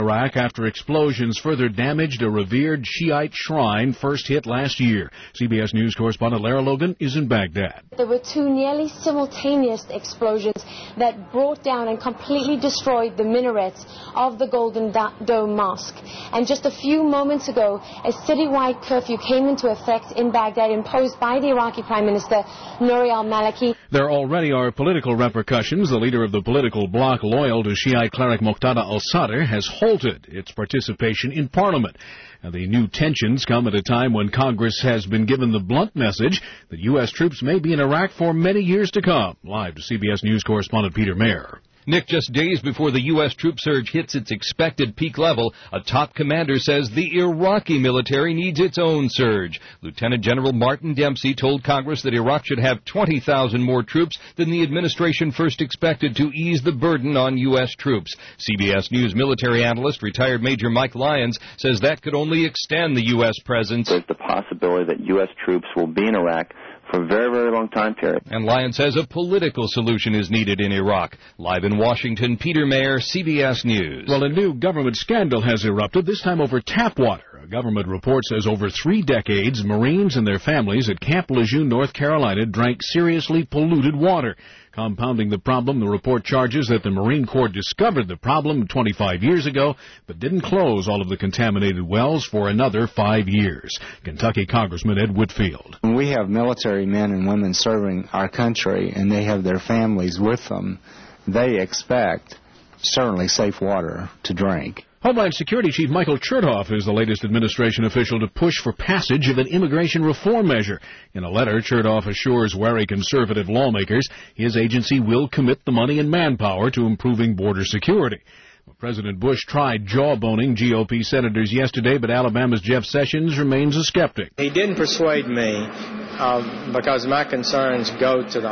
Iraq after explosions further damaged a revered Shiite shrine first hit last year. CBS News correspondent Lara Logan is in Baghdad. There were two nearly simultaneous explosions that brought down and completely destroyed the minarets of the Golden Dome Mosque. And just a few moments ago, a citywide curfew came into effect in Baghdad, imposed by the Iraqi Prime Minister Nouri al-Maliki. There already are political repercussions. The leader of the political bloc loyal to Shiite cleric Muqtada al-Sadr has halted its participation in parliament. And the new tensions come at a time when Congress has been given the blunt message that U.S. troops may be in Iraq for many years to come. Live to CBS News correspondent Peter Mayer. Nick, just days before the U.S. troop surge hits its expected peak level, a top commander says the Iraqi military needs its own surge. Lieutenant General Martin Dempsey told Congress that Iraq should have 20,000 more troops than the administration first expected to ease the burden on U.S. troops. CBS News military analyst, retired Major Mike Lyons, says that could only extend the U.S. presence. There's the possibility that U.S. troops will be in Iraq for a very, very long time period. And Lyons says a political solution is needed in Iraq. Live in Washington, Peter Mayer, CBS News. Well, a new government scandal has erupted, this time over tap water. A government report says over 3 decades, Marines and their families at Camp Lejeune, North Carolina, drank seriously polluted water. Compounding the problem, the report charges that the Marine Corps discovered the problem 25 years ago, but didn't close all of the contaminated wells for another 5 years. Kentucky Congressman Ed Whitfield. When we have military men and women serving our country and they have their families with them, they expect certainly safe water to drink. Homeland Security Chief Michael Chertoff is the latest administration official to push for passage of an immigration reform measure. In a letter, Chertoff assures wary conservative lawmakers his agency will commit the money and manpower to improving border security. President Bush tried jawboning GOP senators yesterday, but Alabama's Jeff Sessions remains a skeptic. He didn't persuade me because my concerns go to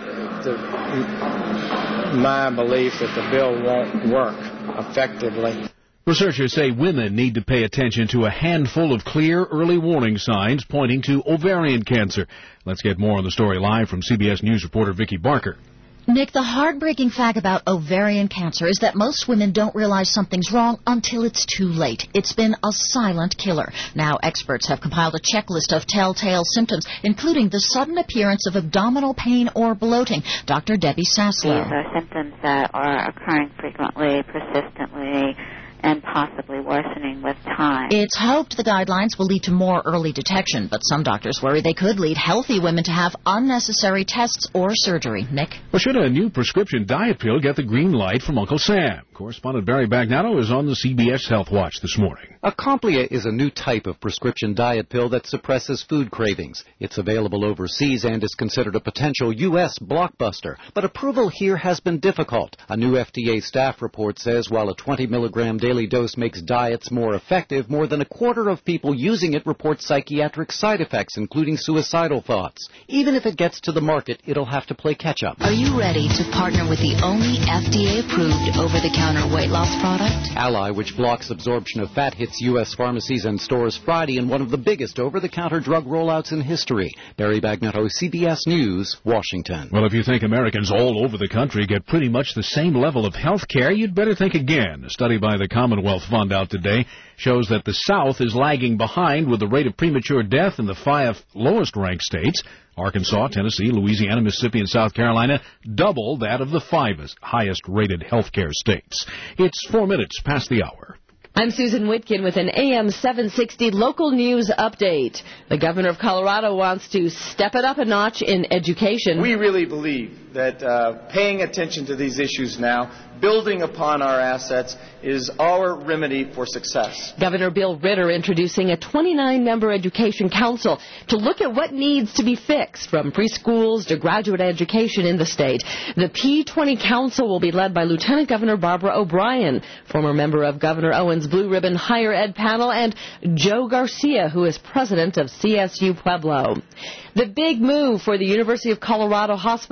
my belief that the bill won't work effectively. Researchers say women need to pay attention to a handful of clear early warning signs pointing to ovarian cancer. Let's get more on the story live from CBS News reporter Vicki Barker. Nick, the heartbreaking fact about ovarian cancer is that most women don't realize something's wrong until it's too late. It's been a silent killer. Now experts have compiled a checklist of telltale symptoms, including the sudden appearance of abdominal pain or bloating. Dr. Debbie Saslow. These are symptoms that are occurring frequently, persistently, and possibly worsening with time. It's hoped the guidelines will lead to more early detection, but some doctors worry they could lead healthy women to have unnecessary tests or surgery. Nick? Well, should a new prescription diet pill get the green light from Uncle Sam? Correspondent Barry Bagnano is on the CBS Health Watch this morning. Acomplia is a new type of prescription diet pill that suppresses food cravings. It's available overseas and is considered a potential U.S. blockbuster. But approval here has been difficult. A new FDA staff report says while a 20-milligram daily dose makes diets more effective, more than a quarter of people using it report psychiatric side effects, including suicidal thoughts. Even if it gets to the market, it'll have to play catch-up. Are you ready to partner with the only FDA-approved over-the-counter weight loss product? Ally, which blocks absorption of fat, hits U.S. pharmacies and stores Friday in one of the biggest over-the-counter drug rollouts in history. Barry Bagnetto, CBS News, Washington. Well, if you think Americans all over the country get pretty much the same level of health care, you'd better think again. A study by the Commonwealth Fund out today shows that the South is lagging behind with the rate of premature death in the 5 lowest-ranked states. Arkansas, Tennessee, Louisiana, Mississippi, and South Carolina double that of the 5 highest-rated healthcare states. It's 4 minutes past the hour. I'm Susan Whitkin with an AM 760 local news update. The governor of Colorado wants to step it up a notch in education. We really believe that paying attention to these issues now, building upon our assets, is our remedy for success. Governor Bill Ritter introducing a 29-member education council to look at what needs to be fixed from preschools to graduate education in the state. The P20 Council will be led by Lieutenant Governor Barbara O'Brien, former member of Governor Owen's Blue Ribbon Higher Ed panel, and Joe Garcia, who is president of CSU Pueblo. The big move for the University of Colorado Hospital continues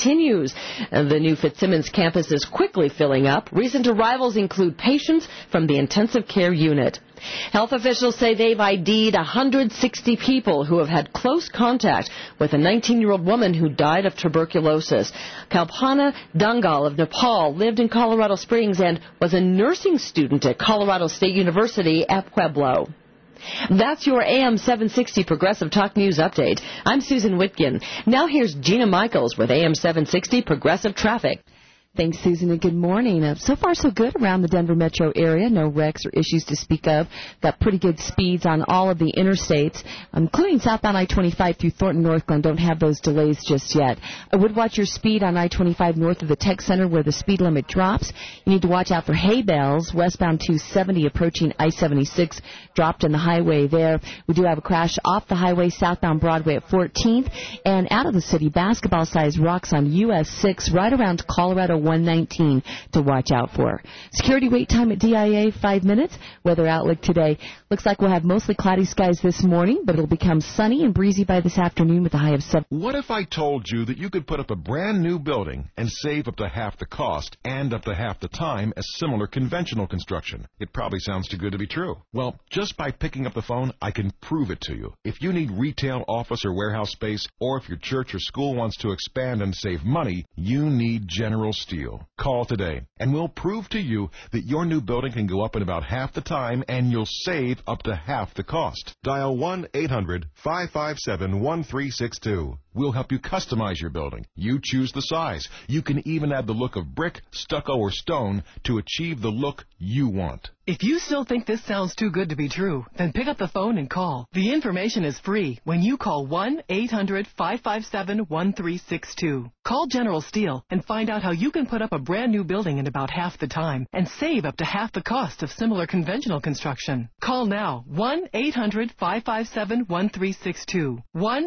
continues. The new Fitzsimmons campus is quickly filling up. Recent arrivals include patients from the intensive care unit. Health officials say they've ID'd 160 people who have had close contact with a 19-year-old woman who died of tuberculosis. Kalpana Dangal of Nepal lived in Colorado Springs and was a nursing student at Colorado State University at Pueblo. That's your AM 760 Progressive Talk News update. I'm Susan Whitkin. Now here's Gina Michaels with AM 760 Progressive Traffic. Thanks, Susan, and good morning. So far, so good around the Denver metro area. No wrecks or issues to speak of. Got pretty good speeds on all of the interstates, including southbound I-25 through Thornton Northglenn. Don't have those delays just yet. I would watch your speed on I-25 north of the Tech Center where the speed limit drops. You need to watch out for hay bales. Westbound 270 approaching I-76 dropped in the highway there. We do have a crash off the highway southbound Broadway at 14th. And out of the city, basketball-sized rocks on US 6 right around Colorado 119 to watch out for. Security wait time at DIA, 5 minutes. Weather outlook today. Looks like we'll have mostly cloudy skies this morning, but it'll become sunny and breezy by this afternoon with a high of 7. What if I told you that you could put up a brand new building and save up to half the cost and up to half the time as similar conventional construction? It probably sounds too good to be true. Well, just by picking up the phone, I can prove it to you. If you need retail, office, or warehouse space, or if your church or school wants to expand and save money, you need General Steel. Call today, and we'll prove to you that your new building can go up in about half the time, and you'll save up to half the cost. Dial 1-800-557-1362. We'll help you customize your building. You choose the size. You can even add the look of brick, stucco, or stone to achieve the look you want. If you still think this sounds too good to be true, then pick up the phone and call. The information is free when you call 1-800-557-1362. Call General Steel and find out how you can put up a brand new building in about half the time and save up to half the cost of similar conventional construction. Call now, 1-800-557-1362.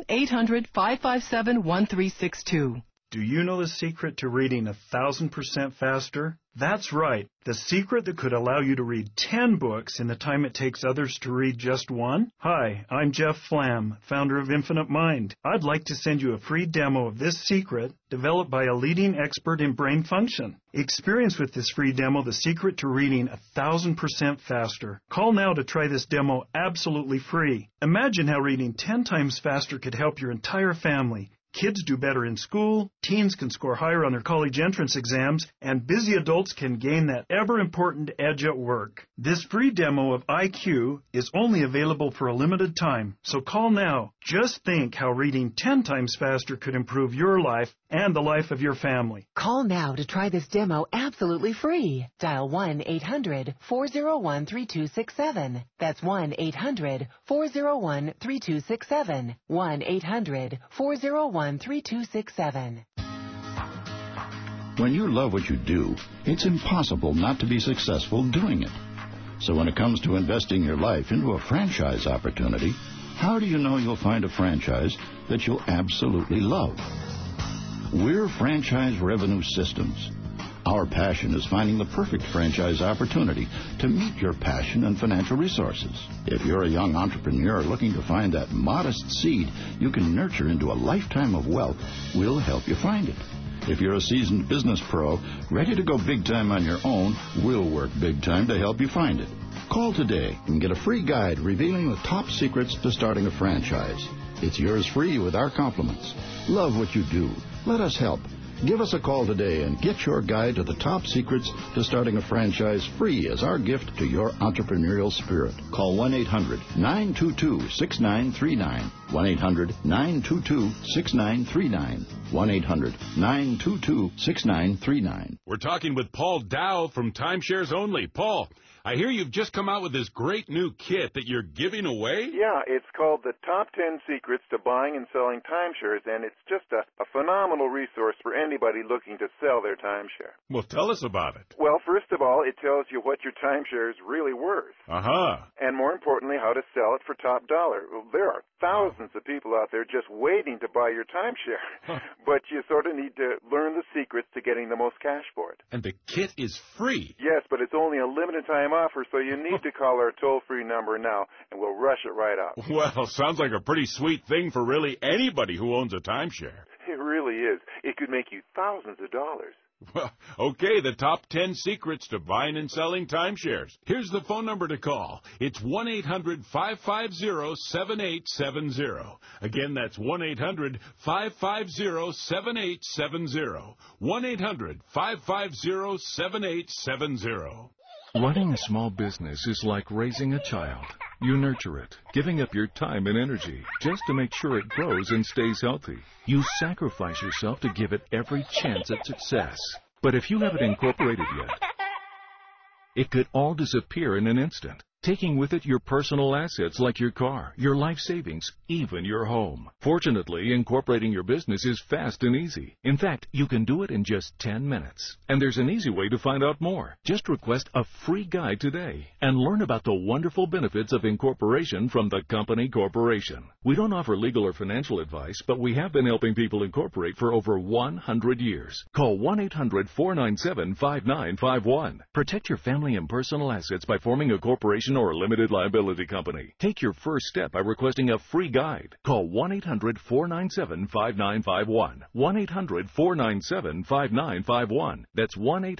1-800-557-1362. Do you know the secret to reading 1,000% faster? That's right, the secret that could allow you to read 10 books in the time it takes others to read just one? Hi, I'm Jeff Flam, founder of Infinite Mind. I'd like to send you a free demo of this secret developed by a leading expert in brain function. Experience with this free demo the secret to reading 1,000% faster. Call now to try this demo absolutely free. Imagine how reading 10 times faster could help your entire family. Kids do better in school, teens can score higher on their college entrance exams, and busy adults can gain that ever-important edge at work. This free demo of IQ is only available for a limited time, so call now. Just think how reading 10 times faster could improve your life and the life of your family. Call now to try this demo absolutely free. Dial 1-800-401-3267. That's 1-800-401-3267. 1-800-401-3267. When you love what you do, it's impossible not to be successful doing it. So when it comes to investing your life into a franchise opportunity, how do you know you'll find a franchise that you'll absolutely love? We're Franchise Revenue Systems. Our passion is finding the perfect franchise opportunity to meet your passion and financial resources. If you're a young entrepreneur looking to find that modest seed you can nurture into a lifetime of wealth, we'll help you find it. If you're a seasoned business pro ready to go big time on your own, we'll work big time to help you find it. Call today and get a free guide revealing the top secrets to starting a franchise. It's yours free with our compliments. Love what you do. Let us help. Give us a call today and get your guide to the top secrets to starting a franchise free as our gift to your entrepreneurial spirit. Call 1-800-922-6939. 1-800-922-6939. 1-800-922-6939. We're talking with Paul Dow from Timeshares Only. Paul, I hear you've just come out with this great new kit that you're giving away? Yeah, it's called the Top 10 Secrets to Buying and Selling Timeshares, and it's just a phenomenal resource for anybody looking to sell their timeshare. Well, tell us about it. Well, first of all, it tells you what your timeshare is really worth. Uh-huh. And more importantly, how to sell it for top dollar. Well, there are thousands of people out there just waiting to buy your timeshare, but you sort of need to learn the secrets to getting the most cash for it. And the kit is free. Yes, but it's only a limited time offer, so you need to call our toll-free number now, and we'll rush it right out. Well, sounds like a pretty sweet thing for really anybody who owns a timeshare. really is. It could make you thousands of dollars. Well, okay, the top 10 secrets to buying and selling timeshares. Here's the phone number to call. It's 1-800-550-7870. Again, that's 1-800-550-7870. 1-800-550-7870. Running a small business is like raising a child. You nurture it, giving up your time and energy just to make sure it grows and stays healthy. You sacrifice yourself to give it every chance at success. But if you haven't incorporated yet, it could all disappear in an instant, taking with it your personal assets like your car, your life savings, even your home. Fortunately, incorporating your business is fast and easy. In fact, you can do it in just 10 minutes. And there's an easy way to find out more. Just request a free guide today and learn about the wonderful benefits of incorporation from the company corporation. We don't offer legal or financial advice, but we have been helping people incorporate for over 100 years. Call 1-800-497-5951. Protect your family and personal assets by forming a corporation or a limited liability company. Take your first step by requesting a free guide. Call 1-800-497-5951. 1-800-497-5951. That's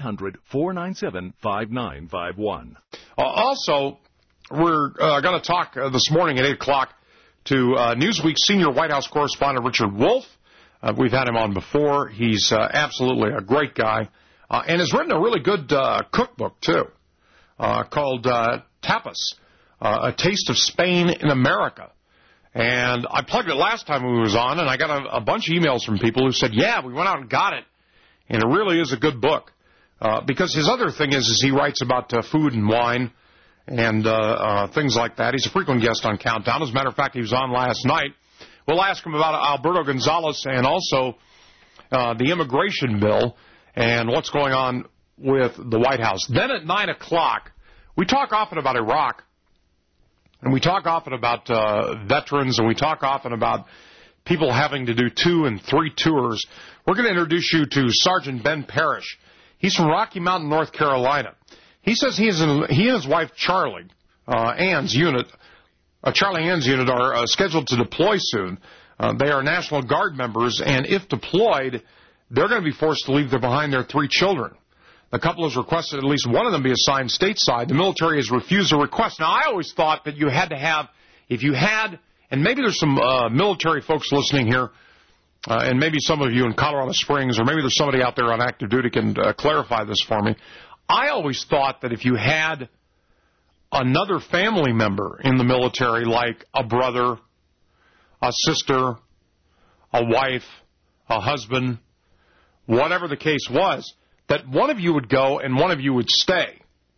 1-800-497-5951. Also, we're going to talk this morning at 8 o'clock to Newsweek's senior White House correspondent Richard Wolff. We've had him on before. He's absolutely a great guy and has written a really good cookbook, too, called Tapas, A Taste of Spain in America. And I plugged it last time we was on, and I got a bunch of emails from people who said, yeah, we went out and got it, and it really is a good book. Because his other thing is he writes about food and wine and things like that. He's a frequent guest on Countdown. As a matter of fact, he was on last night. We'll ask him about Alberto Gonzales and also the immigration bill and what's going on with the White House. Then at 9 o'clock, we talk often about Iraq, and we talk often about veterans, and we talk often about people having to do 2 and 3 tours. We're going to introduce you to Sergeant Ben Parrish. He's from Rocky Mountain, North Carolina. He says he and his wife, Charlie Ann's unit are scheduled to deploy soon. They are National Guard members, and if deployed, they're going to be forced to leave behind their 3 children. The couple has requested at least one of them be assigned stateside. The military has refused the request. Now, I always thought that you had to have, if you had, and maybe there's some military folks listening here, and maybe some of you in Colorado Springs, or maybe there's somebody out there on active duty can clarify this for me. I always thought that if you had another family member in the military, like a brother, a sister, a wife, a husband, whatever the case was, that one of you would go and one of you would stay.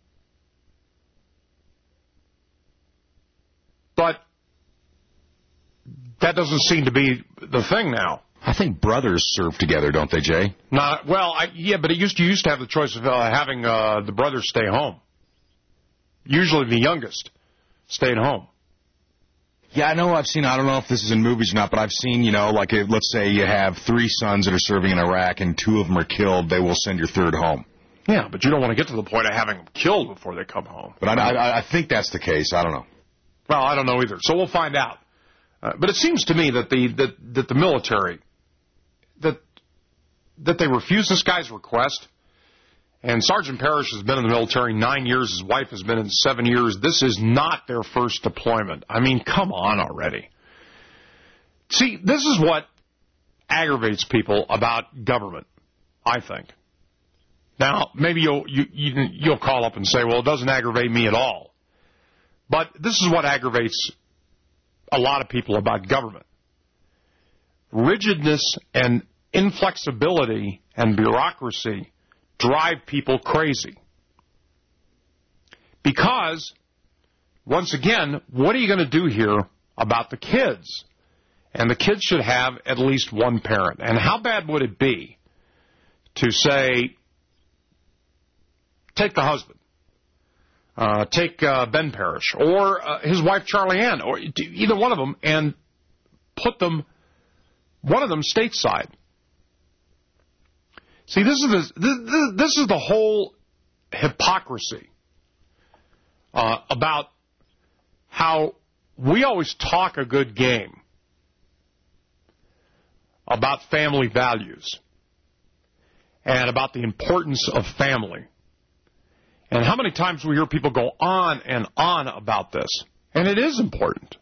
But that doesn't seem to be the thing now. I think brothers serve together, don't they, Jay? Yeah, but you used to have the choice of having the brothers stay home. Usually the youngest stayed home. Yeah, I know I don't know if this is in movies or not, but I've seen, let's say you have 3 sons that are serving in Iraq and 2 of them are killed, they will send your third home. Yeah, but you don't want to get to the point of having them killed before they come home. But I think that's the case. I don't know. Well, I don't know either, so we'll find out. But it seems to me that the military, that they refuse this guy's request. And Sergeant Parrish has been in the military 9 years. His wife has been in 7 years. This is not their first deployment. I mean, come on already. See, this is what aggravates people about government, I think. Now, maybe you'll call up and say, well, it doesn't aggravate me at all. But this is what aggravates a lot of people about government. Rigidness and inflexibility and bureaucracy drive people crazy. Because, once again, what are you going to do here about the kids? And the kids should have at least one parent. And how bad would it be to say, take the husband, take Ben Parrish, or his wife Charlie Ann, or either one of them, and put one of them stateside? See, this is the whole hypocrisy about how we always talk a good game about family values and about the importance of family. And how many times we hear people go on and on about this. And it is important.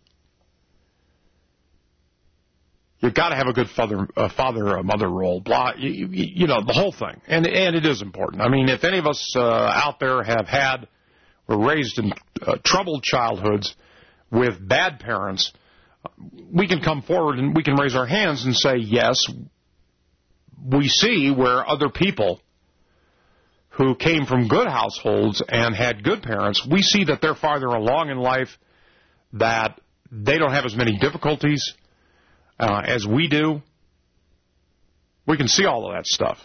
You've got to have a good father-mother role, blah, you know, the whole thing. And it is important. I mean, if any of us out there were raised in troubled childhoods with bad parents, we can come forward and we can raise our hands and say, yes, we see where other people who came from good households and had good parents, we see that they're farther along in life, that they don't have as many difficulties as we do. We can see all of that stuff.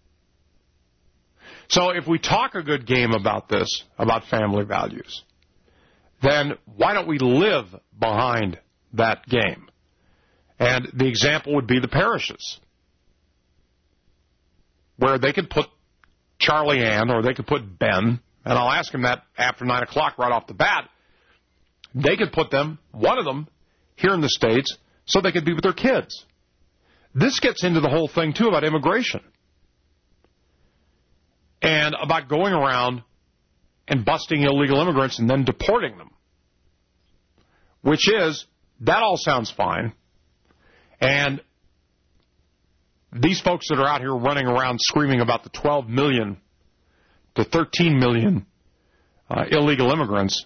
So if we talk a good game about this, about family values, then why don't we live behind that game? And the example would be the parishes, where they could put Charlie Ann or they could put Ben, and I'll ask him that after 9 o'clock right off the bat. They could put them, one of them, here in the States so they could be with their kids. This gets into the whole thing, too, about immigration and about going around and busting illegal immigrants and then deporting them, which is, that all sounds fine. And these folks that are out here running around screaming about the 12 million to 13 million illegal immigrants,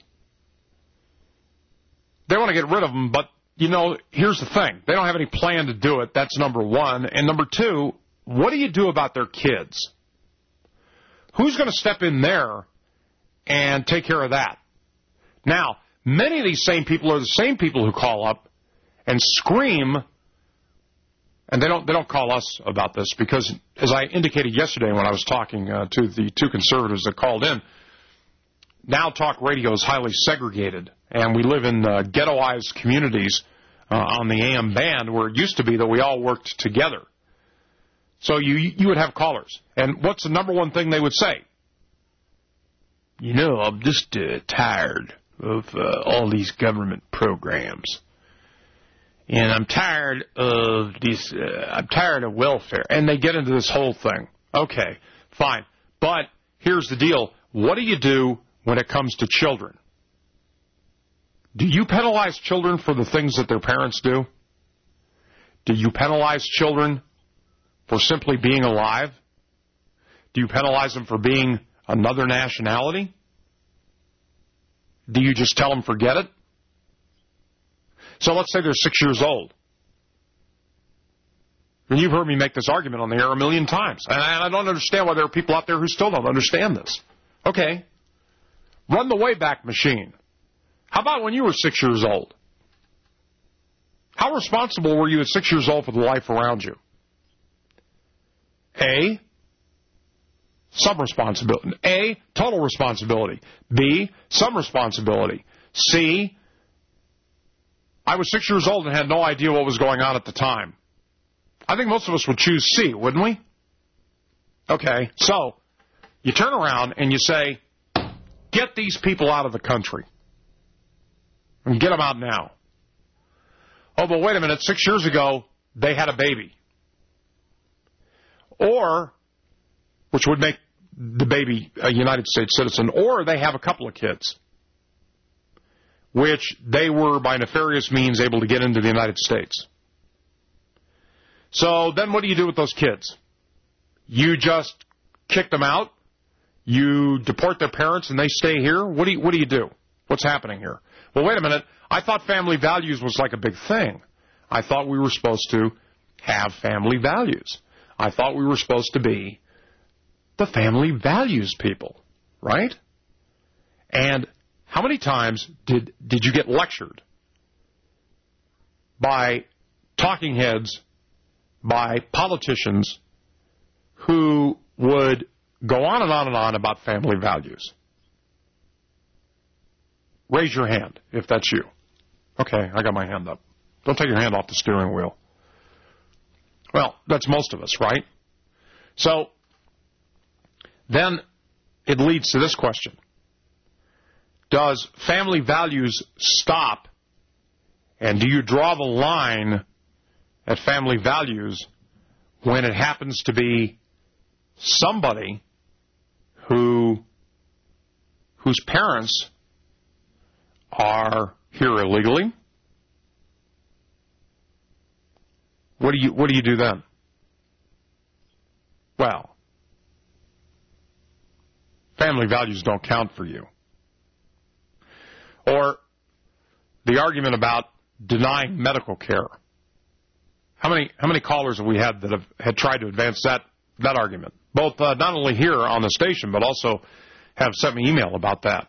they want to get rid of them, but, you know, here's the thing. They don't have any plan to do it. That's number one. And number two, what do you do about their kids? Who's going to step in there and take care of that? Now, many of these same people are the same people who call up and scream, and they don't call us about this because, as I indicated yesterday when I was talking to the two conservatives that called in, Now Talk Radio is highly segregated, and we live in ghettoized communities on the AM band where it used to be that we all worked together. So you would have callers. And what's the number one thing they would say? You know, I'm just tired of all these government programs. And I'm tired of these, I'm tired of welfare. And they get into this whole thing. Okay, fine. But here's the deal. What do you do when it comes to children? Do you penalize children for the things that their parents do? Do you penalize children for simply being alive? Do you penalize them for being another nationality? Do you just tell them forget it? So let's say they're 6 years old. And you've heard me make this argument on the air a million times. And I don't understand why there are people out there who still don't understand this. Okay. Run the Wayback Machine. How about when you were 6 years old? How responsible were you at 6 years old for the life around you? A, some responsibility. A, total responsibility. B, some responsibility. C, I was 6 years old and had no idea what was going on at the time. I think most of us would choose C, wouldn't we? Okay, so you turn around and you say, get these people out of the country. And get them out now. Oh, but wait a minute, 6 years ago, they had a baby. Or, which would make the baby a United States citizen, or they have a couple of kids, which they were, by nefarious means, able to get into the United States. So then what do you do with those kids? You just kick them out? You deport their parents and they stay here? What do you do? What's happening here? Well, wait a minute. I thought family values was like a big thing. I thought we were supposed to have family values. I thought we were supposed to be the family values people, right? And how many times did you get lectured by talking heads, by politicians who would go on and on and on about family values? Raise your hand if that's you. Okay, I got my hand up. Don't take your hand off the steering wheel. Well, that's most of us, right? So then it leads to this question. Does family values stop, and do you draw the line at family values when it happens to be somebody whose parents are here illegally? What do you do then? Well, family values don't count for you. Or the argument about denying medical care. How many callers have we had that had tried to advance that argument? Both not only here on the station, but also have sent me email about that.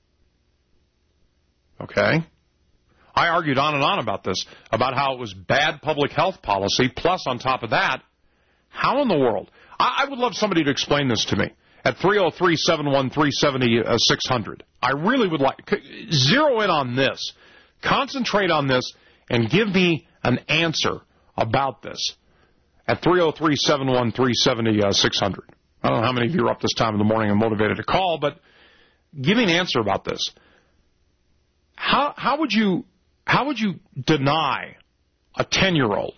Okay? I argued on and on about this, about how it was bad public health policy, plus on top of that, how in the world? I would love somebody to explain this to me at 303-713-7600. I really would like, zero in on this, concentrate on this, and give me an answer about this at 303-713-7600. I don't know how many of you are up this time of the morning and motivated to call, but give me an answer about this. How would you deny a 10-year-old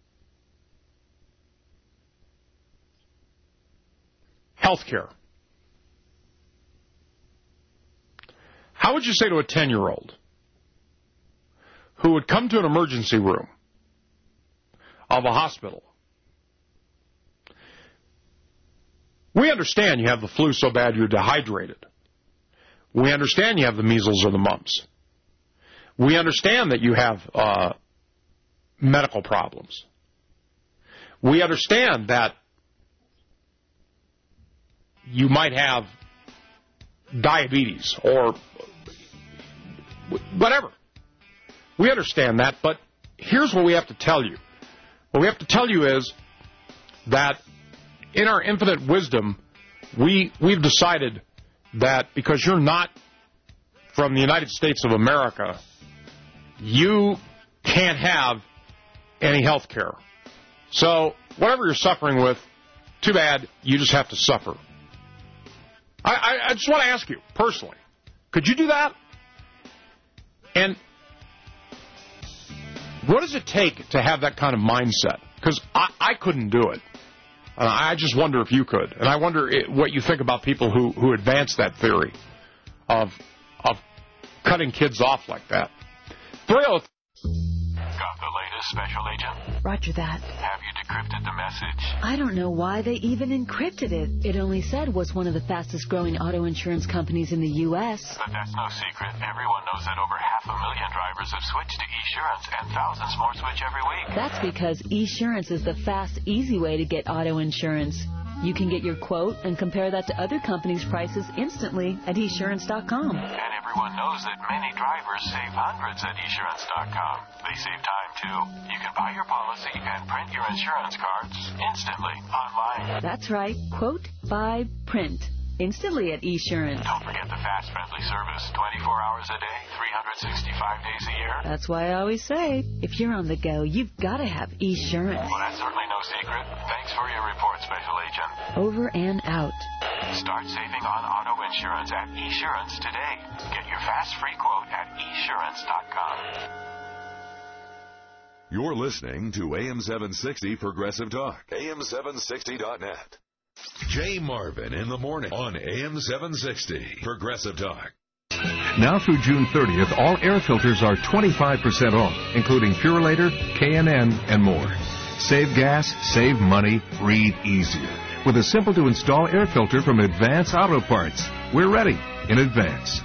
health care? How would you say to a 10-year-old who would come to an emergency room of a hospital, we understand you have the flu so bad you're dehydrated. We understand you have the measles or the mumps. We understand that you have medical problems. We understand that you might have diabetes or whatever. We understand that, but here's what we have to tell you. What we have to tell you is that in our infinite wisdom, we've decided that because you're not from the United States of America, you can't have any health care. So whatever you're suffering with, too bad, you just have to suffer. I just want to ask you, personally, could you do that? And what does it take to have that kind of mindset? Because I couldn't do it. I just wonder if you could. And I wonder what you think about people who advance that theory of cutting kids off like that. 303. Got the latest, Special Agent? Roger that. Have you decrypted the message? I don't know why they even encrypted it. It only said was one of the fastest growing auto insurance companies in the U.S. But that's no secret. Everyone knows that over 500,000 drivers have switched to Esurance, and thousands more switch every week. That's because Esurance is the fast, easy way to get auto insurance. You can get your quote and compare that to other companies' prices instantly at Esurance.com. And everyone knows that many drivers save hundreds at Esurance.com. They save time, too. You can buy your policy and print your insurance cards instantly online. That's right. Quote, buy, print. Instantly at Esurance. Don't forget the fast, friendly service. 24 hours a day, 365 days a year. That's why I always say, if you're on the go, you've got to have Esurance. Well, that's certainly no secret. Thanks for your report, Special Agent. Over and out. Start saving on auto insurance at Esurance today. Get your fast free quote at Esurance.com. You're listening to AM 760 Progressive Talk. AM760.net. Jay Marvin in the morning on AM 760 Progressive Talk. Now through June 30th, all air filters are 25% off, including Purolator, K&N, and more. Save gas, save money, breathe easier. With a simple-to-install air filter from Advance Auto Parts. We're ready in advance.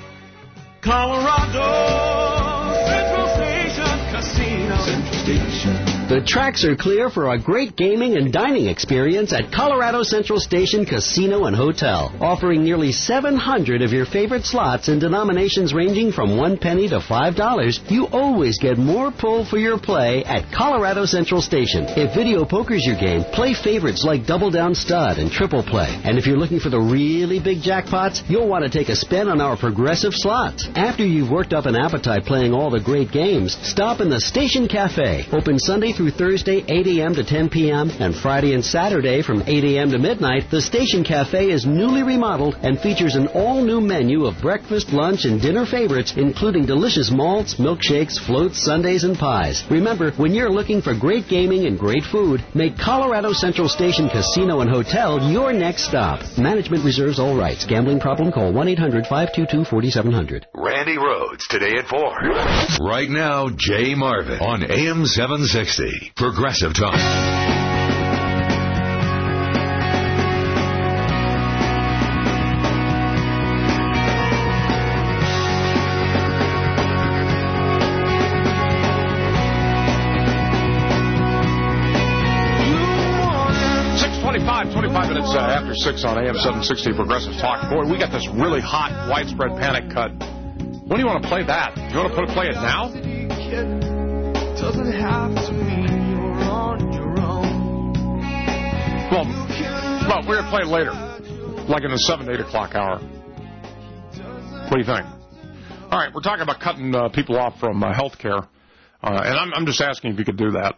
Colorado Central Station Casino. Central Station. The tracks are clear for a great gaming and dining experience at Colorado Central Station Casino and Hotel. Offering nearly 700 of your favorite slots in denominations ranging from 1 penny to $5, you always get more pull for your play at Colorado Central Station. If video poker's your game, play favorites like Double Down Stud and Triple Play. And if you're looking for the really big jackpots, you'll want to take a spin on our progressive slots. After you've worked up an appetite playing all the great games, stop in the Station Cafe. Open Sunday through through Thursday, 8 a.m. to 10 p.m., and Friday and Saturday from 8 a.m. to midnight, the Station Cafe is newly remodeled and features an all-new menu of breakfast, lunch, and dinner favorites, including delicious malts, milkshakes, floats, sundaes, and pies. Remember, when you're looking for great gaming and great food, make Colorado Central Station Casino and Hotel your next stop. Management reserves all rights. Gambling problem? Call 1-800-522-4700. Randy Rhodes, today at 4. Right now, Jay Marvin on AM 760. Progressive Talk. After 6 on AM 760 Progressive Talk. Boy, we got this really hot widespread panic cut. When do you want to play that? You want to play it now? Doesn't have to mean you're on your own. Well, we're going to play it later, like in the 7 to 8 o'clock hour. What do you think? All right, we're talking about cutting people off from health care, and I'm just asking if you could do that.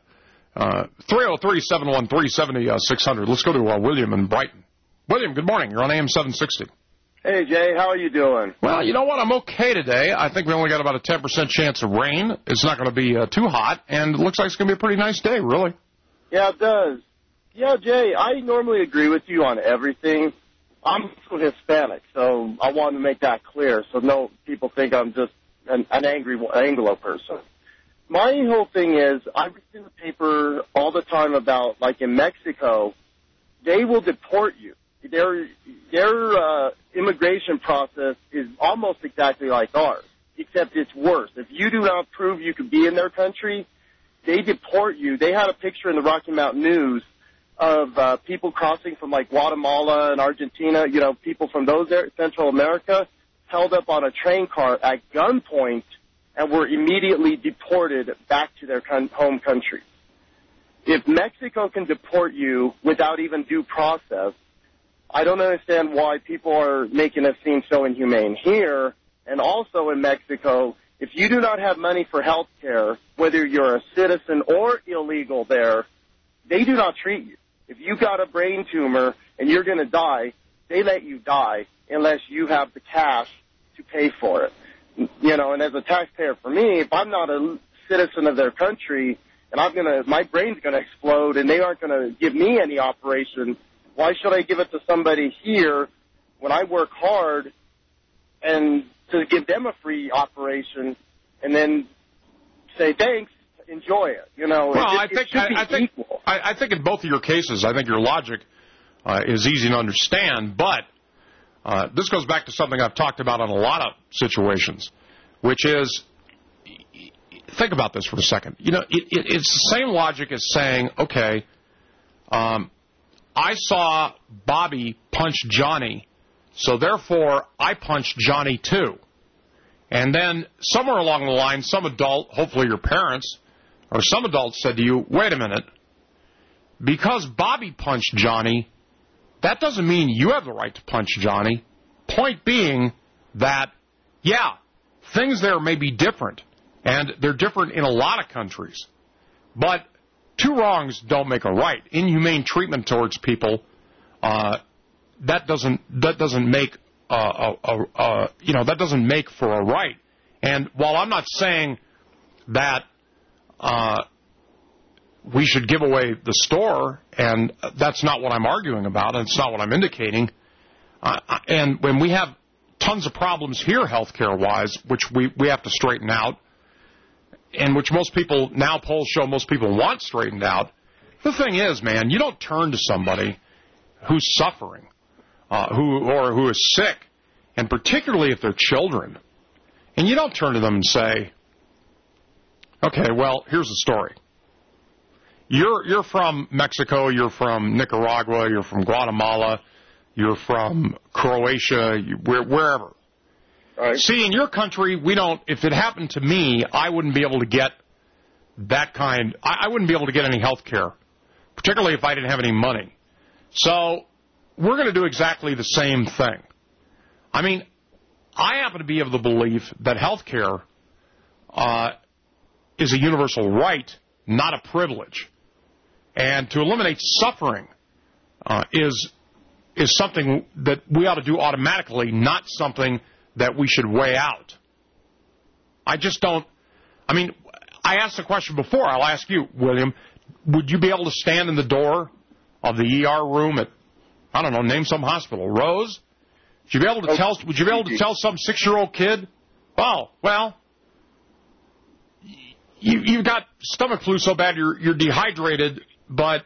303-713-70-600. Let's go to William in Brighton. William, good morning. You're on AM 760. Hey, Jay. How are you doing? Well, you know what? I'm okay today. I think we only got about a 10% chance of rain. It's not going to be too hot, and it looks like it's going to be a pretty nice day, really. Yeah, it does. Yeah, Jay, I normally agree with you on everything. I'm also Hispanic, so I wanted to make that clear so no people think I'm just an angry Anglo person. My whole thing is, I read in the paper all the time about, like in Mexico, they will deport you. Their immigration process is almost exactly like ours, except it's worse. If you do not prove you could be in their country, they deport you. They had a picture in the Rocky Mountain News of people crossing from like Guatemala and Argentina, you know, people from those Central America, held up on a train car at gunpoint and were immediately deported back to their home country. If Mexico can deport you without even due process, I don't understand why people are making us seem so inhumane here. And also in Mexico, if you do not have money for health care, whether you're a citizen or illegal there, they do not treat you. If you got a brain tumor and you're going to die, they let you die unless you have the cash to pay for it. You know, and as a taxpayer for me, if I'm not a citizen of their country and my brain's going to explode and they aren't going to give me any operation, why should I give it to somebody here when I work hard and to give them a free operation and then say, thanks, enjoy it? You know, well, I think in both of your cases, I think your logic is easy to understand, but this goes back to something I've talked about on a lot of situations, which is, think about this for a second. You know, it's the same logic as saying, okay, I saw Bobby punch Johnny, so therefore I punched Johnny too. And then somewhere along the line, some adult, hopefully your parents, or some adult said to you, wait a minute, because Bobby punched Johnny, that doesn't mean you have the right to punch Johnny. Point being that, yeah, things there may be different, and they're different in a lot of countries. But two wrongs don't make a right. Inhumane treatment towards people, that doesn't make that doesn't make for a right. And while I'm not saying that we should give away the store, and that's not what I'm arguing about, and it's not what I'm indicating. And when we have tons of problems here healthcare-wise, which we have to straighten out, and which most people, now polls show most people want straightened out, the thing is, man, you don't turn to somebody who's suffering, who is sick, and particularly if they're children, and you don't turn to them and say, okay, well, here's the story. You're from Mexico, you're from Nicaragua, you're from Guatemala, you're from Croatia, wherever. Right. See, in your country, we don't, if it happened to me, I wouldn't be able to get that kind, I wouldn't be able to get any health care, particularly if I didn't have any money. So we're going to do exactly the same thing. I mean, I happen to be of the belief that health care is a universal right not a privilege. And to eliminate suffering is something that we ought to do automatically, not something that we should weigh out. I just don't. I mean, I asked the question before. I'll ask you, William. Would you be able to stand in the door of the ER room at, I don't know, name some hospital, Rose? Would you be able to tell? Would you be able to tell some 6-year-old kid, "Oh, well, you've got stomach flu so bad you're dehydrated, but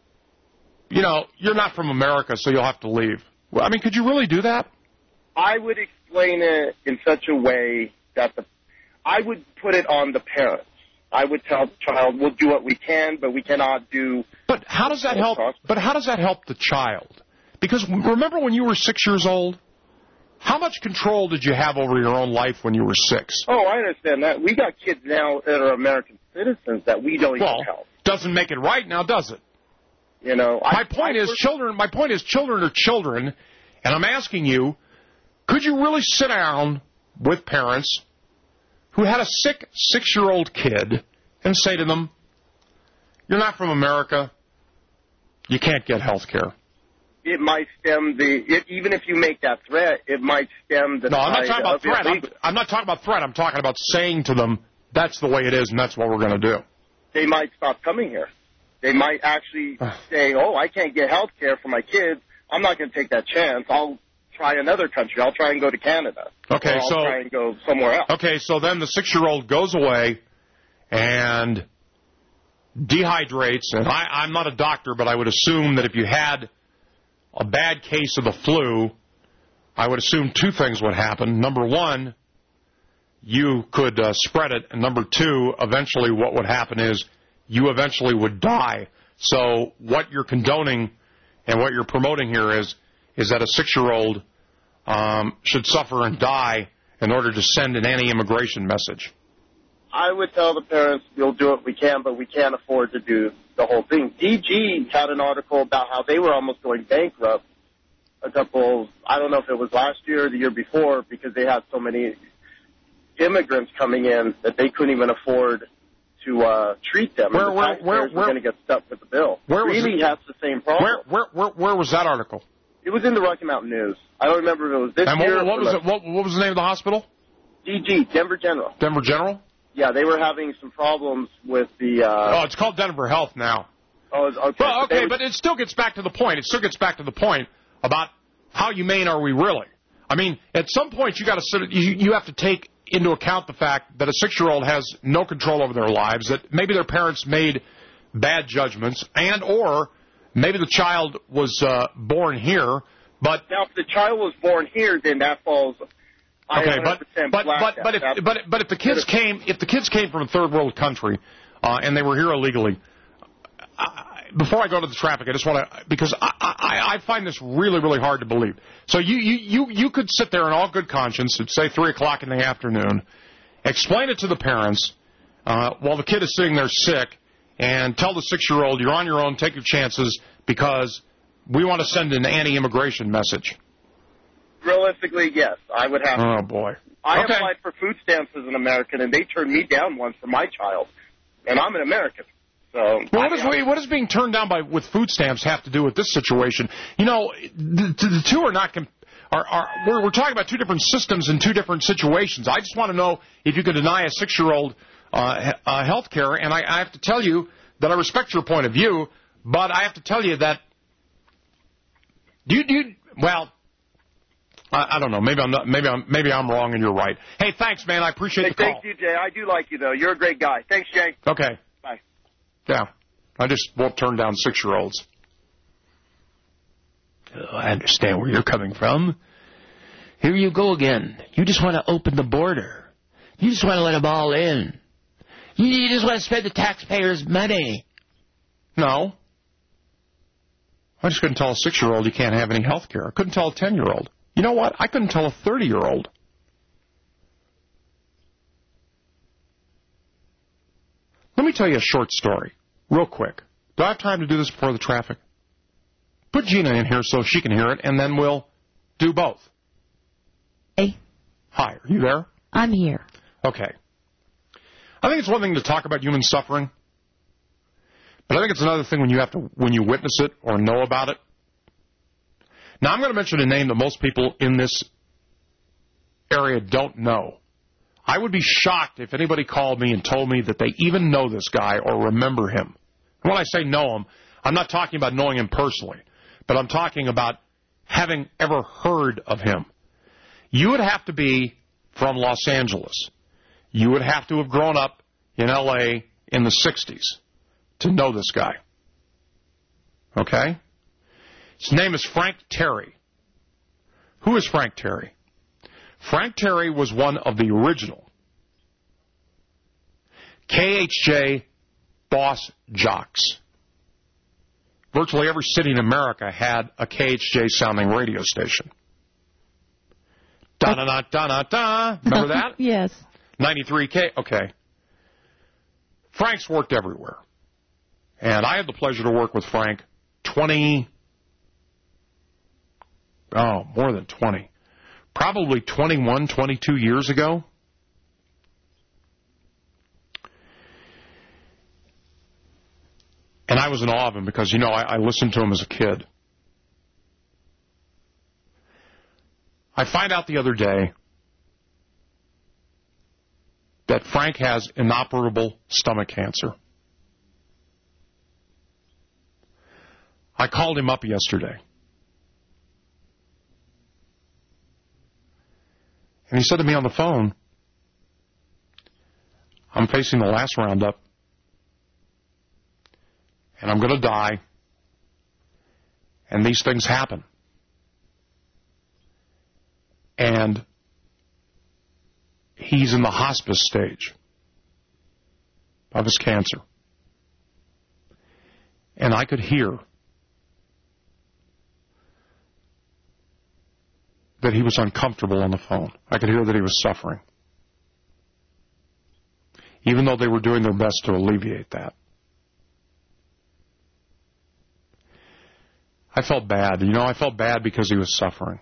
you're not from America, so you'll have to leave"? I mean, could you really do that? I would explain it in such a way that I would put it on the parents. I would tell the child, we'll do what we can, but we cannot do... But how does that help? But how does that help the child? Because remember when you were 6 years old? How much control did you have over your own life when you were 6? Oh, I understand that. We got kids now that are American citizens that we don't even help. Doesn't make it right now, does it? My point is children are children, and I'm asking you, could you really sit down with parents who had a sick 6-year-old kid and say to them, "You're not from America, you can't get health care"? It might stem even if you make that threat, it might stem the... No, I'm not talking about threat. I'm not talking about threat. I'm talking about saying to them, that's the way it is and that's what we're going to do. They might stop coming here. They might actually say, "Oh, I can't get health care for my kids. I'm not going to take that chance. I'll try another country. I'll try and go to Canada. Okay, I'll try and go somewhere else." Okay, so then the 6-year-old goes away and dehydrates. And I'm not a doctor, but I would assume that if you had a bad case of the flu, I would assume 2 things would happen. Number 1, you could spread it. And number 2, eventually what would happen is you eventually would die. So what you're condoning and what you're promoting here is that a 6-year-old should suffer and die in order to send an anti-immigration message. I would tell the parents, we'll do what we can, but we can't afford to do the whole thing. DG had an article about how they were almost going bankrupt I don't know if it was last year or the year before, because they had so many immigrants coming in that they couldn't even afford to treat them. Where we're going to get stuck with the bill. Greeley has the same problem. Where was that article? It was in the Rocky Mountain News. I don't remember if it was this year. And what was the name of the hospital? DG, Denver General. Denver General? Yeah, they were having some problems with the... it's called Denver Health now. Oh, okay. Well, okay, but it still gets back to the point. It still gets back to the point about how humane are we really? I mean, at some point you have to take into account the fact that a 6-year-old has no control over their lives, that maybe their parents made bad judgments, and or maybe the child was born here, but... Now, if the child was born here, then that falls... Okay, but if the kids came from a third world country and they were here illegally, before I go to the traffic, I just want to, because I find this really, really hard to believe. So you could sit there in all good conscience at, say, 3 o'clock in the afternoon, explain it to the parents while the kid is sitting there sick, and tell the 6-year-old, you're on your own, take your chances, because we want to send an anti-immigration message. Realistically, yes, I would have to. Oh, boy. I applied for food stamps as an American, and they turned me down once for my child, and I'm an American. So, what does being turned down with food stamps have to do with this situation? You know, the two are not. We're talking about two different systems in two different situations. I just want to know if you could deny a 6-year-old health care, and I have to tell you that I respect your point of view, but I have to tell you that I don't know. Maybe I'm not. Maybe I'm wrong, and you're right. Hey, thanks, man. I appreciate the call. Thank you, Jay. I do like you, though. You're a great guy. Thanks, Jay. Okay. Bye. Yeah. I just won't turn down 6-year-olds. I understand where you're coming from. Here you go again. You just want to open the border. You just want to let them all in. You just want to spend the taxpayers' money. No. I just couldn't tell a 6-year-old you can't have any health care. I couldn't tell a 10-year-old. You know what? I couldn't tell a 30-year-old. Let me tell you a short story, real quick. Do I have time to do this before the traffic? Put Gina in here so she can hear it, and then we'll do both. Hey. Hi, are you there? I'm here. Okay. I think it's one thing to talk about human suffering, But I think it's another thing when you witness it or know about it. Now, I'm going to mention a name that most people in this area don't know. I would be shocked if anybody called me and told me that they even know this guy or remember him. And when I say know him, I'm not talking about knowing him personally, but I'm talking about having ever heard of him. You would have to be from Los Angeles. You would have to have grown up in L.A. in the 60s to know this guy. Okay? His name is Frank Terry. Who is Frank Terry? Frank Terry was one of the original KHJ boss jocks. Virtually every city in America had a KHJ-sounding radio station. Da-da-da-da-da-da. Remember that? Yes. 93K. Okay. Frank's worked everywhere. And I had the pleasure to work with Frank more than 20. Probably 21, 22 years ago. And I was in awe of him because, I listened to him as a kid. I find out the other day that Frank has inoperable stomach cancer. I called him up yesterday. And he said to me on the phone, I'm facing the last roundup, and I'm going to die, and these things happen. And he's in the hospice stage of his cancer. And I could hear that he was uncomfortable on the phone. I could hear that he was suffering. Even though they were doing their best to alleviate that. I felt bad. I felt bad because he was suffering.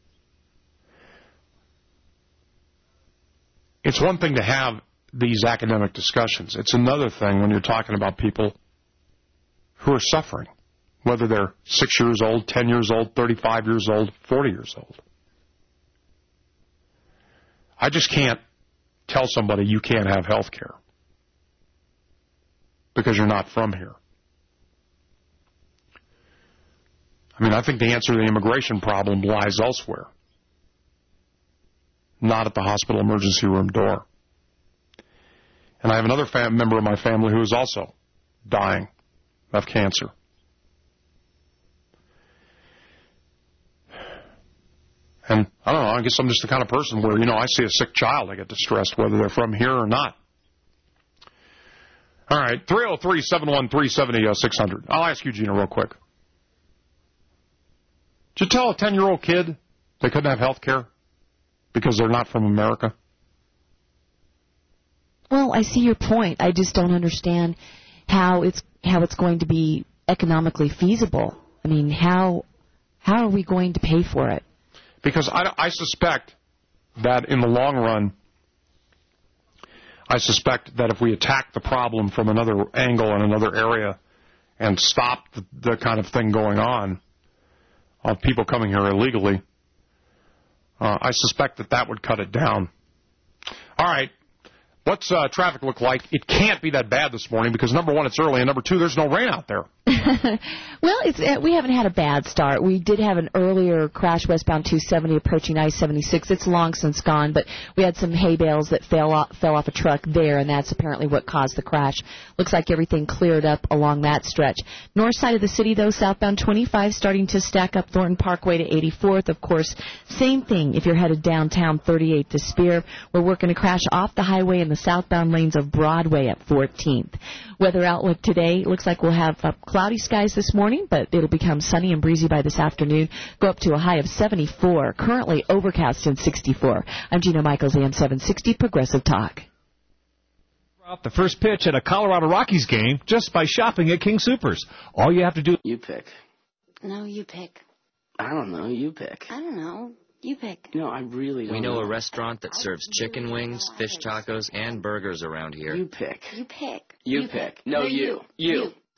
It's one thing to have these academic discussions. It's another thing when you're talking about people who are suffering, whether they're 6 years old, 10 years old, 35 years old, 40 years old. I just can't tell somebody you can't have health care because you're not from here. I think the answer to the immigration problem lies elsewhere, not at the hospital emergency room door. And I have another member of my family who is also dying of cancer. And I don't know, I guess I'm just the kind of person where, I see a sick child, I get distressed whether they're from here or not. All right, 303-713-70-600. I'll ask you, Gina, real quick. Did you tell a 10-year-old kid they couldn't have health care because they're not from America? Well, I see your point. I just don't understand how it's going to be economically feasible. How are we going to pay for it? Because I suspect that in the long run, that if we attack the problem from another angle in another area and stop the kind of thing going on of people coming here illegally, I suspect that would cut it down. All right. What's traffic look like? It can't be that bad this morning because, number one, it's early, and number two, there's no rain out there. Well, we haven't had a bad start. We did have an earlier crash westbound 270 approaching I-76. It's long since gone, but we had some hay bales that fell off a truck there, and that's apparently what caused the crash. Looks like everything cleared up along that stretch. North side of the city, though, southbound 25 starting to stack up Thornton Parkway to 84th. Of course, same thing if you're headed downtown 38 to Spear. We're working to crash off the highway in the southbound lanes of Broadway at 14th. Weather outlook today, looks like we'll have cloudy skies this morning, but it'll become sunny and breezy by this afternoon. Go up to a high of 74. Currently overcast in 64. I'm Gina Michaels, AM 760 Progressive Talk. Off the first pitch at a Colorado Rockies game just by shopping at King Soopers. All you have to do... You pick. No, you pick. I don't know. You pick. I don't know. You pick. No, I really don't We know a restaurant that serves chicken wings, fish tacos, and burgers around here. You pick. You pick. You pick. No, you. You.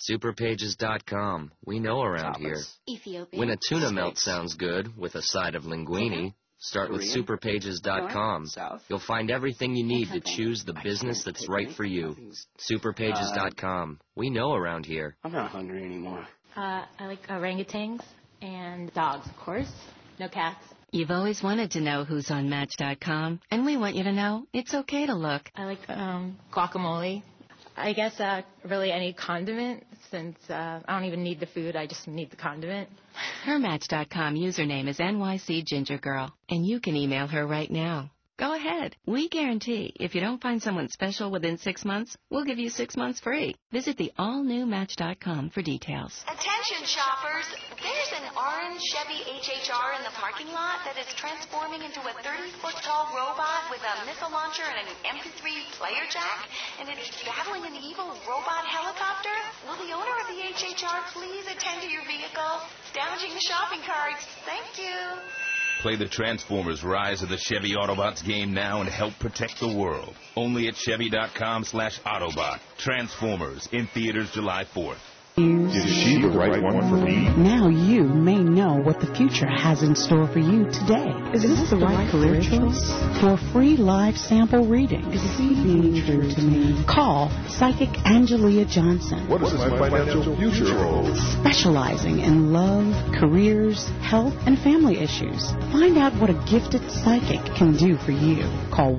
Superpages.com. We know around here. Ethiopian. When a tuna melt sounds good with a side of linguine, start with Superpages.com. You'll find everything you need to choose the business that's right for you. Superpages.com. We know around here. I'm not hungry anymore. I like orangutans and dogs, of course. No cats. You've always wanted to know who's on Match.com, and we want you to know it's okay to look. I like guacamole. I guess really any condiment, since I don't even need the food, I just need the condiment. Her Match.com username is NYC Ginger Girl, and you can email her right now. Go ahead. We guarantee if you don't find someone special within 6 months, we'll give you 6 months free. Visit the all-new Match.com for details. Attention shoppers, there's an orange Chevy HHR in the parking lot that is transforming into a 30-foot-tall robot with a missile launcher and an MP3 player jack, and it is battling an evil robot helicopter. Will the owner of the HHR please attend to your vehicle? It's damaging the shopping carts. Thank you. Play the Transformers Rise of the Chevy Autobots game now and help protect the world. Only at Chevy.com/Autobot. Transformers in theaters July 4th. Is she the right one for me? Now you may know what the future has in store for you today. Is this the right career choice? For free live sample reading. Is it being true to me? Call Psychic Angelia Johnson. What does my financial future hold? Specializing in love, careers, health, and family issues. Find out what a gifted psychic can do for you. Call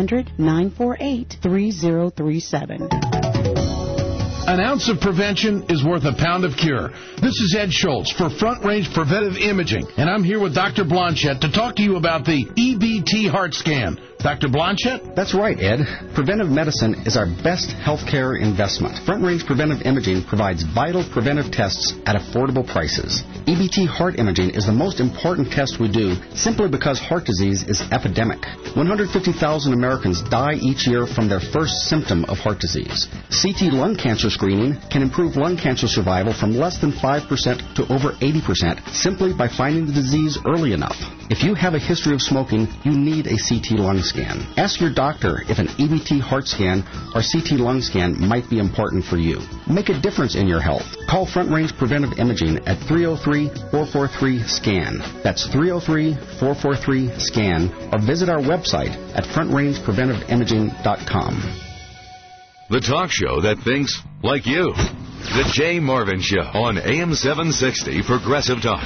1-800-948-3037. An ounce of prevention is worth a pound of cure. This is Ed Schultz for Front Range Preventive Imaging, and I'm here with Dr. Blanchette to talk to you about the EBT heart scan. Dr. Blanchette? That's right, Ed. Preventive medicine is our best healthcare investment. Front Range Preventive Imaging provides vital preventive tests at affordable prices. EBT heart imaging is the most important test we do simply because heart disease is epidemic. 150,000 Americans die each year from their first symptom of heart disease. CT lung cancer screening can improve lung cancer survival from less than 5% to over 80% simply by finding the disease early enough. If you have a history of smoking, you need a CT lung scan. Ask your doctor if an EBT heart scan or CT lung scan might be important for you. Make a difference in your health. Call Front Range Preventive Imaging at 303-443-SCAN. That's 303-443-SCAN, or visit our website at frontrangepreventiveimaging.com. The talk show that thinks like you. The Jay Marvin Show on AM 760 Progressive Talk.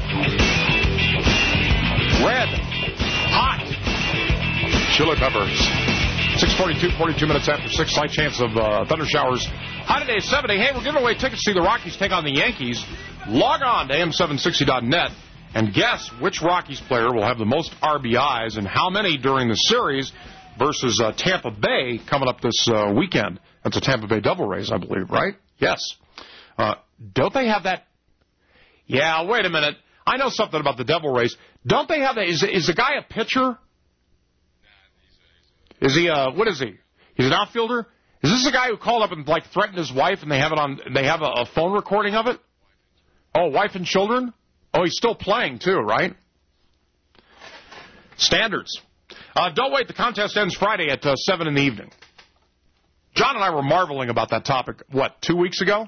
Red. Hot. Chili peppers. 6:42, 42 minutes after 6. Slight chance of thunder showers. High today is 70. Hey, we're giving away tickets to see the Rockies take on the Yankees. Log on to am760.net and guess which Rockies player will have the most RBIs and how many during the series versus Tampa Bay coming up this weekend. That's a Tampa Bay Devil Rays, I believe, right? Yes. Don't they have that? Yeah, wait a minute. I know something about the Devil Rays. Don't they have that? Is the guy a pitcher? Is he, what is he? He's an outfielder? Is this the guy who called up and, like, threatened his wife and they have a phone recording of it? Oh, wife and children? Oh, he's still playing, too, right? Standards. Don't wait. The contest ends Friday at 7 in the evening. John and I were marveling about that topic, 2 weeks ago?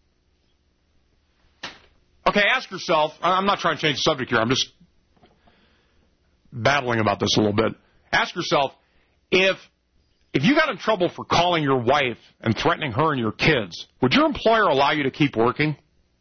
Okay, ask yourself. I'm not trying to change the subject here. I'm just battling about this a little bit. Ask yourself, if you got in trouble for calling your wife and threatening her and your kids, would your employer allow you to keep working?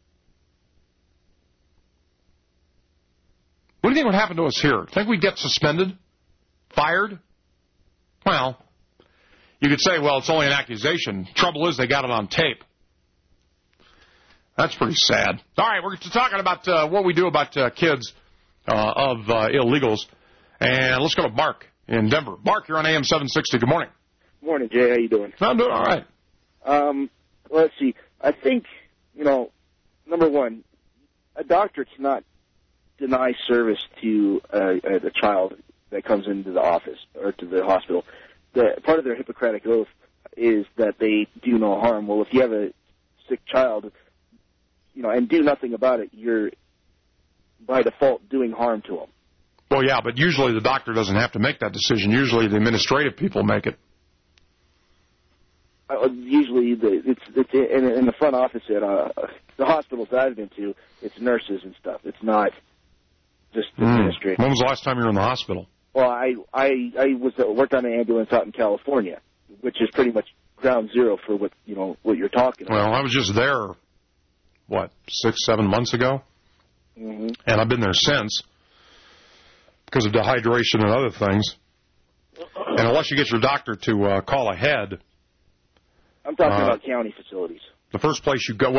What do you think would happen to us here? Think we'd get suspended? Fired? Well, you could say, well, it's only an accusation. Trouble is, they got it on tape. That's pretty sad. All right, we're talking about what we do about kids of illegals. And let's go to Mark in Denver. Mark, you're on AM 760. Good morning. Good morning, Jay. How you doing? I'm doing all right. Let's see. I think, number one, a doctor cannot deny service to a child that comes into the office or to the hospital. Part of their Hippocratic oath is that they do no harm. Well, if you have a sick child, and do nothing about it, you're by default doing harm to them. Well, yeah, but usually the doctor doesn't have to make that decision. Usually the administrative people make it. usually it's in the front office at the hospitals that I've been to. It's nurses and stuff. It's not just administrators. When was the last time you were in the hospital? Well, I worked on an ambulance out in California, which is pretty much ground zero for what you're talking about. Well, I was just there, 6-7 months ago, and I've been there since because of dehydration and other things. And unless you get your doctor to call ahead, I'm talking about county facilities. The first place you go,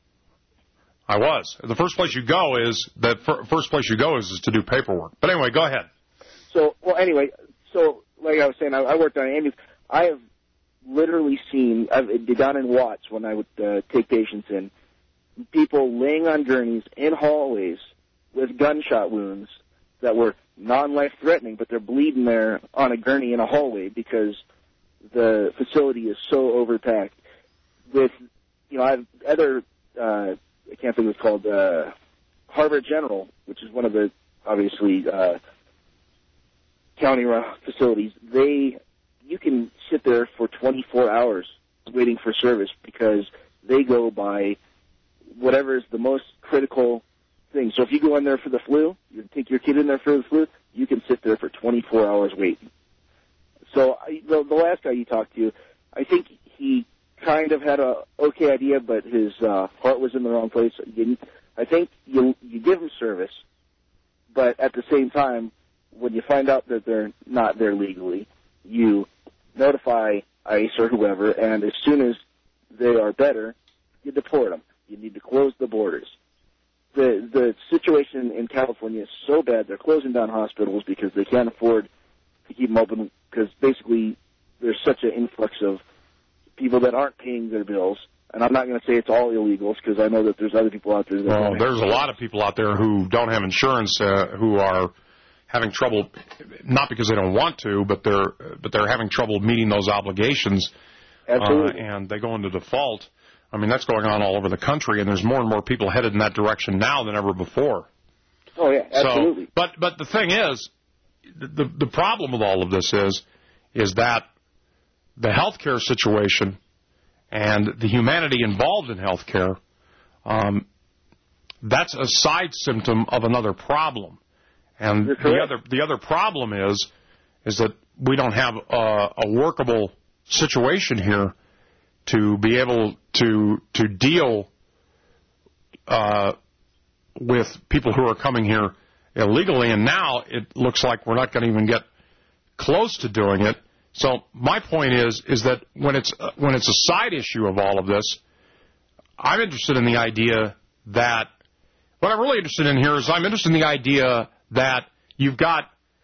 the first place you go is to do paperwork. But anyway, go ahead. So like I was saying, I worked on an ambulance. I have literally seen, down in Watts when I would take patients in, people laying on gurneys in hallways with gunshot wounds that were non-life-threatening, but they're bleeding there on a gurney in a hallway because the facility is so overpacked. With, I have other, I can't think what it's called, Harvard General, which is one of the, obviously, county facilities. You can sit there for 24 hours waiting for service because they go by whatever is the most critical thing. So if you go in there for the flu, you take your kid in there for the flu, you can sit there for 24 hours waiting. So the last guy you talked to, I think he kind of had a okay idea, but his heart was in the wrong place. I think you give him service, but at the same time, when you find out that they're not there legally, you notify ICE or whoever, and as soon as they are better, you deport them. You need to close the borders. The situation in California is so bad, they're closing down hospitals because they can't afford to keep them open because basically there's such an influx of people that aren't paying their bills. And I'm not going to say it's all illegals because I know that there's other people out there. There's a lot of people out there who don't have insurance who are having trouble, not because they don't want to, but they're having trouble meeting those obligations. Absolutely. And they go into default. I mean, that's going on all over the country, and there's more and more people headed in that direction now than ever before. Oh, yeah, absolutely. So, but the thing is, the problem with all of this is that the healthcare situation and the humanity involved in healthcare, that's a side symptom of another problem. And the other problem is that we don't have a workable situation here to be able to deal with people who are coming here illegally, and now it looks like we're not going to even get close to doing it. So my point is that when it's a side issue of all of this, I'm interested in the idea that what I'm really interested in here is I'm interested in the idea that you've got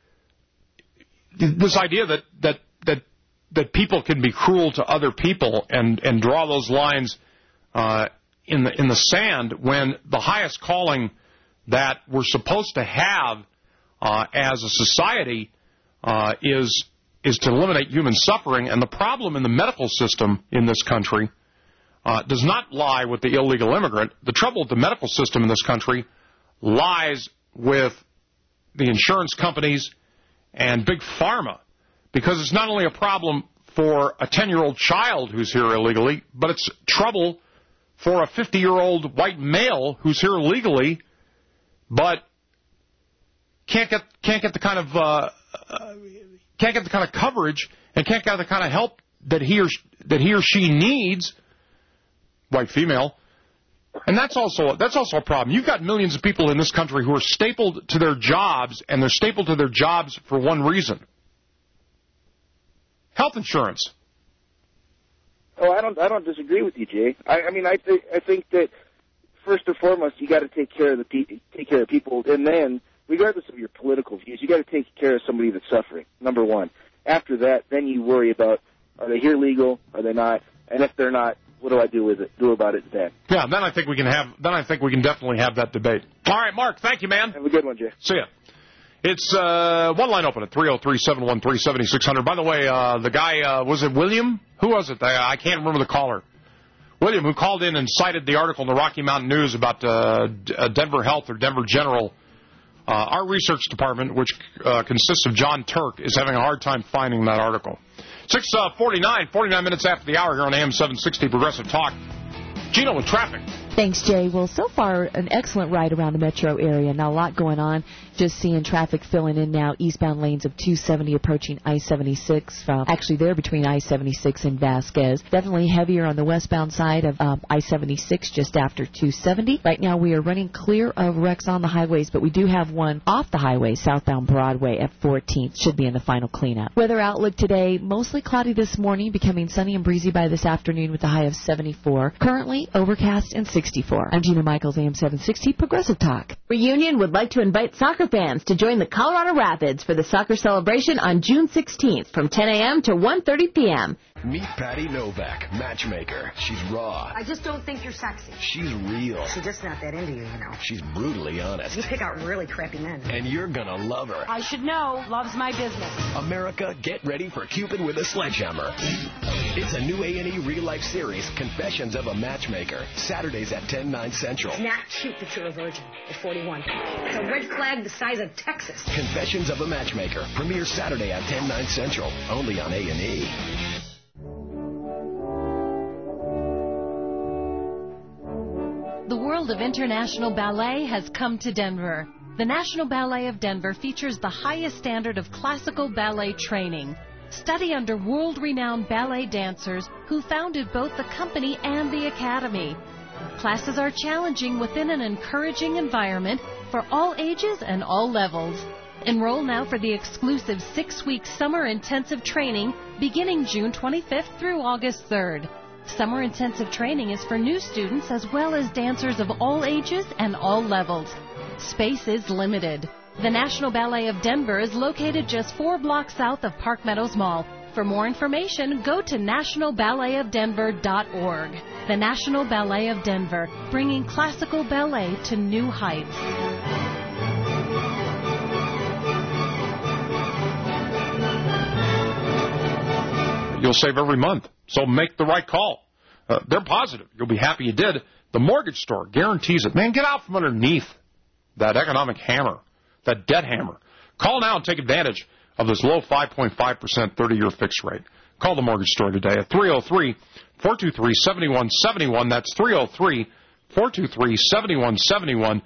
this idea that people can be cruel to other people and draw those lines in the sand when the highest calling that we're supposed to have as a society is to eliminate human suffering. And the problem in the medical system in this country does not lie with the illegal immigrant. The trouble with the medical system in this country lies with the insurance companies and big pharma, because it's not only a problem for a 10-year-old child who's here illegally, but it's trouble for a 50-year-old white male who's here illegally, but can't get the kind of coverage and can't get the kind of help that he or she needs, white female. And that's also a problem. You've got millions of people in this country who are stapled to their jobs, and they're stapled to their jobs for one reason: health insurance. Oh, I don't disagree with you, Jay. I think that first and foremost you got to take care of people, and then regardless of your political views, you got to take care of somebody that's suffering. Number one. After that, then you worry about, are they here legal? Are they not? And if they're not, what do I do about it then? Yeah, then I think we can definitely have that debate. All right, Mark, thank you, man. Have a good one, Jay. See ya. It's one line open at 303-713-7600. By the way, the guy, was it William? Who was it? I can't remember the caller. William, who called in and cited the article in the Rocky Mountain News about Denver Health or Denver General. Our research department, which consists of John Turk, is having a hard time finding that article. 6:49, 49 minutes after the hour here on AM 760 Progressive Talk. Gino with traffic. Thanks, Jay. Well, so far, an excellent ride around the metro area. Now, a lot going on. Just seeing traffic filling in now. Eastbound lanes of 270 approaching I-76. Actually, they're between I-76 and Vasquez. Definitely heavier on the westbound side of I-76 just after 270. Right now, we are running clear of wrecks on the highways, but we do have one off the highway, southbound Broadway at 14th. Should be in the final cleanup. Weather outlook today, mostly cloudy this morning, becoming sunny and breezy by this afternoon with a high of 74. Currently, overcast and 64. I'm Gina Michaels, AM 760 Progressive Talk. Reunion would like to invite soccer fans to join the Colorado Rapids for the soccer celebration on June 16th from 10 a.m. to 1:30 p.m. Meet Patty Novak, matchmaker. She's raw. I just don't think you're sexy. She's real. She's just not that into you, you know. She's brutally honest. You pick out really crappy men. And you're gonna love her. I should know. Love's my business. America, get ready for Cupid with a Sledgehammer. It's a new A&E real-life series, Confessions of a Matchmaker. Saturdays at 10/9 Central. It's not cute that you're a virgin at 41. It's a red flag the size of Texas. Confessions of a Matchmaker. Premieres Saturday at 10/9 Central. Only on A&E. The world of international ballet has come to Denver. The National Ballet of Denver features the highest standard of classical ballet training. Study under world-renowned ballet dancers who founded both the company and the academy. Classes are challenging within an encouraging environment for all ages and all levels. Enroll now for the exclusive 6-week summer intensive training beginning June 25th through August 3rd. Summer intensive training is for new students as well as dancers of all ages and all levels. Space is limited. The National Ballet of Denver is located just 4 blocks south of Park Meadows Mall. For more information, go to nationalballetofdenver.org. The National Ballet of Denver, bringing classical ballet to new heights. You'll save every month, so make the right call. They're positive. You'll be happy you did. The Mortgage Store guarantees it. Man, get out from underneath that economic hammer, that debt hammer. Call now and take advantage of this low 5.5% 30-year fixed rate. Call the Mortgage Store today at 303-423-7171. That's 303-423-7171.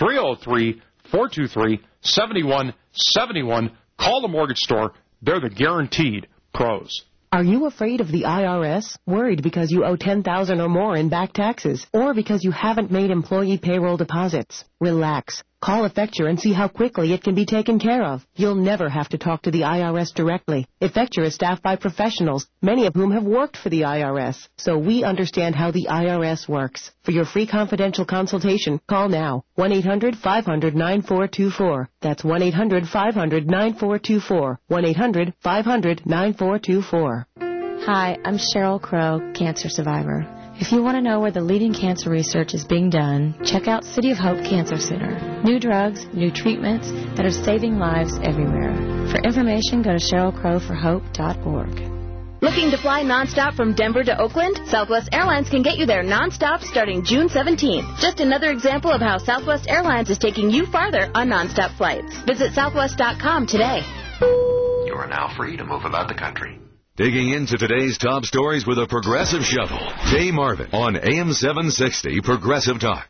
303-423-7171. Call the Mortgage Store. They're the guaranteed pros. Are you afraid of the IRS? Worried because you owe $10,000 or more in back taxes? Or because you haven't made employee payroll deposits? Relax. Call Effecture and see how quickly it can be taken care of. You'll never have to talk to the IRS directly. Effecture is staffed by professionals, many of whom have worked for the IRS. So we understand how the IRS works. For your free confidential consultation, call now. 1-800-500-9424. That's 1-800-500-9424. 1-800-500-9424. Hi, I'm Cheryl Crow, cancer survivor. If you want to know where the leading cancer research is being done, check out City of Hope Cancer Center. New drugs, new treatments that are saving lives everywhere. For information, go to CherylCrowForHope.org. Looking to fly nonstop from Denver to Oakland? Southwest Airlines can get you there nonstop starting June 17th. Just another example of how Southwest Airlines is taking you farther on nonstop flights. Visit Southwest.com today. You are now free to move about the country. Digging into today's top stories with a Progressive Shuttle. Jay Marvin on AM 760 Progressive Talk.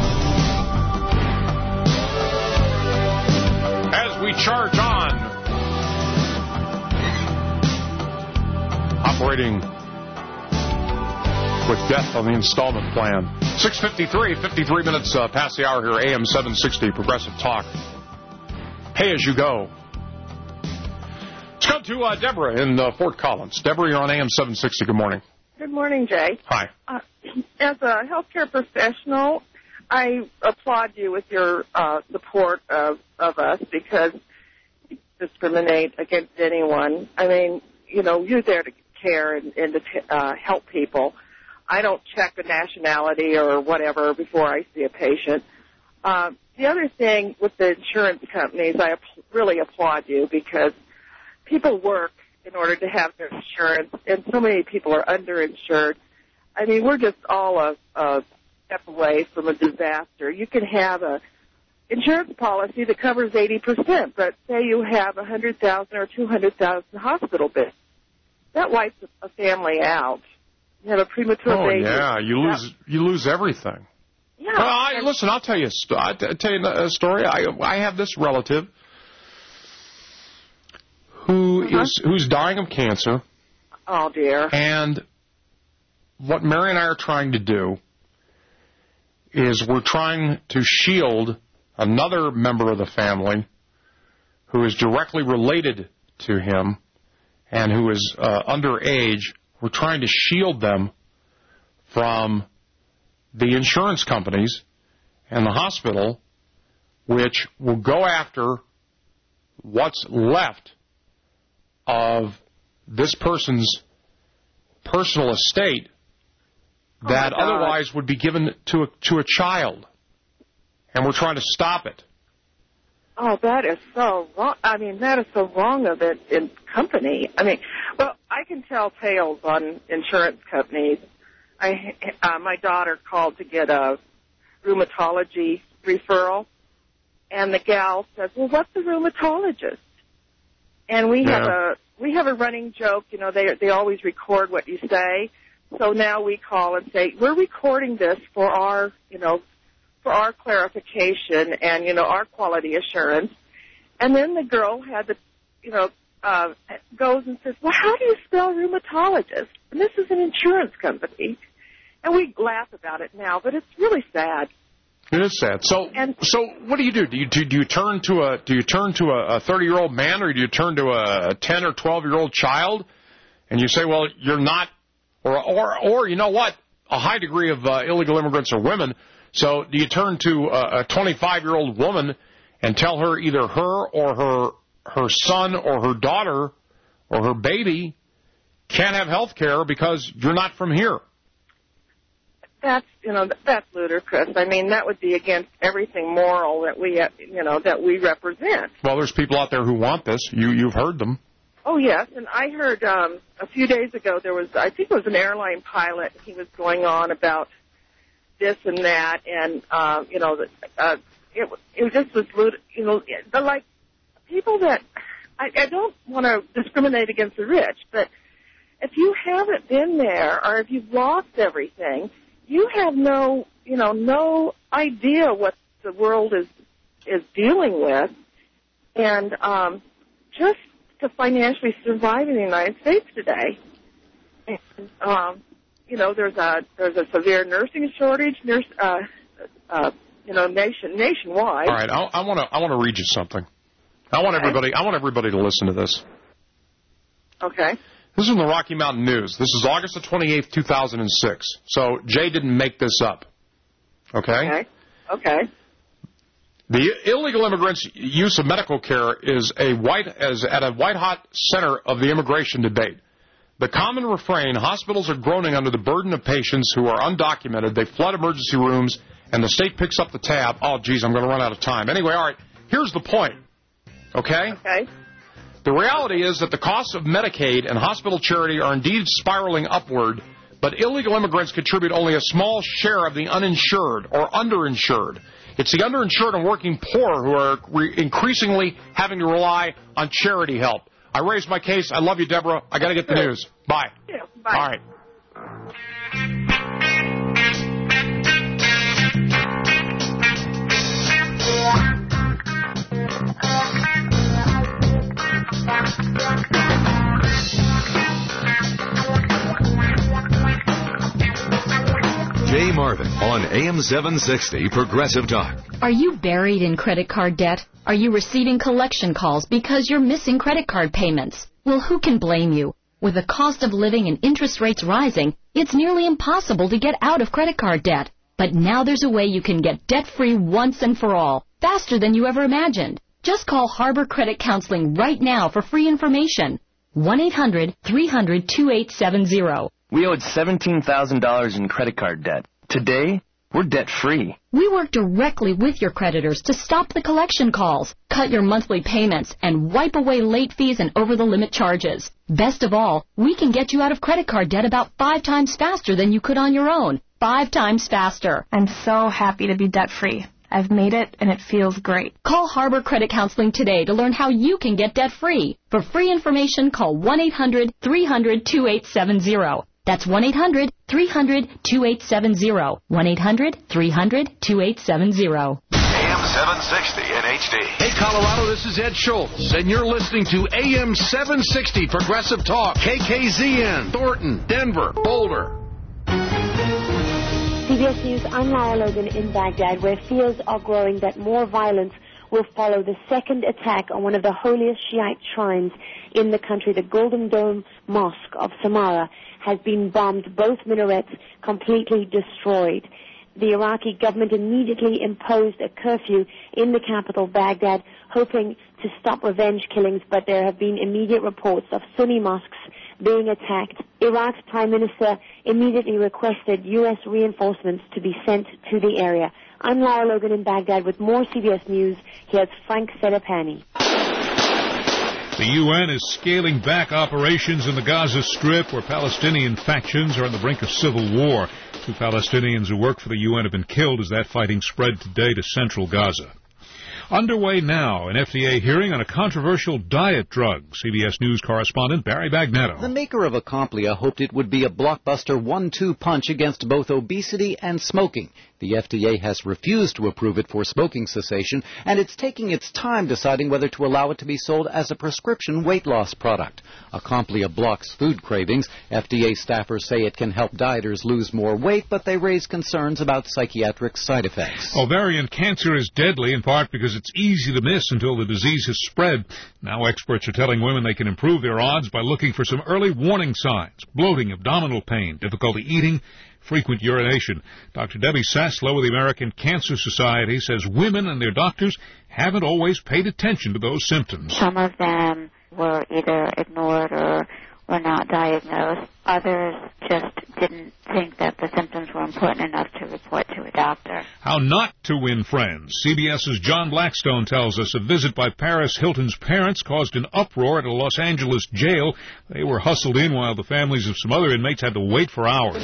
As we charge on, operating with death on the installment plan. 6:53, 53 minutes past the hour here, AM 760 Progressive Talk. Hey, as you go. Let's go to Deborah in Fort Collins. Deborah, you're on AM 760. Good morning. Good morning, Jay. Hi. As a healthcare professional, I applaud you with your support of us because you discriminate against anyone. I mean, you know, you're there to care and to help people. I don't check the nationality or whatever before I see a patient. The other thing with the insurance companies, I really applaud you because people work in order to have their insurance, and so many people are underinsured. I mean, we're just all a step away from a disaster. You can have a insurance policy that covers 80%, but say you have 100,000 or 200,000 hospital bills. that wipes a family out. You have a premature baby. Oh yeah, you lose everything. Yeah. Well, listen, I'll tell you a story. I have this relative who's dying of cancer. Oh dear. And what Mary and I are trying to do is we're trying to shield another member of the family who is directly related to him and who is underage. We're trying to shield them from the insurance companies and the hospital, which will go after what's left of this person's personal estate that otherwise would be given to a child. And we're trying to stop it. Oh, that is so wrong. I mean, that is so wrong of it in company. I mean, well, I can tell tales on insurance companies. My daughter called to get a rheumatology referral, and the gal says, "Well, what's a rheumatologist?" And we have a running joke. You know, they always record what you say. So now we call and say, "We're recording this for our, for our clarification and, our quality assurance." And then the girl had to, goes and says, "Well, how do you spell rheumatologist?" And this is an insurance company. And we laugh about it now, but it's really sad. It is sad. So what do you do? Do you turn to a 30-year-old man, or do you turn to a 10 or 12-year-old child, and you say, "Well, you're not," or you know what? A high degree of illegal immigrants are women. So do you turn to a 25-year-old woman and tell her either her or her son or her daughter or her baby can't have health care because you're not from here? That's ludicrous. I mean, that would be against everything moral that we represent. Well, there's people out there who want this. You've heard them. Oh, yes, and I heard a few days ago I think it was an airline pilot. He was going on about this and that, and it just was like people that I don't want to discriminate against the rich, but if you haven't been there or if you've lost everything, you have no idea what the world is dealing with, and just to financially survive in the United States today. And, there's a severe nursing shortage, nationwide. All right, I want to read you something. I want everybody to listen to this. Okay. This is from the Rocky Mountain News. This is August the 28th, 2006. So Jay didn't make this up. Okay? Okay. The illegal immigrants' use of medical care is at a white-hot center of the immigration debate. The common refrain, hospitals are groaning under the burden of patients who are undocumented. They flood emergency rooms, and the state picks up the tab. Oh, geez, I'm going to run out of time. Anyway, all right, here's the point. Okay? Okay. The reality is that the costs of Medicaid and hospital charity are indeed spiraling upward, but illegal immigrants contribute only a small share of the uninsured or underinsured. It's the underinsured and working poor who are increasingly having to rely on charity help. I raised my case. I love you, Deborah. I got to get the news. Bye. Yeah, bye. All right. Jay Marvin on AM 760 Progressive Talk. Are you buried in credit card debt? Are you receiving collection calls because you're missing credit card payments? Well, who can blame you? With the cost of living and interest rates rising, it's nearly impossible to get out of credit card debt. But now there's a way you can get debt-free once and for all, faster than you ever imagined. Just call Harbor Credit Counseling right now for free information. 1-800-300-2870. We owed $17,000 in credit card debt. Today, we're debt-free. We work directly with your creditors to stop the collection calls, cut your monthly payments, and wipe away late fees and over-the-limit charges. Best of all, we can get you out of credit card debt about 5 times faster than you could on your own. 5 times faster. I'm so happy to be debt-free. I've made it, and it feels great. Call Harbor Credit Counseling today to learn how you can get debt-free. For free information, call 1-800-300-2870. That's 1-800-300-2870. 1-800-300-2870. AM 760 in HD. Hey, Colorado, this is Ed Schultz, and you're listening to AM 760 Progressive Talk. KKZN, Thornton, Denver, Boulder. CBS News, I'm Lara Logan in Baghdad, where fears are growing that more violence will follow the second attack on one of the holiest Shiite shrines in the country. The Golden Dome Mosque of Samarra has been bombed, both minarets completely destroyed. The Iraqi government immediately imposed a curfew in the capital, Baghdad, hoping to stop revenge killings, but there have been immediate reports of Sunni mosques being attacked. Iraq's Prime Minister immediately requested U.S. reinforcements to be sent to the area. I'm Lara Logan in Baghdad with more CBS News. Here's Frank Sedapani. The UN is scaling back operations in the Gaza Strip, where Palestinian factions are on the brink of civil war. 2 Palestinians who work for the UN have been killed as that fighting spread today to central Gaza. Underway now, an FDA hearing on a controversial diet drug. CBS News correspondent Barry Bagnetto. The maker of Acomplia hoped it would be a blockbuster 1-2 punch against both obesity and smoking. The FDA has refused to approve it for smoking cessation, and it's taking its time deciding whether to allow it to be sold as a prescription weight loss product. Acomplia blocks food cravings. FDA staffers say it can help dieters lose more weight, but they raise concerns about psychiatric side effects. Ovarian cancer is deadly, in part because it's easy to miss until the disease has spread. Now experts are telling women they can improve their odds by looking for some early warning signs: bloating, abdominal pain, difficulty eating, frequent urination. Dr. Debbie Saslow of the American Cancer Society says women and their doctors haven't always paid attention to those symptoms. Some of them were either ignored or were not diagnosed. Others just didn't think that the symptoms were important enough to report to a doctor. How not to win friends. CBS's John Blackstone tells us a visit by Paris Hilton's parents caused an uproar at a Los Angeles jail. They were hustled in while the families of some other inmates had to wait for hours.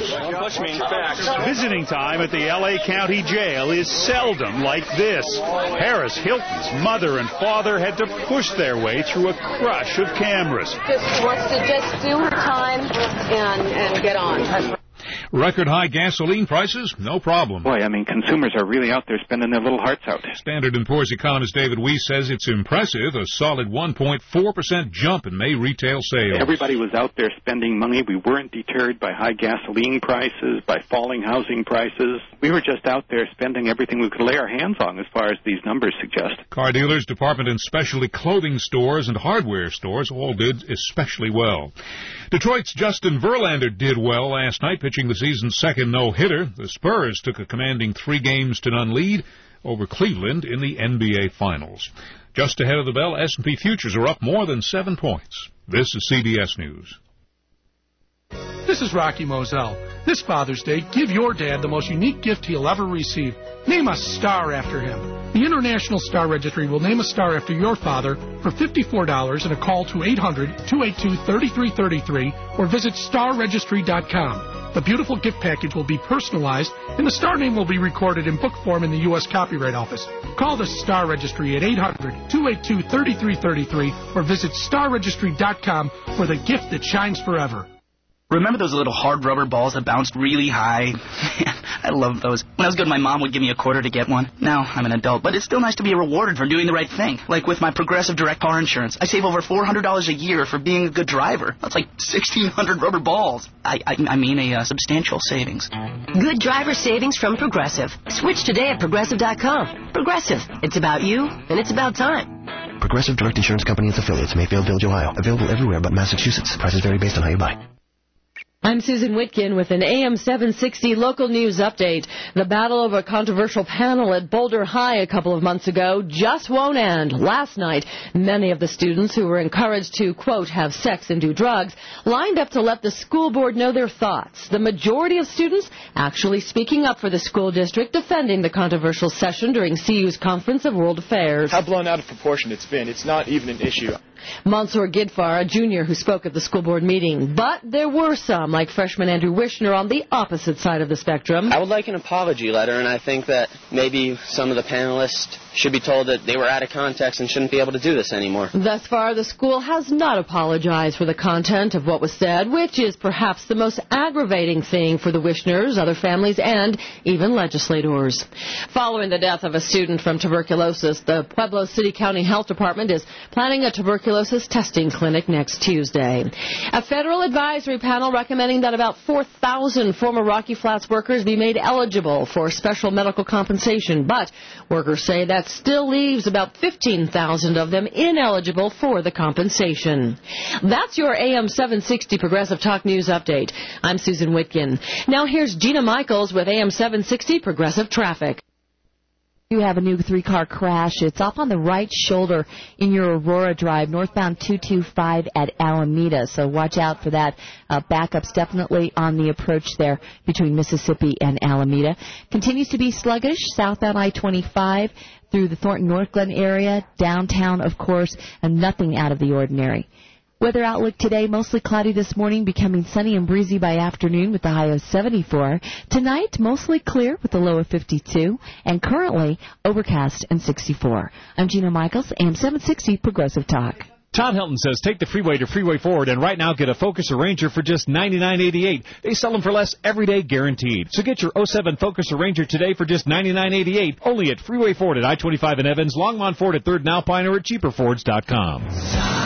Visiting time at the L.A. County Jail is seldom like this. Paris Hilton's mother and father had to push their way through a crush of cameras. Just wants to just do her time and get on. Record high gasoline prices? No problem. Boy, I mean, consumers are really out there spending their little hearts out. Standard & Poor's economist David Weiss says it's impressive, a solid 1.4% jump in May retail sales. Everybody was out there spending money. We weren't deterred by high gasoline prices, by falling housing prices. We were just out there spending everything we could lay our hands on, as far as these numbers suggest. Car dealers, department and specialty clothing stores, and hardware stores all did especially well. Detroit's Justin Verlander did well last night, pitching the season's second no-hitter. The Spurs took a commanding 3-0 lead over Cleveland in the NBA Finals. Just ahead of the bell, S&P futures are up more than 7 points. This is CBS News. This is Rocky Moselle. This Father's Day, give your dad the most unique gift he'll ever receive. Name a star after him. The International Star Registry will name a star after your father for $54 and a call to 800-282-3333 or visit starregistry.com. The beautiful gift package will be personalized, and the star name will be recorded in book form in the U.S. Copyright Office. Call the Star Registry at 800-282-3333 or visit starregistry.com for the gift that shines forever. Remember those little hard rubber balls that bounced really high? I love those. When I was good, my mom would give me a quarter to get one. Now I'm an adult, but it's still nice to be rewarded for doing the right thing. Like with my Progressive Direct Car Insurance. I save over $400 a year for being a good driver. That's like 1,600 rubber balls. I mean a substantial savings. Good driver savings from Progressive. Switch today at Progressive.com. Progressive. It's about you, and it's about time. Progressive Direct Insurance Company and its affiliates, Mayfield Village, Ohio. Available everywhere but Massachusetts. Prices vary based on how you buy. I'm Susan Whitkin with an AM 760 local news update. The battle over a controversial panel at Boulder High a couple of months ago just won't end. Last night, many of the students who were encouraged to, quote, have sex and do drugs, lined up to let the school board know their thoughts. The majority of students actually speaking up for the school district, defending the controversial session during CU's Conference of World Affairs. How blown out of proportion it's been. It's not even an issue. Mansour Gidfar, a junior who spoke at the school board meeting. But there were some, like freshman Andrew Wishner, on the opposite side of the spectrum. I would like an apology letter, and I think that maybe some of the panelists should be told that they were out of context and shouldn't be able to do this anymore. Thus far, the school has not apologized for the content of what was said, which is perhaps the most aggravating thing for the Wishners, other families, and even legislators. Following the death of a student from tuberculosis, the Pueblo City County Health Department is planning a tuberculosis testing clinic next Tuesday. A federal advisory panel recommending that about 4,000 former Rocky Flats workers be made eligible for special medical compensation, but workers say that still leaves about 15,000 of them ineligible for the compensation. That's your AM 760 Progressive Talk News Update. I'm Susan Whitkin. Now here's Gina Michaels with AM 760 Progressive Traffic. You have a new 3-car crash. It's off on the right shoulder in your Aurora Drive, northbound 225 at Alameda. So watch out for that. Backup's definitely on the approach there between Mississippi and Alameda. Continues to be sluggish southbound I-25 through the Thornton North Glen area, downtown, of course, and nothing out of the ordinary. Weather outlook today, mostly cloudy this morning, becoming sunny and breezy by afternoon with a high of 74. Tonight, mostly clear with a low of 52, and currently overcast and 64. I'm Gina Michaels, AM 760 Progressive Talk. Todd Hilton says take the freeway to Freeway Ford and right now get a Focus Ranger for just $99.88. They sell them for less every day guaranteed. So get your 07 Focus Ranger today for just $99.88 only at Freeway Ford at I-25 in Evans, Longmont Ford at 3rd and Alpine, or at cheaperfords.com.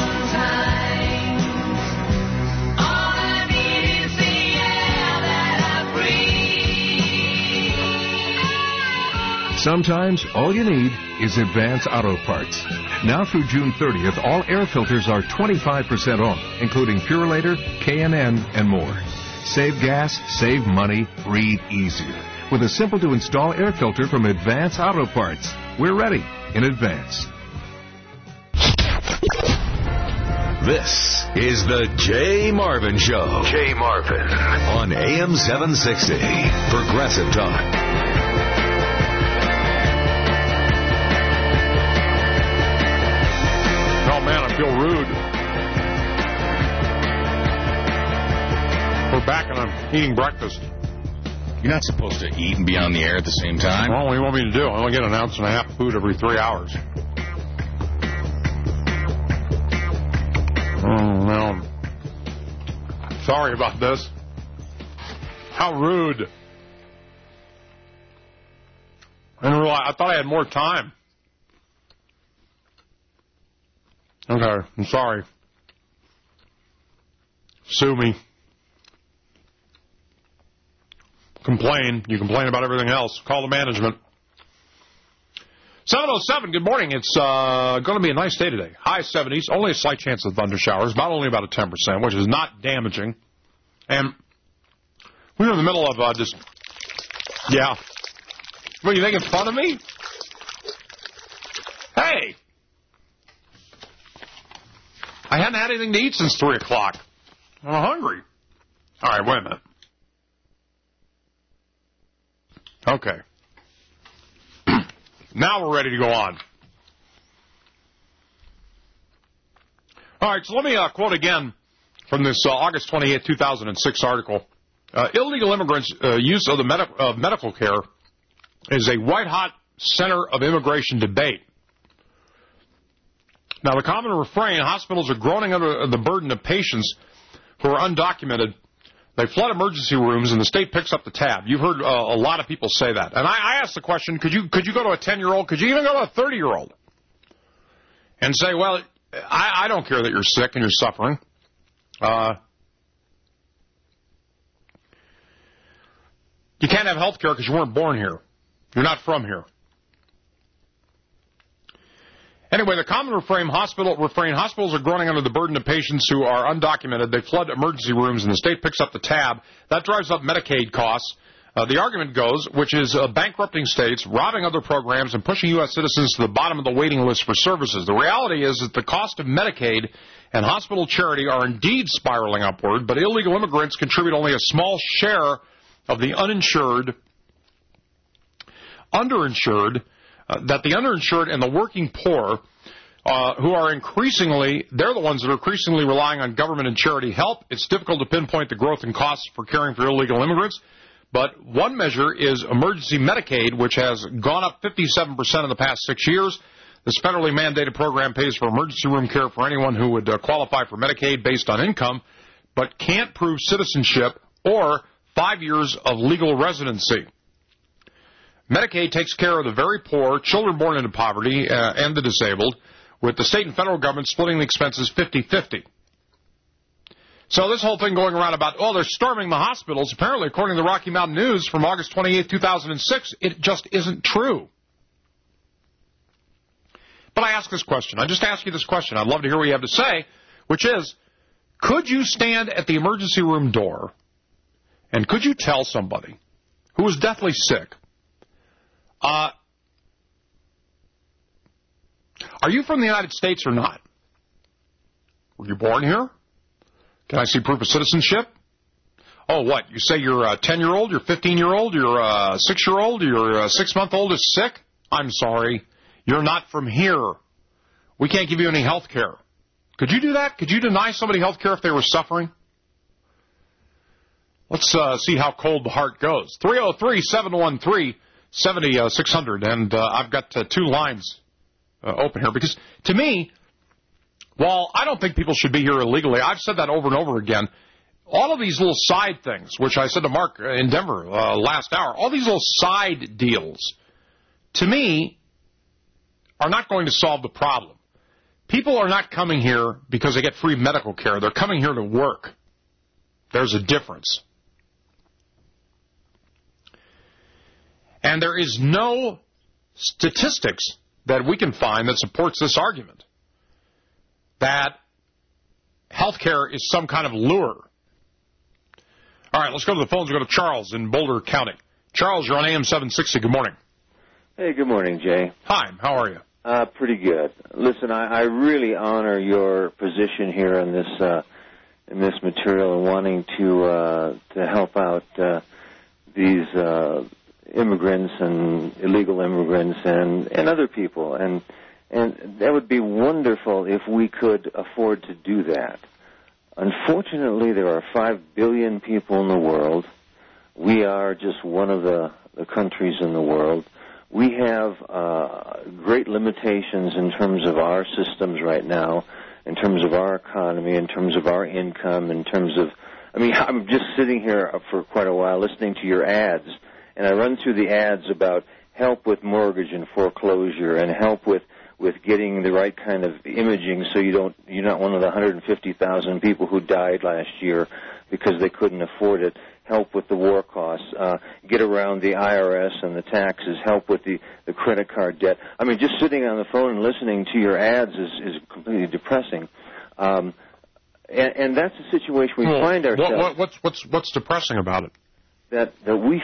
Sometimes all you need is Advance Auto Parts. Now through June 30th, all air filters are 25% off, including Purolator, K&N, and more. Save gas, save money, breathe easier. With a simple-to-install air filter from Advance Auto Parts. We're ready in advance. This is the Jay Marvin Show. Jay Marvin on AM 760. Progressive Talk. Oh, man, I feel rude. We're back and I'm eating breakfast. You're not supposed to eat and be on the air at the same time. Well, what do you want me to do? I only get an ounce and a half of food every 3 hours. Oh, no. Sorry about this. How rude. I thought I had more time. Okay, I'm sorry. Sue me. Complain. You complain about everything else. Call the management. 7:07, good morning. It's going to be a nice day today. High 70s, only a slight chance of thunder showers, about only about a 10%, which is not damaging. And we're in the middle of just, yeah. What, you making fun of me? Hey! I hadn't had anything to eat since 3 o'clock. I'm hungry. All right, wait a minute. Okay. Now we're ready to go on. All right, so let me quote again from this August 28, 2006 article. Illegal immigrants' use of the medical care is a white-hot center of immigration debate. Now, the common refrain, hospitals are groaning under the burden of patients who are undocumented. They flood emergency rooms, and the state picks up the tab. You've heard a lot of people say that. And I asked the question, could you go to a 10-year-old? Could you even go to a 30-year-old? And say, well, I don't care that you're sick and you're suffering. You can't have health care because you weren't born here. You're not from here. Anyway, the common refrain, hospitals are groaning under the burden of patients who are undocumented. They flood emergency rooms, and the state picks up the tab. That drives up Medicaid costs. The argument goes, which is bankrupting states, robbing other programs, and pushing U.S. citizens to the bottom of the waiting list for services. The reality is that the cost of Medicaid and hospital charity are indeed spiraling upward, but illegal immigrants contribute only a small share of the underinsured, that the underinsured and the working poor who are increasingly, they're the ones that are increasingly relying on government and charity help. It's difficult to pinpoint the growth in costs for caring for illegal immigrants. But one measure is emergency Medicaid, which has gone up 57% in the past 6 years. This federally mandated program pays for emergency room care for anyone who would qualify for Medicaid based on income, but can't prove citizenship or 5 years of legal residency. Medicaid takes care of the very poor, children born into poverty, and the disabled, with the state and federal government splitting the expenses 50-50. So this whole thing going around about, they're storming the hospitals, apparently, according to the Rocky Mountain News from August 28, 2006, it just isn't true. But I ask this question. I just ask you this question. I'd love to hear what you have to say, which is, could you stand at the emergency room door and could you tell somebody who is deathly sick, are you from the United States or not? Were you born here? Can I see proof of citizenship? Oh, what? You say you're a 10-year-old, you're a 15-year-old, you're a 6-year-old, you're a 6-month-old is sick? I'm sorry. You're not from here. We can't give you any health care. Could you do that? Could you deny somebody health care if they were suffering? Let's see how cold the heart goes. 303-713-7600. And I've got 2 lines open here. Because to me, while I don't think people should be here illegally, I've said that over and over again, all of these little side things, which I said to Mark in Denver last hour, all these little side deals, to me, are not going to solve the problem. People are not coming here because they get free medical care. They're coming here to work. There's a difference. And there is no statistics that we can find that supports this argument that health care is some kind of lure. All right, let's go to the phones. We'll go to Charles in Boulder County. Charles, you're on AM 760. Good morning. Hey, good morning, Jay. Hi, how are you? Pretty good. Listen, I really honor your position here in this material and wanting to help out these immigrants and illegal immigrants and other people, and that would be wonderful if we could afford to do that. Unfortunately, there are 5 billion people in the world. We are just one of the countries in the world. We have great limitations in terms of our systems right now, in terms of our economy, in terms of our income, in terms of, I'm just sitting here for quite a while listening to your ads, and I run through the ads about help with mortgage and foreclosure and help with getting the right kind of imaging so you're not one of the 150,000 people who died last year because they couldn't afford it. Help with the war costs, get around the IRS and the taxes, help with the credit card debt. Just sitting on the phone and listening to your ads is completely depressing. And that's the situation we find ourselves. What's depressing about it? That we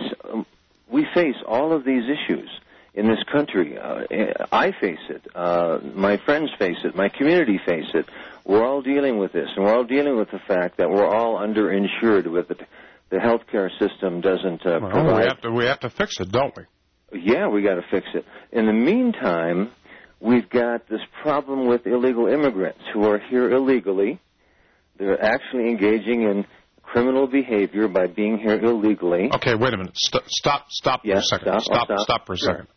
face all of these issues in this country. I face it. My friends face it. My community face it. We're all dealing with this, and we're all dealing with the fact that we're all underinsured with it. The healthcare system doesn't provide. We have to fix it, don't we? Yeah, we got to fix it. In the meantime, we've got this problem with illegal immigrants who are here illegally. They're actually engaging in criminal behavior by being here illegally. Okay, wait a minute. Stop for a second. Stop for a second.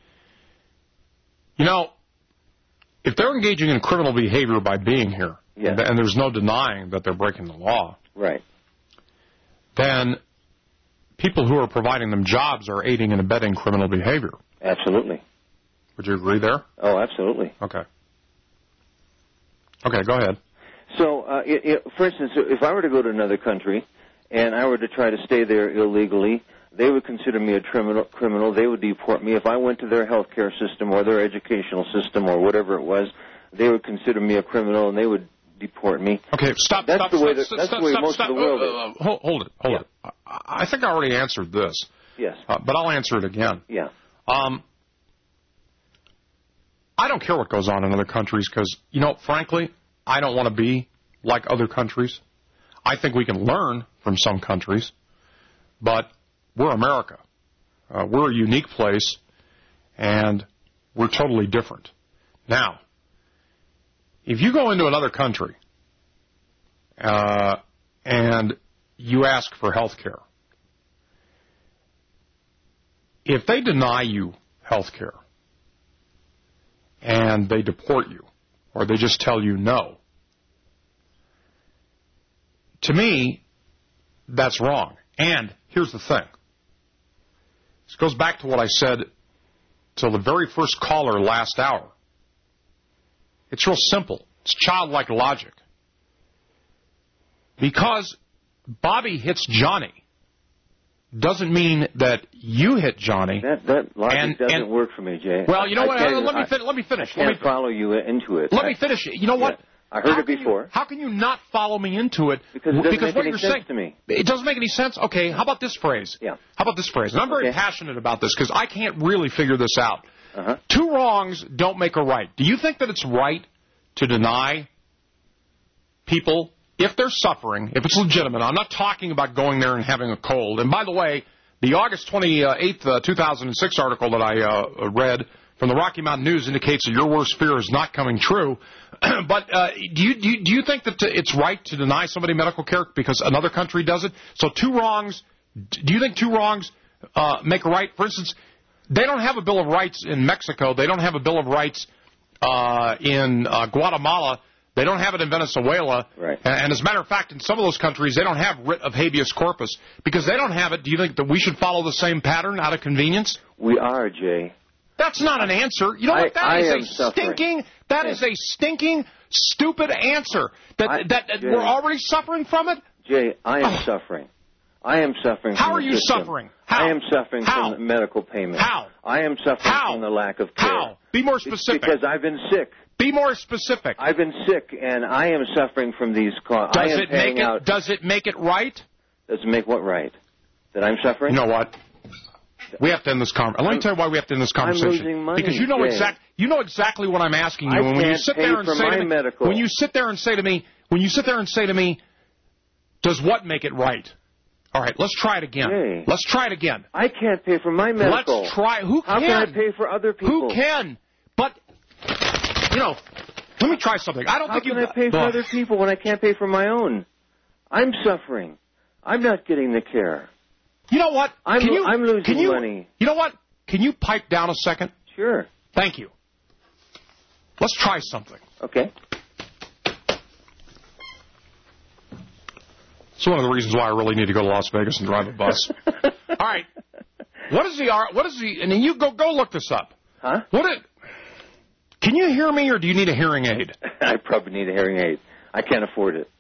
If they're engaging in criminal behavior by being here, and there's no denying that they're breaking the law, right? Then people who are providing them jobs are aiding and abetting criminal behavior. Absolutely. Would you agree there? Oh, absolutely. Okay, go ahead. So, for instance, if I were to go to another country and I were to try to stay there illegally, they would consider me a criminal. They would deport me. If I went to their health care system or their educational system or whatever it was, they would consider me a criminal and they would deport me. Okay, stop. That's the way most of the world is. Hold it. I think I already answered this. Yes. But I'll answer it again. Yeah. I don't care what goes on in other countries because, frankly, I don't want to be like other countries. I think we can learn from some countries, but we're America. We're a unique place, and we're totally different. Now, if you go into another country and you ask for health care, if they deny you health care and they deport you or they just tell you no, to me, that's wrong. And here's the thing. This goes back to what I said till the very first caller last hour. It's real simple. It's childlike logic. Because Bobby hits Johnny doesn't mean that you hit Johnny. That logic doesn't work for me, Jay. Well, you know what? Let me finish. I can't follow you into it. Let me finish. You know what? Yeah. I heard it before. How can you not follow me into it? Because it doesn't make what any you're sense saying to me. It doesn't make any sense? Okay, how about this phrase? Yeah. How about this phrase? And I'm very passionate about this because I can't really figure this out. Uh-huh. Two wrongs don't make a right. Do you think that it's right to deny people, if they're suffering, if it's legitimate? I'm not talking about going there and having a cold. And by the way, the August 28th, 2006 article that I read from the Rocky Mountain News indicates that your worst fear is not coming true. But do you think that it's right to deny somebody medical care because another country does it? So two wrongs, do you think two wrongs make a right? For instance, they don't have a Bill of Rights in Mexico. They don't have a Bill of Rights in Guatemala. They don't have it in Venezuela. Right. And as a matter of fact, in some of those countries, they don't have writ of habeas corpus. Because they don't have it, do you think that we should follow the same pattern out of convenience? We are, Jay. That's not an answer. You know what? That is a stinking, stupid answer. That we're already suffering from it? Jay, I am suffering. I am suffering How from are the you system. suffering? How? I am suffering How? from medical payments. How? I am suffering from the lack of care. How? Be more specific. Because I've been sick. Be more specific. I've been sick, and I am suffering from these costs. Does it make it right? Does it make what right? That I'm suffering? You know what? We have to end this conversation. Let me tell you why we have to end this conversation. I'm losing money, because you know exactly what I'm asking you. I And when you can't sit pay there and for say my to me, medical. when you sit there and say to me, does what make it right? All right, let's try it again. Jay, let's try it again. I can't pay for my medical. Let's try. Who can? How can I pay for other people? Who can? But let me try something. I don't How think you can I pay for other people when I can't pay for my own? I'm suffering. I'm not getting the care. You know what? I'm losing money. You know what? Can you pipe down a second? Sure. Thank you. Let's try something. Okay. It's one of the reasons why I really need to go to Las Vegas and drive a bus. All right. What is the and then you go look this up. Huh? Can you hear me or do you need a hearing aid? I probably need a hearing aid. I can't afford it.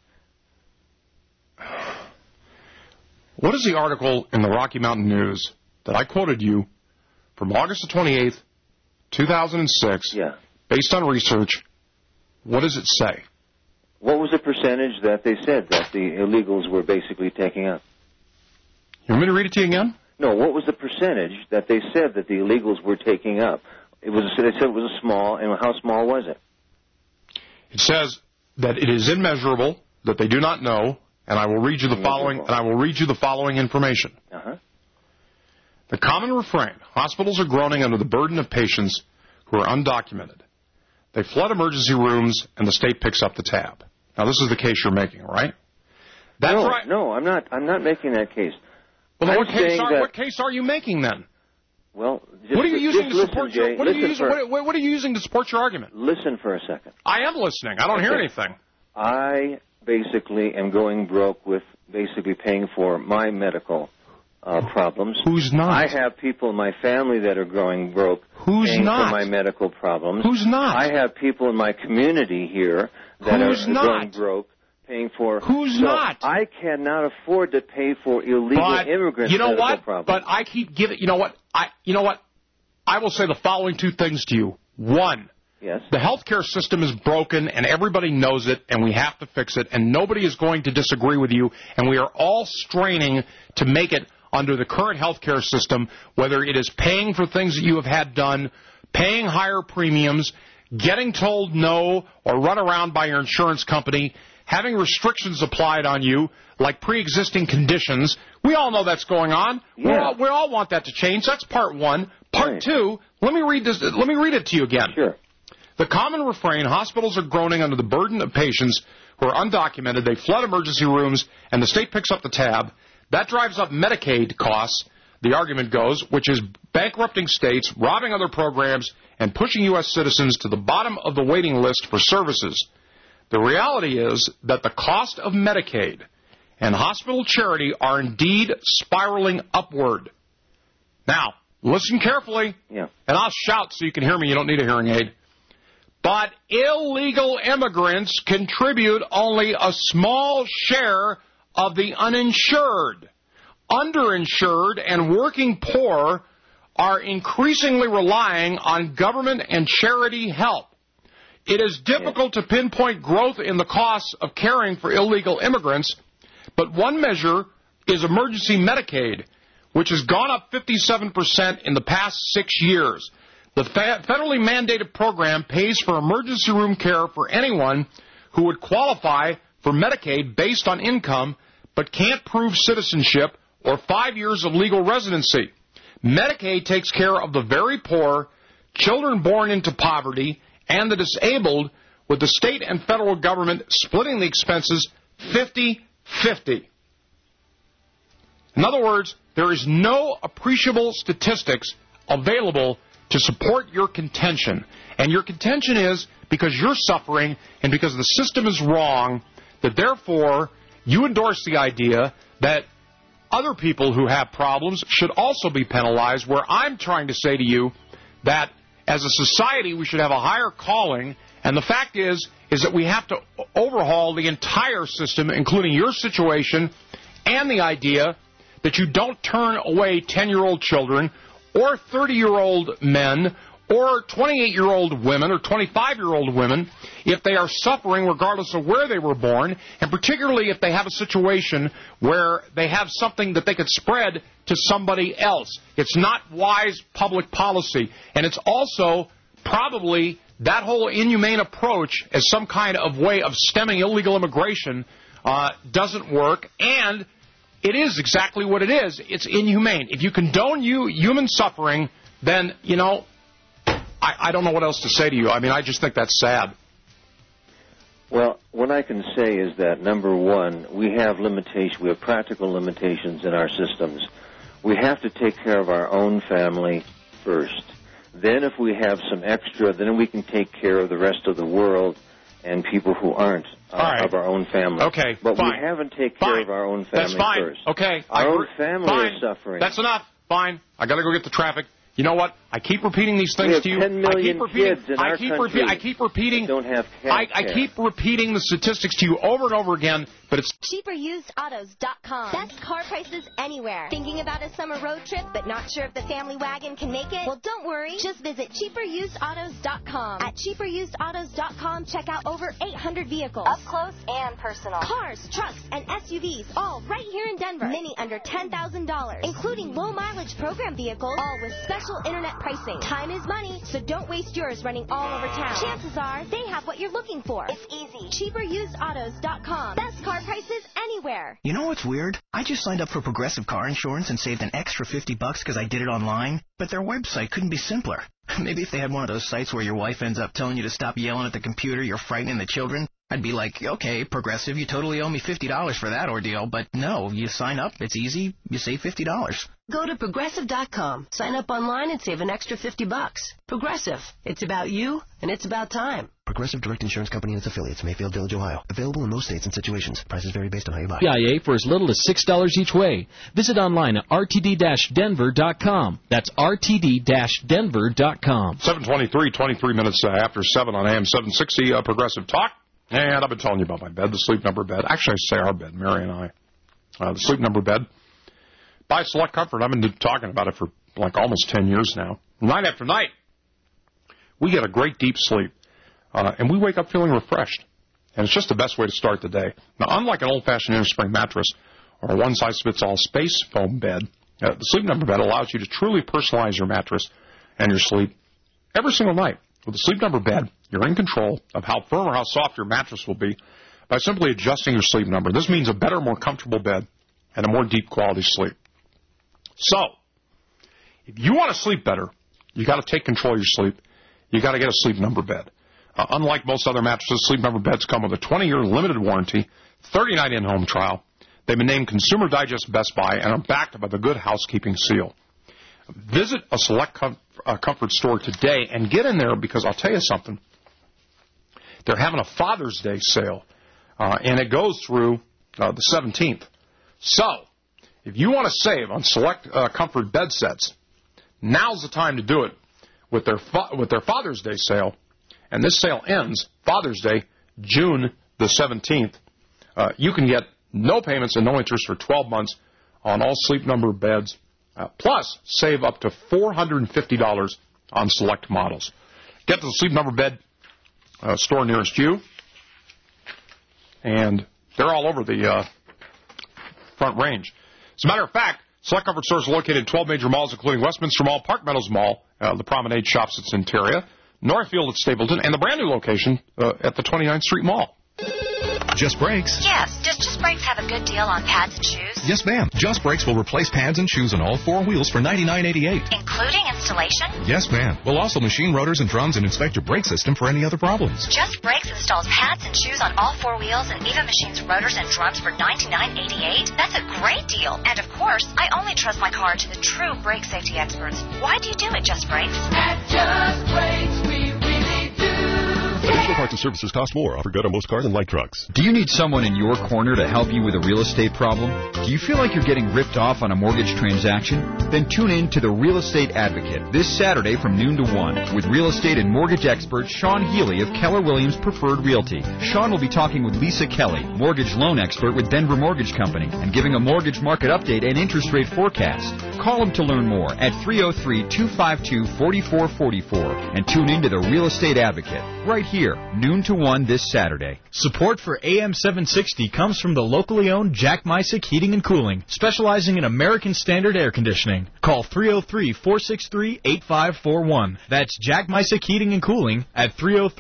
What is the article in the Rocky Mountain News that I quoted you from August the 28th, 2006, based on research? What does it say? What was the percentage that they said that the illegals were basically taking up? You want me to read it to you again? No, what was the percentage that they said that the illegals were taking up? They said it was a small, and how small was it? It says that it is immeasurable, that they do not know, and I will read you the following information. Uh-huh. The common refrain: hospitals are groaning under the burden of patients who are undocumented. They flood emergency rooms, and the state picks up the tab. Now, this is the case you're making, right? That's right. No, I'm not making that case. Well, what case are you making then? Well, what are you using to support Jay, what are you using to support your argument? Listen for a second. I am listening. I don't hear anything. I basically am going broke with basically paying for my medical problems. Who's not? I have people in my family that are going broke paying for my medical problems. Who's not? I have people in my community here that are going broke paying for. Who's not? I cannot afford to pay for illegal immigrants' medical problems. But I keep giving. You know what? I will say the following two things to you. One. Yes. The healthcare system is broken, and everybody knows it, and we have to fix it, and nobody is going to disagree with you, and we are all straining to make it under the current healthcare system, whether it is paying for things that you have had done, paying higher premiums, getting told no or run around by your insurance company, having restrictions applied on you, like pre-existing conditions. We all know that's going on. Yeah. We all want that to change. That's part one. Part two, let me read it to you again. Sure. The common refrain, hospitals are groaning under the burden of patients who are undocumented. They flood emergency rooms, and the state picks up the tab. That drives up Medicaid costs, the argument goes, which is bankrupting states, robbing other programs, and pushing U.S. citizens to the bottom of the waiting list for services. The reality is that the cost of Medicaid and hospital charity are indeed spiraling upward. Now, listen carefully, and I'll shout so you can hear me. You don't need a hearing aid. But illegal immigrants contribute only a small share of the uninsured. Underinsured and working poor are increasingly relying on government and charity help. It is difficult to pinpoint growth in the costs of caring for illegal immigrants, but one measure is emergency Medicaid, which has gone up 57% in the past 6 years. The federally mandated program pays for emergency room care for anyone who would qualify for Medicaid based on income but can't prove citizenship or 5 years of legal residency. Medicaid takes care of the very poor, children born into poverty, and the disabled, with the state and federal government splitting the expenses 50-50. In other words, there is no appreciable statistics available to support your contention. And your contention is because you're suffering and because the system is wrong, that therefore you endorse the idea that other people who have problems should also be penalized, where I'm trying to say to you that as a society we should have a higher calling, and the fact is that we have to overhaul the entire system, including your situation, and the idea that you don't turn away 10-year-old children or 30-year-old men or 28-year-old women or 25-year-old women if they are suffering regardless of where they were born, and particularly if they have a situation where they have something that they could spread to somebody else. It's not wise public policy, and it's also probably that whole inhumane approach as some kind of way of stemming illegal immigration doesn't work, and it is exactly what it is. It's inhumane. If you condone human suffering, then, you know, I don't know what else to say to you. I mean, I just think that's sad. Well, what I can say is that, number one, we have practical limitations in our systems. We have to take care of our own family first. Then if we have some extra, then we can take care of the rest of the world and people who aren't of our own family. Okay, but fine. we haven't taken care of our own family That's fine. first. Okay. Our own family is suffering. That's enough. Fine. I got to go get the traffic. You know what? I keep repeating these things to you. We have 10 million kids in our country I keep repeating. Don't have health care. I keep repeating the statistics to you over and over again, but it's CheaperUsedAutos.com. Best car prices anywhere. Thinking about a summer road trip, but not sure if the family wagon can make it? Well, don't worry. Just visit CheaperUsedAutos.com. At CheaperUsedAutos.com, check out over 800 vehicles. Up close and personal. Cars, trucks, and SUVs, all right here in Denver. Many under $10,000, including low mileage program vehicles, all with special internet pricing. Time is money, so don't waste yours running all over town. Chances are they have what you're looking for. It's easy. CheaperUsedAutos.com. Best car prices anywhere. You know what's weird? I just signed up for Progressive Car Insurance and saved an extra $50 because I did it online, but their website couldn't be simpler. Maybe if they had one of those sites where your wife ends up telling you to stop yelling at the computer, you're frightening the children, I'd be like, okay, Progressive, you totally owe me $50 for that ordeal. But no, you sign up, it's easy, you save $50. Go to Progressive.com. Sign up online and save an extra $50. Progressive. It's about you, and it's about time. Progressive Direct Insurance Company and its affiliates, Mayfield Village, Ohio. Available in most states and situations. Prices vary based on how you buy. PIA for as little as $6 each way. Visit online at rtd-denver.com. That's rtd-denver.com. 7:23, 23 minutes after 7 on AM 760, Progressive Talk. And I've been telling you about my bed, the Sleep Number bed. Actually, I say our bed, Mary and I. The Sleep Number bed. By Select Comfort. I've been talking about it for like almost 10 years now. Night after night, we get a great deep sleep. And we wake up feeling refreshed. And it's just the best way to start the day. Now, unlike an old-fashioned innerspring mattress or a one-size-fits-all space foam bed, the Sleep Number bed allows you to truly personalize your mattress and your sleep every single night. With the Sleep Number bed, you're in control of how firm or how soft your mattress will be by simply adjusting your sleep number. This means a better, more comfortable bed and a more deep quality sleep. So, if you want to sleep better, you got to take control of your sleep. You got to get a Sleep Number bed. Unlike most other mattresses, Sleep Number beds come with a 20-year limited warranty, 39 in-home trial. They've been named Consumer Digest Best Buy and are backed by the Good Housekeeping seal. Visit a select comfort store today and get in there, because I'll tell you something. They're having a Father's Day sale, and it goes through the 17th. So, if you want to save on select comfort bed sets, now's the time to do it with their Father's Day sale. And this sale ends Father's Day, June the 17th. You can get no payments and no interest for 12 months on all Sleep Number beds, plus save up to $450 on select models. Get to the Sleep Number bed store nearest you, and they're all over the Front Range. As a matter of fact, Select Comfort stores are located in 12 major malls, including Westminster Mall, Park Meadows Mall, the Promenade Shops at Centeria, Northfield at Stapleton, and the brand new location at the 29th Street Mall. Just Brakes. Yes. Does Just Brakes have a good deal on pads and shoes? Yes, ma'am. Just Brakes will replace pads and shoes on all 4 wheels for $99.88. Including installation? Yes, ma'am. We'll also machine rotors and drums and inspect your brake system for any other problems. Just Brakes installs pads and shoes on all 4 wheels and even machines rotors and drums for $99.88? That's a great deal. And of course, I only trust my car to the true brake safety experts. Why do you do it, Just Brakes? At Just Brakes, we really do. Additional parts and services cost more. Offer good on most cars and light trucks. Do you need someone in your corner to help you with a real estate problem? Do you feel like you're getting ripped off on a mortgage transaction? Then tune in to The Real Estate Advocate this Saturday from noon to 1 with real estate and mortgage expert Sean Healy of Keller Williams Preferred Realty. Sean will be talking with Lisa Kelly, mortgage loan expert with Denver Mortgage Company, and giving a mortgage market update and interest rate forecast. Call him to learn more at 303-252-4444 and tune in to The Real Estate Advocate right here, noon to 1 this Saturday. Support for AM 760 comes from the locally owned Jack Mysick Heating and Cooling, specializing in American Standard air conditioning. Call 303-463-8541. That's Jack Mysick Heating and Cooling at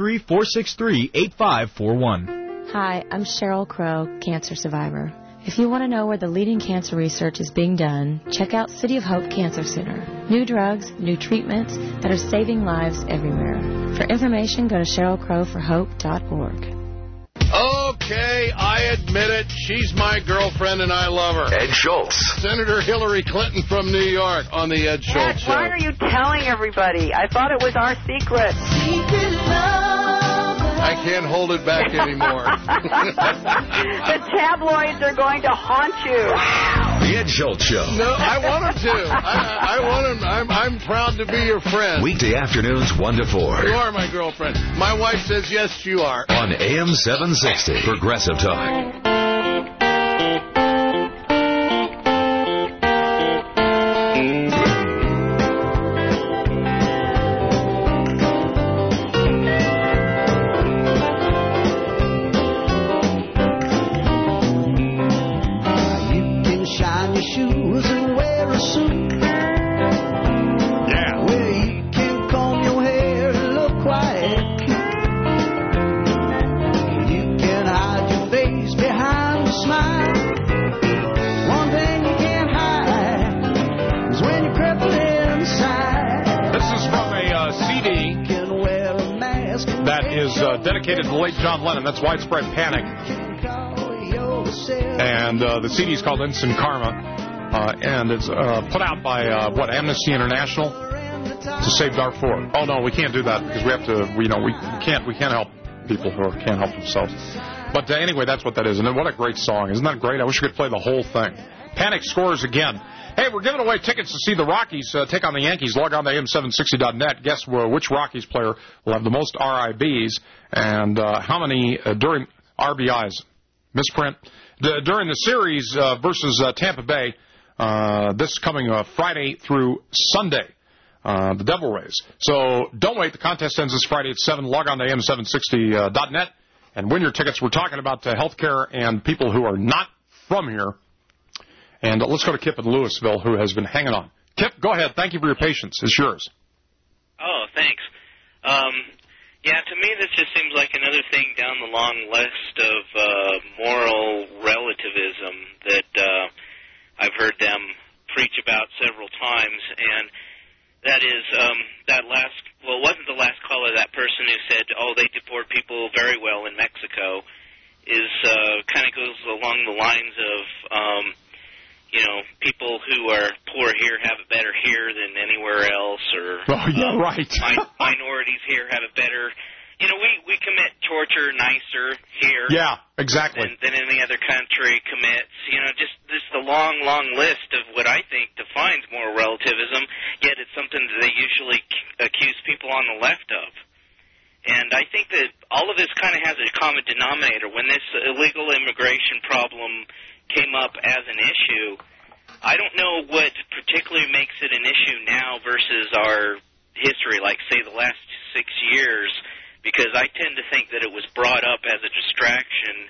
303-463-8541. Hi, I'm Cheryl Crow, cancer survivor. If you want to know where the leading cancer research is being done, check out City of Hope Cancer Center. New drugs, new treatments that are saving lives everywhere. For information, go to CherylCrowForHope.org. Okay, I admit it. She's my girlfriend and I love her. Ed Schultz. Senator Hillary Clinton from New York on the Ed Schultz Show. Why are you telling everybody? I thought it was our secret. Secret love. I can't hold it back anymore. The tabloids are going to haunt you. The Ed Schultz Show. No, I want them to. I want them. I'm proud to be your friend. Weekday afternoons 1 to 4. You are my girlfriend. My wife says yes, you are. On AM 760, Progressive Talk. Dedicated to the late John Lennon. That's Widespread Panic. And the CD is called Instant Karma. And it's put out by, Amnesty International to save Darfur. Oh, no, we can't do that because we have to, we can't help people who can't help themselves. But anyway, that's what that is. And what a great song. Isn't that great? I wish I could play the whole thing. Panic scores again. Hey, we're giving away tickets to see the Rockies take on the Yankees. Log on to AM760.net. Guess which Rockies player will have the most RIBs and how many during RBIs. Misprint. During the series versus Tampa Bay, this coming Friday through Sunday, the Devil Rays. So don't wait. The contest ends this Friday at 7. Log on to AM760.net and win your tickets. We're talking about health care and people who are not from here. And let's go to Kip in Louisville, who has been hanging on. Kip, go ahead. Thank you for your patience. It's yours. Oh, thanks. To me, this just seems like another thing down the long list of moral relativism that I've heard them preach about several times, and that is that last well, it wasn't the last caller, that person who said, oh, they deport people very well in Mexico, is kind of goes along the lines of, people who are poor here have it better here than anywhere else, or minorities here have it better. We commit torture nicer here. Yeah, exactly. Than any other country commits. Just the long, long list of what I think defines moral relativism, yet it's something that they usually accuse people on the left of. And I think that all of this kind of has a common denominator. When this illegal immigration problem came up as an issue, I don't know what particularly makes it an issue now versus our history, like, say, the last 6 years, because I tend to think that it was brought up as a distraction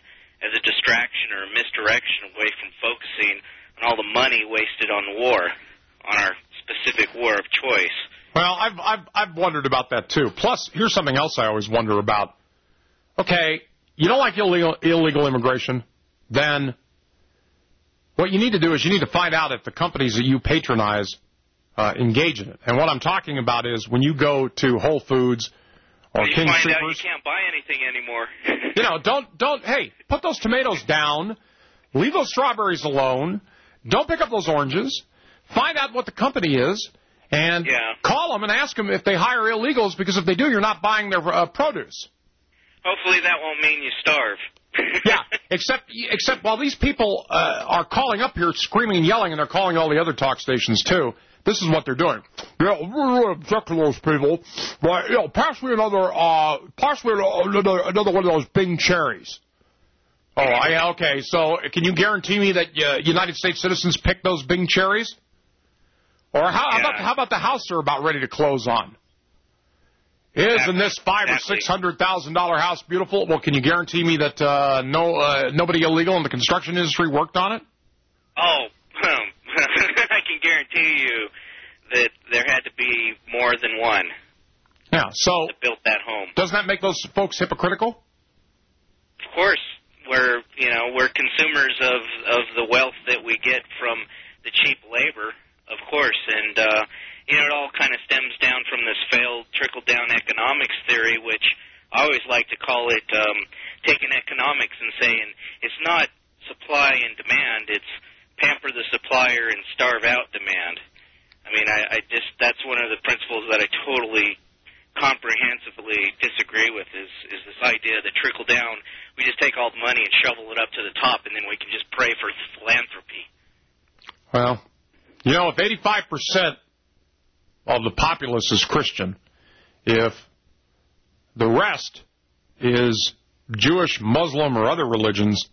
or a misdirection away from focusing on all the money wasted on war, on our specific war of choice. Well, I've wondered about that, too. Plus, here's something else I always wonder about. Okay, you don't like illegal immigration, then what you need to do is you need to find out if the companies that you patronize engage in it. And what I'm talking about is when you go to Whole Foods or King Soopers, you find out you can't buy anything anymore. Hey, put those tomatoes down. Leave those strawberries alone. Don't pick up those oranges. Find out what the company is. And call them and ask them if they hire illegals, because if they do, you're not buying their produce. Hopefully that won't mean you starve. Yeah, except while these people are calling up here screaming and yelling, and they're calling all the other talk stations, too, this is what they're doing. We're really object to those people, but, pass me another one of those Bing cherries. Oh, okay, so can you guarantee me that United States citizens pick those Bing cherries? Or how about the house they're about ready to close on? Isn't this $500,000 or $600,000 house beautiful? Well, can you guarantee me that nobody illegal in the construction industry worked on it? Oh, I can guarantee you that there had to be more than one. Yeah, so that built that home. Doesn't that make those folks hypocritical? Of course, we're consumers of the wealth that we get from the cheap labor. Of course, and, it all kind of stems down from this failed trickle-down economics theory, which I always like to call it taking economics and saying it's not supply and demand, it's pamper the supplier and starve out demand. I mean, that's one of the principles that I totally comprehensively disagree with is this idea that trickle-down, we just take all the money and shovel it up to the top, and then we can just pray for philanthropy. Well, if 85% of the populace is Christian, if the rest is Jewish, Muslim, or other religions,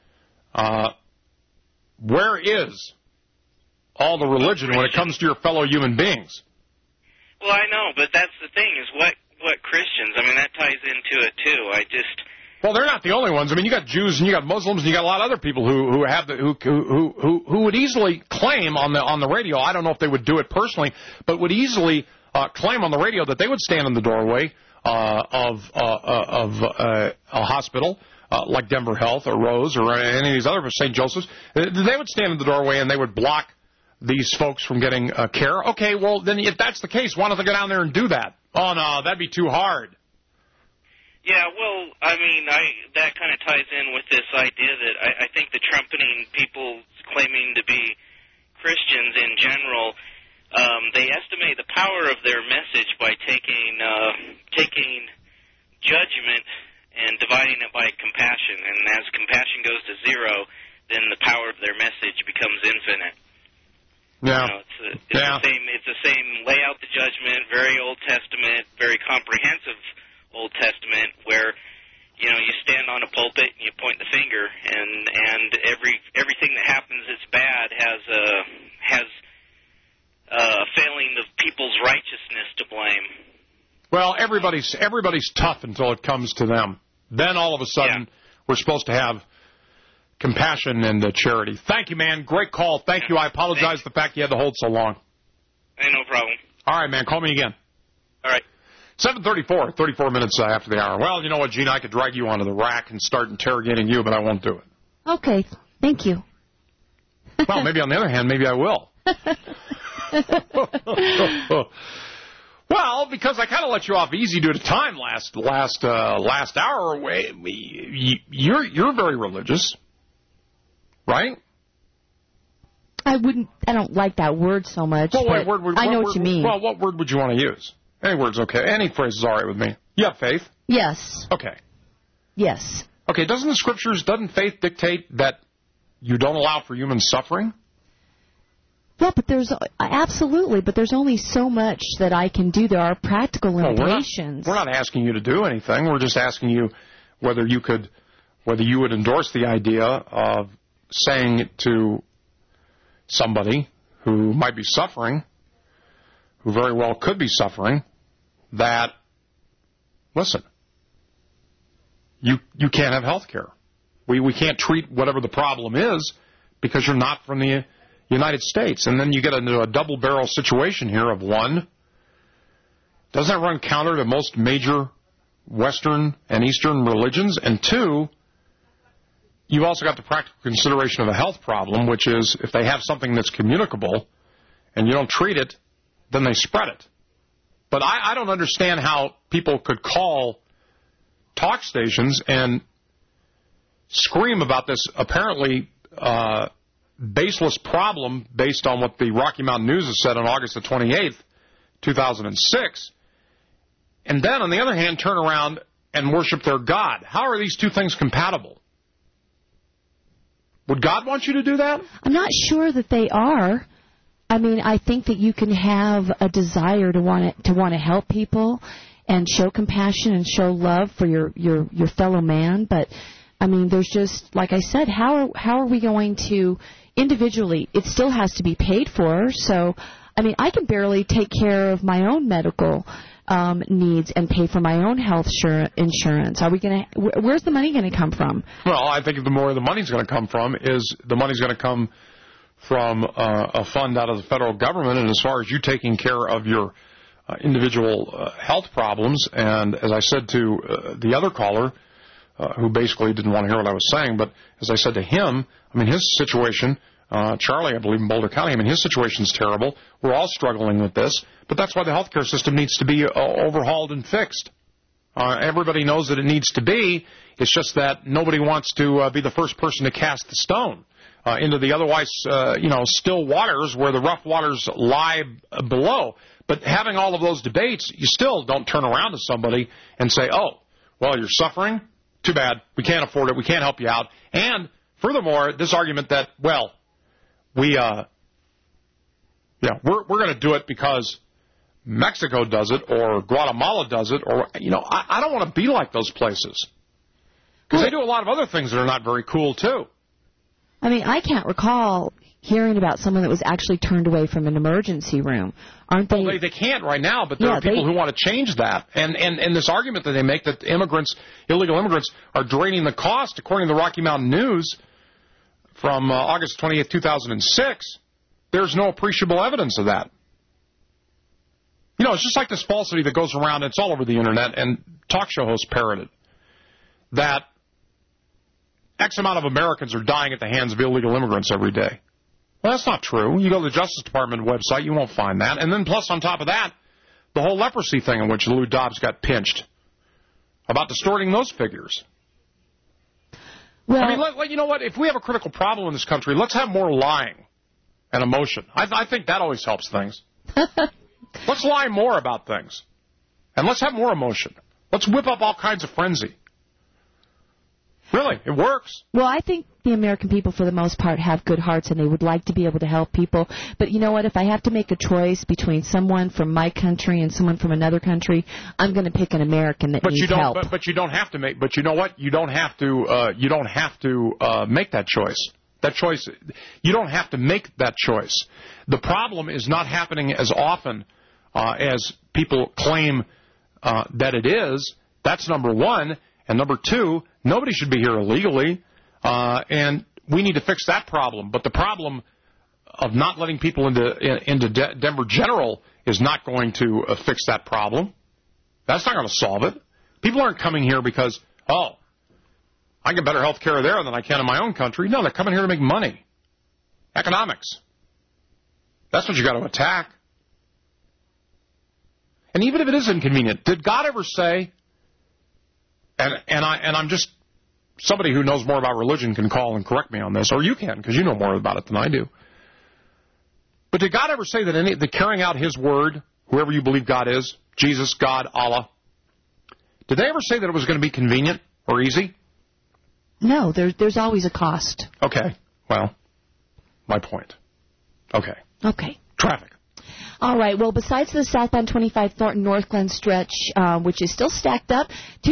where is all the religion when it comes to your fellow human beings? Well, I know, but that's the thing is what Christians, I mean, that ties into it, too. Well, they're not the only ones. I mean, you got Jews and you got Muslims and you got a lot of other people who would easily claim on the radio. I don't know if they would do it personally, but would easily claim on the radio that they would stand in the doorway of a hospital like Denver Health or Rose or any of these other St. Joseph's. They would stand in the doorway and they would block these folks from getting care. Okay, well then if that's the case, why don't they go down there and do that? Oh no, that'd be too hard. Yeah, well, I mean, that kind of ties in with this idea that I think the trumpeting people claiming to be Christians in general, they estimate the power of their message by taking judgment and dividing it by compassion. And as compassion goes to zero, then the power of their message becomes infinite. Yeah. It's the same layout, the judgment, very Old Testament, very comprehensive Old Testament, where you stand on a pulpit and you point the finger, and everything that happens that's bad has failing of people's righteousness to blame. Well, everybody's tough until it comes to them. Then all of a sudden we're supposed to have compassion and charity. Thank you, man. Great call. Thank you. I apologize for the fact you had to hold so long. Hey, no problem. All right, man. Call me again. All right. 7:34, 34 minutes after the hour. Well, you know what, Gene? I could drag you onto the rack and start interrogating you, but I won't do it. Okay. Thank you. Well, maybe on the other hand, maybe I will. Well, because I kind of let you off easy due to time last hour. You're very religious, right? I don't like that word so much. Well, but I know what you mean. Well, what word would you want to use? Any word's okay. Any phrase is all right with me. You have faith? Yes. Okay. Yes. Okay, doesn't faith dictate that you don't allow for human suffering? Well, but there's only so much that I can do. There are practical limitations. We're not asking you to do anything. We're just asking you whether you would endorse the idea of saying to somebody who might be suffering, who very well could be suffering, that, listen, you can't have health care. We can't treat whatever the problem is because you're not from the United States. And then you get into a double-barrel situation here of one, doesn't that run counter to most major Western and Eastern religions? And two, you've also got the practical consideration of a health problem, which is if they have something that's communicable and you don't treat it, then they spread it. But I don't understand how people could call talk stations and scream about this apparently baseless problem based on what the Rocky Mountain News has said on August the 28th, 2006, and then, on the other hand, turn around and worship their God. How are these two things compatible? Would God want you to do that? I'm not sure that they are. I mean, I think that you can have a desire to want to help people and show compassion and show love for your fellow man, but I mean, there's just, like I said, how are we going to individually? It still has to be paid for. So, I mean, I can barely take care of my own medical needs and pay for my own health insurance. Are we going to? Where's the money going to come from? Well, I think the more the money's going to come from is the money's going to come from a fund out of the federal government. And as far as you taking care of your individual health problems, and as I said to the other caller, who basically didn't want to hear what I was saying, but as I said to him, I mean, his situation, Charlie, I believe in Boulder County, I mean, his situation's terrible. We're all struggling with this, but that's why the healthcare system needs to be overhauled and fixed. Everybody knows that it needs to be. It's just that nobody wants to be the first person to cast the stone into the otherwise, still waters where the rough waters lie below. But having all of those debates, you still don't turn around to somebody and say, oh, well, you're suffering? Too bad. We can't afford it. We can't help you out. And furthermore, this argument that, well, we're going to do it because Mexico does it or Guatemala does it, or, I don't want to be like those places. Because they do a lot of other things that are not very cool, too. I mean, I can't recall hearing about someone that was actually turned away from an emergency room. Aren't they? Well, they can't right now, but there are people who want to change that. And this argument that they make that illegal immigrants, are draining the cost, according to the Rocky Mountain News from August 28th, 2006, there's no appreciable evidence of that. It's just like this falsity that goes around, it's all over the Internet, and talk show hosts parrot it, that X amount of Americans are dying at the hands of illegal immigrants every day. Well, that's not true. You go to the Justice Department website, you won't find that. And then plus on top of that, the whole leprosy thing in which Lou Dobbs got pinched about distorting those figures. Well, I mean, you know what? If we have a critical problem in this country, let's have more lying and emotion. I think that always helps things. Let's lie more about things. And let's have more emotion. Let's whip up all kinds of frenzy. Really, it works. Well, I think the American people, for the most part, have good hearts, and they would like to be able to help people. But you know what? If I have to make a choice between someone from my country and someone from another country, I'm going to pick an American that needs help. But you don't have to make. But you know what? You don't have to. You don't have to make that choice. That choice. You don't have to make that choice. The problem is not happening as often as people claim that it is. That's number one. And number two, nobody should be here illegally, and we need to fix that problem. But the problem of not letting people into Denver General is not going to fix that problem. That's not going to solve it. People aren't coming here because, I get better health care there than I can in my own country. No, they're coming here to make money. Economics. That's what you got to attack. And even if it is inconvenient, did God ever say, and I'm just somebody who knows more about religion can call and correct me on this, or you can, because you know more about it than I do. But did God ever say that the carrying out His word, whoever you believe God is, Jesus, God, Allah, did they ever say that it was going to be convenient or easy? No, there's always a cost. Okay. Well, my point. Okay. Okay. Traffic. All right. Well, besides the southbound 25 Thornton North Glen stretch, which is still stacked up,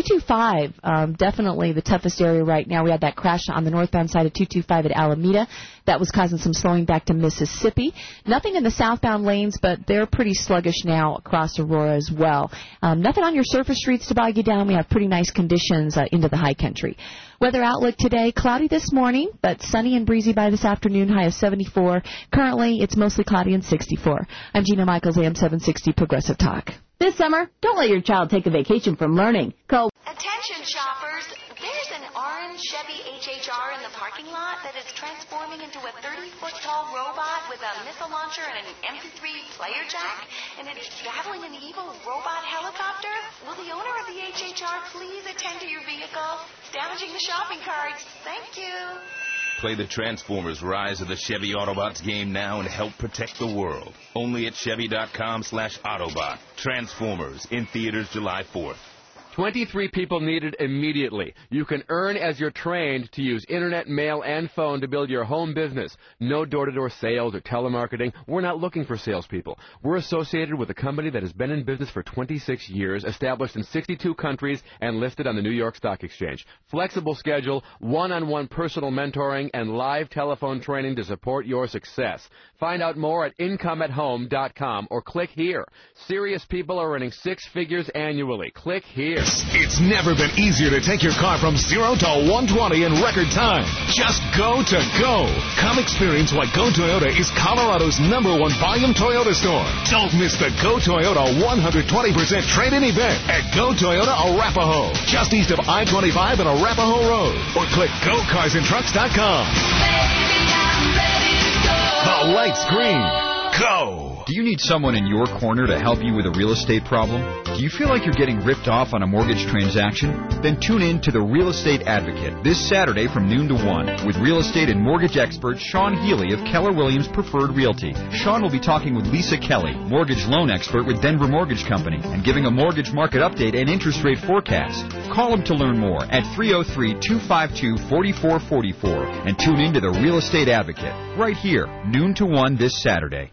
225, definitely the toughest area right now. We had that crash on the northbound side of 225 at Alameda. That was causing some slowing back to Mississippi. Nothing in the southbound lanes, but they're pretty sluggish now across Aurora as well. Nothing on your surface streets to bog you down. We have pretty nice conditions into the high country. Weather outlook today, cloudy this morning, but sunny and breezy by this afternoon, high of 74. Currently, it's mostly cloudy and 64. I'm Gina Michaels, AM 760 Progressive Talk. This summer, don't let your child take a vacation from learning. Call. Attention shoppers, there's an orange Chevy HHR in the parking lot that is transforming into a 30-foot-tall robot with a missile launcher and an MP3 player jack, and it's battling an evil robot helicopter. Will the owner of the HHR please attend to your vehicle? It's damaging the shopping carts. Thank you. Play the Transformers Rise of the Chevy Autobots game now and help protect the world. Only at Chevy.com/Autobot. Transformers in theaters July 4th. 23 people needed immediately. You can earn as you're trained to use internet, mail, and phone to build your home business. No door-to-door sales or telemarketing. We're not looking for salespeople. We're associated with a company that has been in business for 26 years, established in 62 countries, and listed on the New York Stock Exchange. Flexible schedule, one-on-one personal mentoring, and live telephone training to support your success. Find out more at incomeathome.com or click here. Serious people are earning six figures annually. Click here. It's never been easier to take your car from 0 to 120 in record time. Just go to Go. Come experience why Go Toyota is Colorado's #1 volume Toyota store. Don't miss the Go Toyota 120% trade-in event at Go Toyota Arapahoe, just east of I-25 and Arapahoe Road. Or click GoCarsAndTrucks.com. The light's green. Go. Do you need someone in your corner to help you with a real estate problem? Do you feel like you're getting ripped off on a mortgage transaction? Then tune in to The Real Estate Advocate this Saturday from noon to 1 with real estate and mortgage expert Sean Healy of Keller Williams Preferred Realty. Sean will be talking with Lisa Kelly, mortgage loan expert with Denver Mortgage Company, and giving a mortgage market update and interest rate forecast. Call him to learn more at 303-252-4444 and tune in to The Real Estate Advocate right here, noon to 1 this Saturday.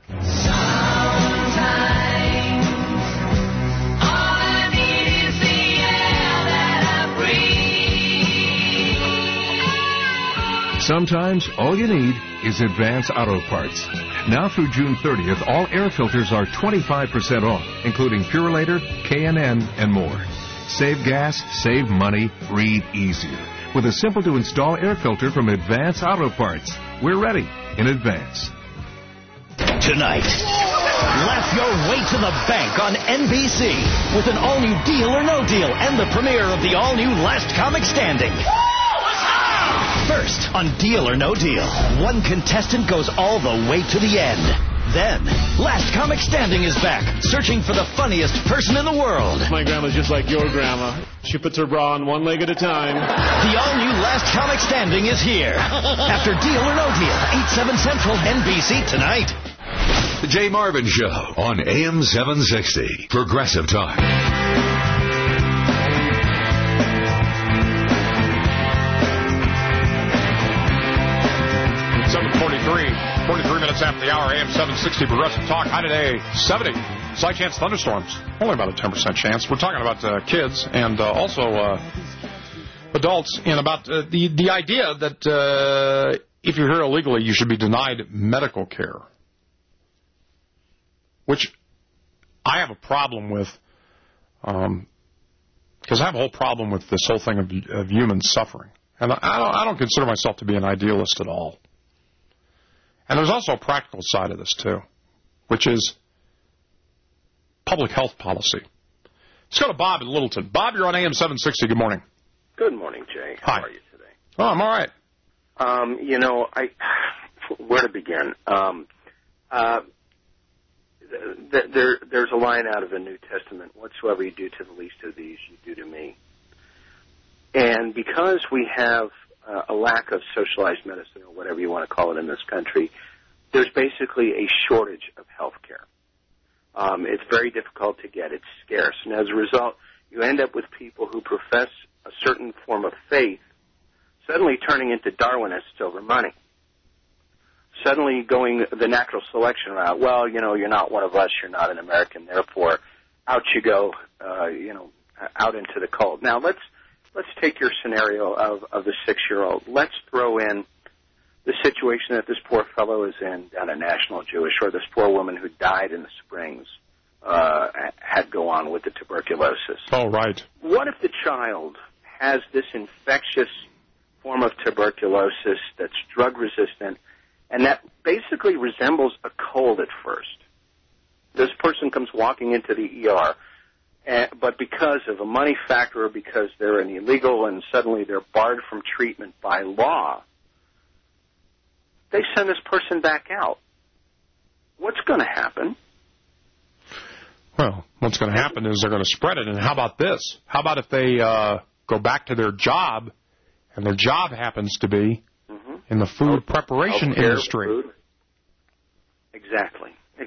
Sometimes all you need is Advance Auto Parts. Now through June 30th, all air filters are 25% off, including Purolator, K&N, and more. Save gas, save money, breathe easier with a simple-to-install air filter from Advance Auto Parts. We're ready in advance. Tonight, laugh your way to the bank on NBC with an all-new Deal or No Deal and the premiere of the all-new Last Comic Standing. First, on Deal or No Deal, one contestant goes all the way to the end. Then, Last Comic Standing is back, searching for the funniest person in the world. My grandma's just like your grandma. She puts her bra on one leg at a time. The all-new Last Comic Standing is here. After Deal or No Deal, 8/7 Central, NBC tonight. The Jay Marvin Show on AM 760. Progressive Talk. 43 minutes after the hour, AM 760 Progressive Talk. High today, 70. Slight chance thunderstorms. Only about a 10% chance. We're talking about kids and also adults, and about the idea that if you're here illegally, you should be denied medical care. Which I have a problem with, because I have a whole problem with this whole thing of human suffering. And I don't consider myself to be an idealist at all. And there's also a practical side of this, too, which is public health policy. Let's go to Bob in Littleton. Bob, you're on AM 760. Good morning. Good morning, Jay. How are you today? Oh, I'm all right. Where to begin? there's a line out of the New Testament, whatsoever you do to the least of these, you do to me. And because we have a lack of socialized medicine, or whatever you want to call it in this country, there's basically a shortage of health care. It's very difficult to get. It's scarce. And as a result, you end up with people who profess a certain form of faith suddenly turning into Darwinists over money. Suddenly going the natural selection route. Well, you're not one of us. You're not an American. Therefore, out you go, out into the cold. Now, let's take your scenario of the 6-year-old. Let's throw in the situation that this poor fellow is in down at National Jewish, or this poor woman who died in the Springs had go on with the tuberculosis. Oh, right. What if the child has this infectious form of tuberculosis that's drug-resistant, and that basically resembles a cold at first? This person comes walking into the ER, but because of a money factor, or because they're an illegal and suddenly they're barred from treatment by law, they send this person back out. What's going to happen? Well, what's going to happen is they're going to spread it. And how about this? How about if they go back to their job, and their job happens to be in the food preparation industry? Food. Exactly.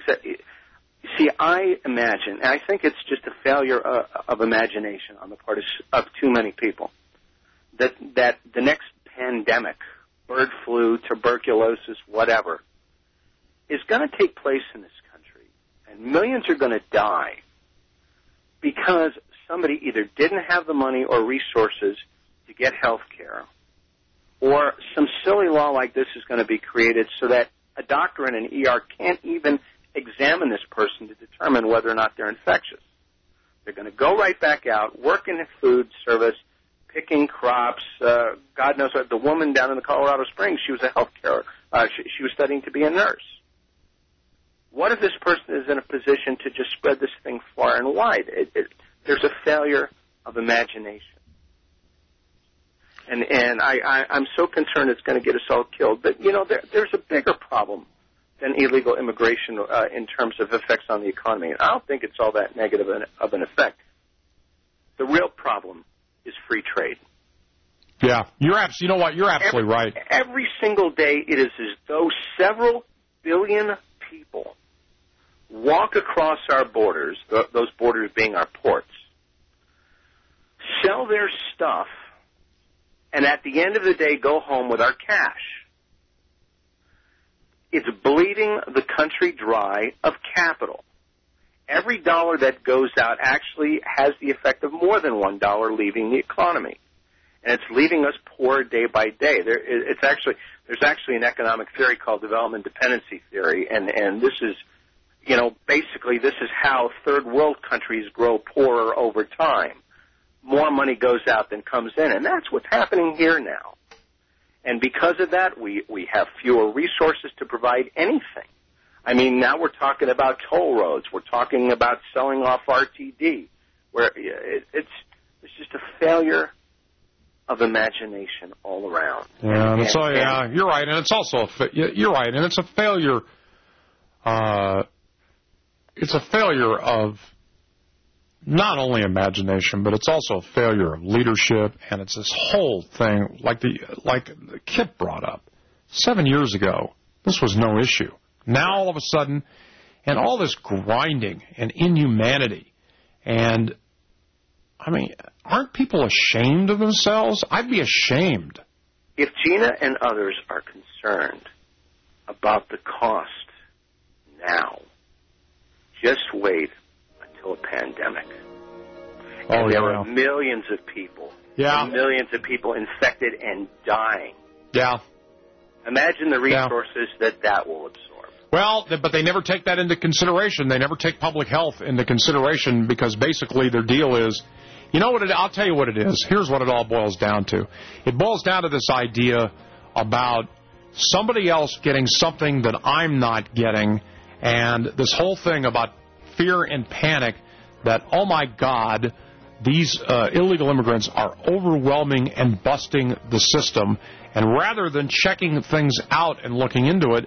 See, I imagine, and I think it's just a failure of imagination on the part of too many people, that the next pandemic, bird flu, tuberculosis, whatever, is going to take place in this country, and millions are going to die because somebody either didn't have the money or resources to get health care, or some silly law like this is going to be created so that a doctor in an ER can't even examine this person to determine whether or not they're infectious. They're going to go right back out, work in the food service, picking crops. God knows what. The woman down in the Colorado Springs, she was a health care. She was studying to be a nurse. What if this person is in a position to just spread this thing far and wide? There's a failure of imagination. And I'm so concerned it's going to get us all killed. But, there's a bigger problem than illegal immigration in terms of effects on the economy. And I don't think it's all that negative of an effect. The real problem is free trade. Yeah, you're absolutely right. Every single day it is as though several billion people walk across our borders, those borders being our ports, sell their stuff, and at the end of the day go home with our cash. It's bleeding the country dry of capital. Every dollar that goes out actually has the effect of more than $1 leaving the economy. And it's leaving us poor day by day. There's actually an economic theory called development dependency theory, and this is, basically this is how third world countries grow poorer over time. More money goes out than comes in, and that's what's happening here now. And because of that, we have fewer resources to provide anything. I mean, now we're talking about toll roads. We're talking about selling off RTD, where it's just a failure of imagination all around. Yeah, you're right, and it's also you're right, and it's a failure. It's a failure of not only imagination, but it's also a failure of leadership, and it's this whole thing, like Kip brought up 7 years ago. This was no issue. Now all of a sudden, and all this grinding and inhumanity, and I mean, aren't people ashamed of themselves? I'd be ashamed. If Gina and others are concerned about the cost now, just wait until a pandemic. And there are millions of people. Yeah. Millions of people infected and dying. Yeah. Imagine the resources that will absorb. Well, but they never take that into consideration. They never take public health into consideration because basically their deal is, I'll tell you what it is. Here's what it all boils down to. It boils down to this idea about somebody else getting something that I'm not getting, and this whole thing about fear and panic that, oh my God, these illegal immigrants are overwhelming and busting the system. And rather than checking things out and looking into it,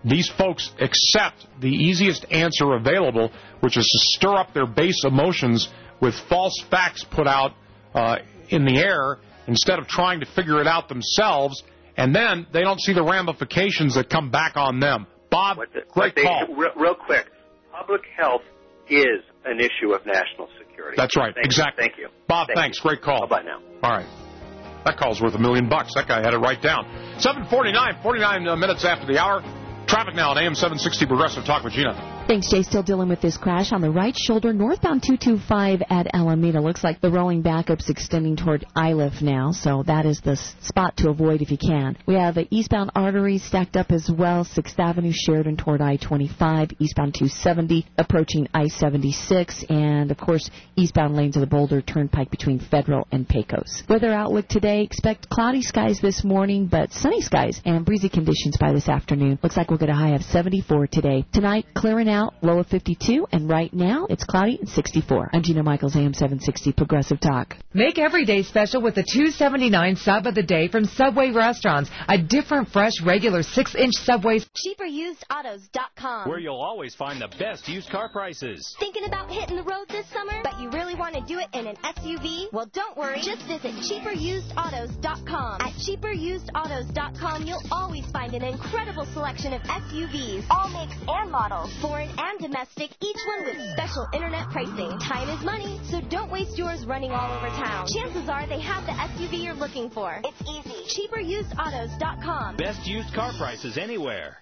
these folks accept the easiest answer available, which is to stir up their base emotions with false facts put out in the air instead of trying to figure it out themselves, and then they don't see the ramifications that come back on them. Bob, great call. Real quick, public health is an issue of national security. That's right, exactly. Thank you. Bob, thanks. Great call. Bye-bye now. All right. That call's worth $1 million. That guy had it right down. 7:49, 49 minutes after the hour. Traffic now on AM 760 Progressive Talk with Gina. Thanks, Jay. Still dealing with this crash on the right shoulder, northbound 225 at Alameda. Looks like the rolling backup's extending toward Iliff now, so that is the spot to avoid if you can. We have the eastbound arteries stacked up as well, 6th Avenue, Sheridan toward I-25, eastbound 270, approaching I-76, and, of course, eastbound lanes of the Boulder Turnpike between Federal and Pecos. Weather outlook today, expect cloudy skies this morning, but sunny skies and breezy conditions by this afternoon. Looks like we'll get a high of 74 today. Tonight, clearing out, low of 52, and right now it's cloudy and 64. I'm Gina Michaels, AM 760 Progressive Talk. Make every day special with the $2.79 sub of the day from Subway Restaurants. A different, fresh, regular 6-inch Subway. CheaperUsedAutos.com. Where you'll always find the best used car prices. Thinking about hitting the road this summer, but you really want to do it in an SUV? Well, don't worry. Just visit CheaperUsedAutos.com. At CheaperUsedAutos.com, you'll always find an incredible selection of SUVs, all makes and models, foreign and domestic, each one with special internet pricing. Time is money, so don't waste yours running all over town. Chances are they have the SUV you're looking for. It's easy. CheaperUsedAutos.com. Best used car prices anywhere.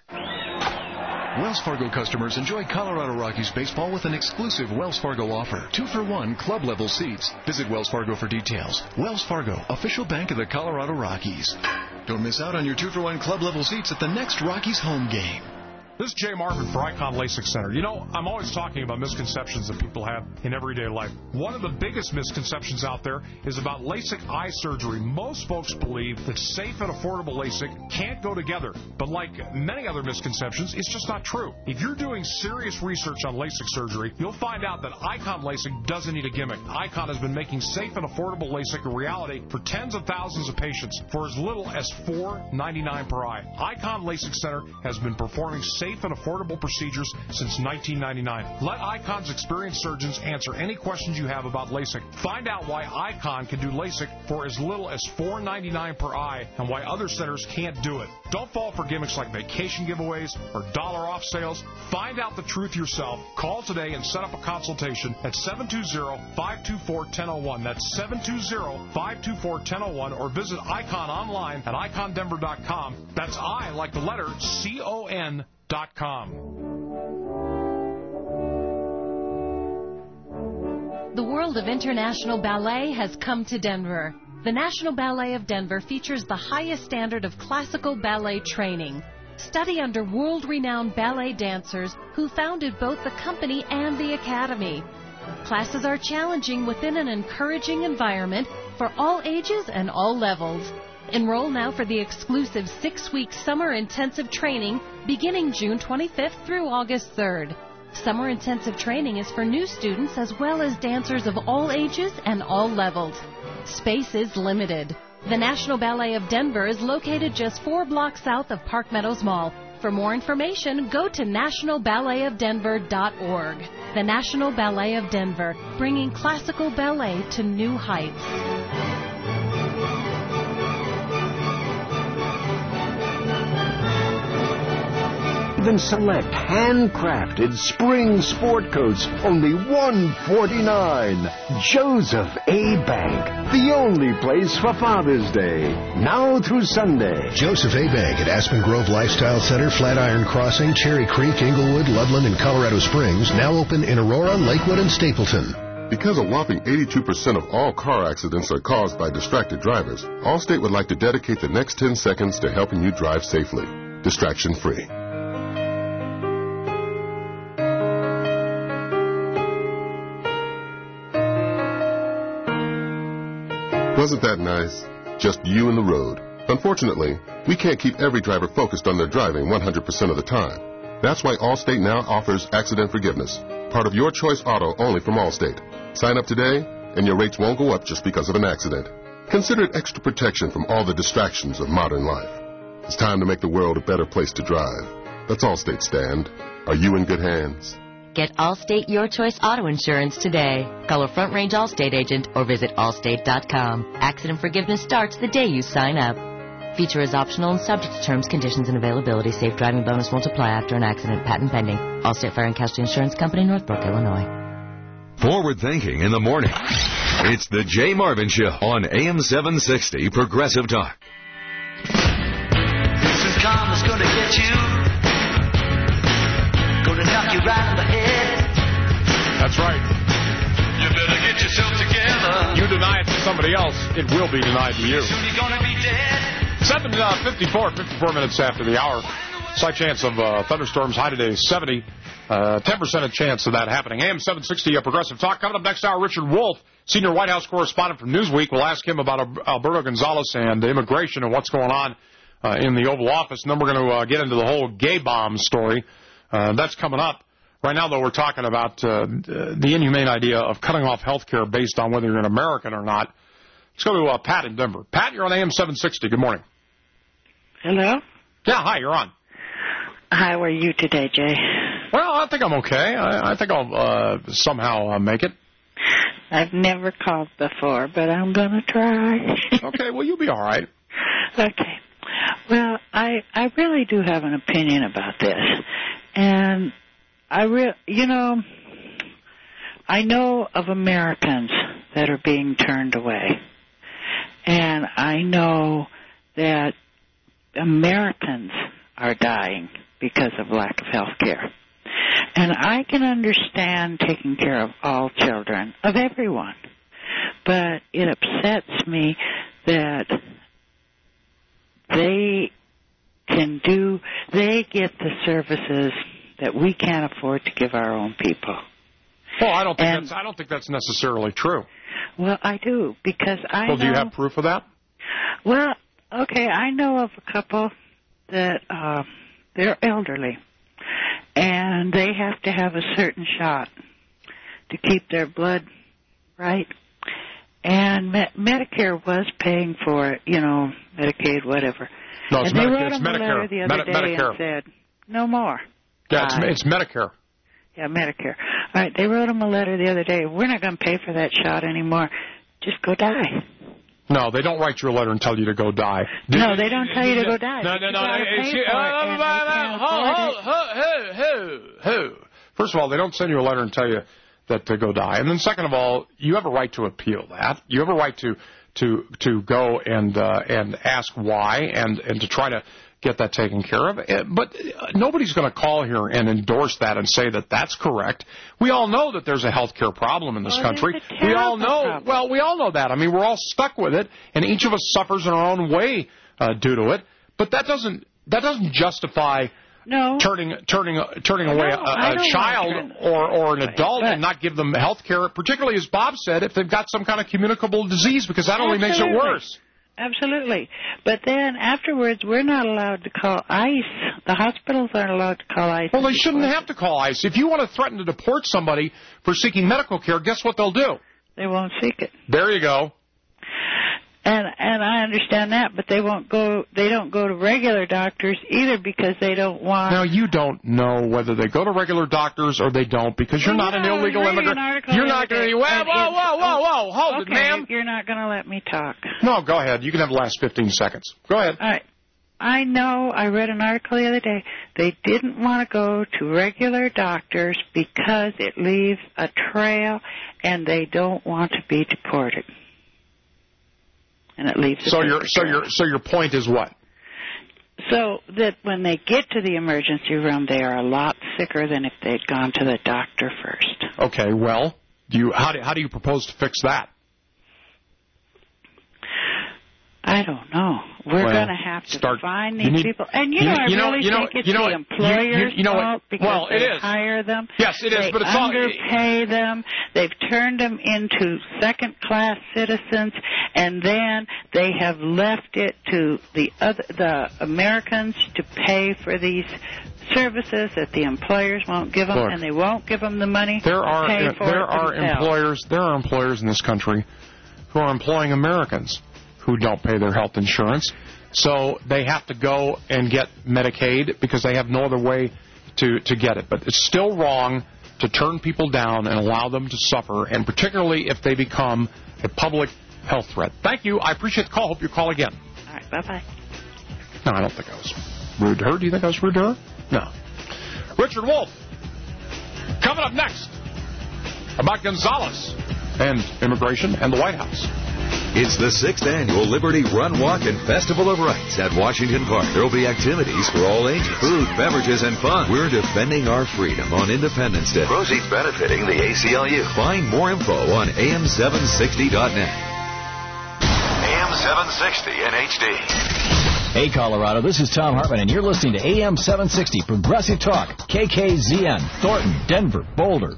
Wells Fargo customers enjoy Colorado Rockies baseball with an exclusive Wells Fargo offer. 2-for-1 club-level seats. Visit Wells Fargo for details. Wells Fargo, official bank of the Colorado Rockies. Don't miss out on your 2-for-1 club-level seats at the next Rockies home game. This is Jay Marvin for Icon LASIK Center. You know, I'm always talking about misconceptions that people have in everyday life. One of the biggest misconceptions out there is about LASIK eye surgery. Most folks believe that safe and affordable LASIK can't go together. But like many other misconceptions, it's just not true. If you're doing serious research on LASIK surgery, you'll find out that Icon LASIK doesn't need a gimmick. Icon has been making safe and affordable LASIK a reality for tens of thousands of patients for as little as $4.99 per eye. Icon LASIK Center has been performing safe and affordable procedures since 1999. Let Icon's experienced surgeons answer any questions you have about LASIK. Find out why Icon can do LASIK for as little as $4.99 per eye and why other centers can't do it. Don't fall for gimmicks like vacation giveaways or dollar off sales. Find out the truth yourself. Call today and set up a consultation at 720-524-1001. That's 720-524-1001, or visit Icon online at icondenver.com. That's I like the letter CON.com. The world of international ballet has come to Denver. The National Ballet of Denver features the highest standard of classical ballet training. Study under world-renowned ballet dancers who founded both the company and the academy. Classes are challenging within an encouraging environment for all ages and all levels. Enroll now for the exclusive 6-week summer intensive training beginning June 25th through August 3rd. Summer intensive training is for new students as well as dancers of all ages and all levels. Space is limited. The National Ballet of Denver is located just 4 blocks south of Park Meadows Mall. For more information, go to nationalballetofdenver.org. The National Ballet of Denver, bringing classical ballet to new heights. Even select handcrafted spring sport coats, only $149. Joseph A. Bank, the only place for Father's Day, now through Sunday. Joseph A. Bank at Aspen Grove Lifestyle Center, Flatiron Crossing, Cherry Creek, Inglewood, Loveland, and Colorado Springs, now open in Aurora, Lakewood, and Stapleton. Because a whopping 82% of all car accidents are caused by distracted drivers, Allstate would like to dedicate the next 10 seconds to helping you drive safely, distraction-free. Wasn't that nice? Just you and the road. Unfortunately, we can't keep every driver focused on their driving 100% of the time. That's why Allstate now offers accident forgiveness, part of your choice auto only from Allstate. Sign up today, and your rates won't go up just because of an accident. Consider it extra protection from all the distractions of modern life. It's time to make the world a better place to drive. That's Allstate, Stan. Are you in good hands? Get Allstate Your Choice Auto Insurance today. Call a Front Range Allstate agent or visit allstate.com. Accident forgiveness starts the day you sign up. Feature is optional and subject to terms, conditions, and availability. Safe driving bonus won't apply after an accident. Patent pending. Allstate Fire and Casualty Insurance Company, Northbrook, Illinois. Forward thinking in the morning. It's the Jay Marvin Show on AM 760 Progressive Talk. This is karma's gonna get you. Gonna knock you right in the head. That's right. You better get yourself together. You deny it to somebody else, it will be denied to you. Soon you're gonna be dead. 7:54 minutes after the hour. Slight chance of thunderstorms. High today is 70. 10% chance of that happening. AM 760 Progressive Talk. Coming up next hour, Richard Wolff, senior White House correspondent from Newsweek. We'll ask him about Alberto Gonzales and immigration and what's going on in the Oval Office. And then we're going to get into the whole gay bomb story. That's coming up. Right now, though, we're talking about the inhumane idea of cutting off health care based on whether you're an American or not. Let's go to Pat in Denver. Pat, you're on AM 760. Good morning. Hello? Yeah, hi, you're on. How are you today, Jay? Well, I think I'm okay. I think I'll somehow make it. I've never called before, but I'm going to try. Okay, well, you'll be all right. Okay. Well, I really do have an opinion about this. And I know of Americans that are being turned away. And I know that Americans are dying because of lack of health care. And I can understand taking care of all children, of everyone. But it upsets me that they get the services that we can't afford to give our own people. Well, I don't think that's necessarily true. Well, I do, because I know... Well, do you have proof of that? Well, okay, I know of a couple that they're elderly, and they have to have a certain shot to keep their blood right. And Medicare was paying for it, Medicaid, whatever. No, it's and they Medicare. wrote them a letter the other day Medicare. and said, no more. Yeah, it's Medicare. Yeah, Medicare. All right, they wrote them a letter the other day. We're not going to pay for that shot anymore. Just go die. No, they don't write you a letter and tell you to go die. No, they don't tell you to go die. No. First of all, they don't send you a letter and tell you that to go die. And then second of all, you have a right to appeal that. You have a right to go and ask why and to try to get that taken care of. But nobody's going to call here and endorse that and say that that's correct. We all know that there's a health care problem in this country. We all know. Problem. Well, we all know that. I mean, we're all stuck with it, and each of us suffers in our own way due to it. But that doesn't justify turning away a child or an adult and not give them health care, particularly, as Bob said, if they've got some kind of communicable disease, because that only makes it worse. Absolutely. But then afterwards, we're not allowed to call ICE. The hospitals aren't allowed to call ICE. Well, they shouldn't have to call ICE. If you want to threaten to deport somebody for seeking medical care, guess what they'll do? They won't seek it. There you go. And I understand that, but they don't go to regular doctors either because they don't want... Now, you don't know whether they go to regular doctors or they don't because you're not an illegal immigrant. You're not going to... Whoa, hold it, ma'am. You're not going to let me talk. No, go ahead. You can have the last 15 seconds. Go ahead. All right. I know, I read an article the other day, they didn't want to go to regular doctors because it leaves a trail and they don't want to be deported. And it leaves so your point is what? So that when they get to the emergency room, they are a lot sicker than if they'd gone to the doctor first. Okay, well, how do you propose to fix that? I don't know. We're going to have to find these people. And I really think it's the employer's fault because they hire them. Yes, it is. They but it's underpay them. They've turned them into second-class citizens, and then they have left it to the Americans to pay for these services that the employers won't give them, and they won't give them the money. There are employers in this country who are employing Americans who don't pay their health insurance, So they have to go and get Medicaid because they have no other way to get it. But it's still wrong to turn people down and allow them to suffer, and particularly if they become a public health threat. Thank you. I appreciate the call. Hope you call again. All right. Bye-bye. No, I don't think I was rude to her. Do you think I was rude to her? No. Richard Wolf. Coming up next about Gonzales and immigration and the White House. It's the 6th Annual Liberty Run, Walk, and Festival of Rights at Washington Park. There will be activities for all ages, food, beverages, and fun. We're defending our freedom on Independence Day. Proceeds benefiting the ACLU. Find more info on am760.net. AM760 in HD. Hey, Colorado, this is Tom Hartman, and you're listening to AM 760 Progressive Talk, KKZN, Thornton, Denver, Boulder.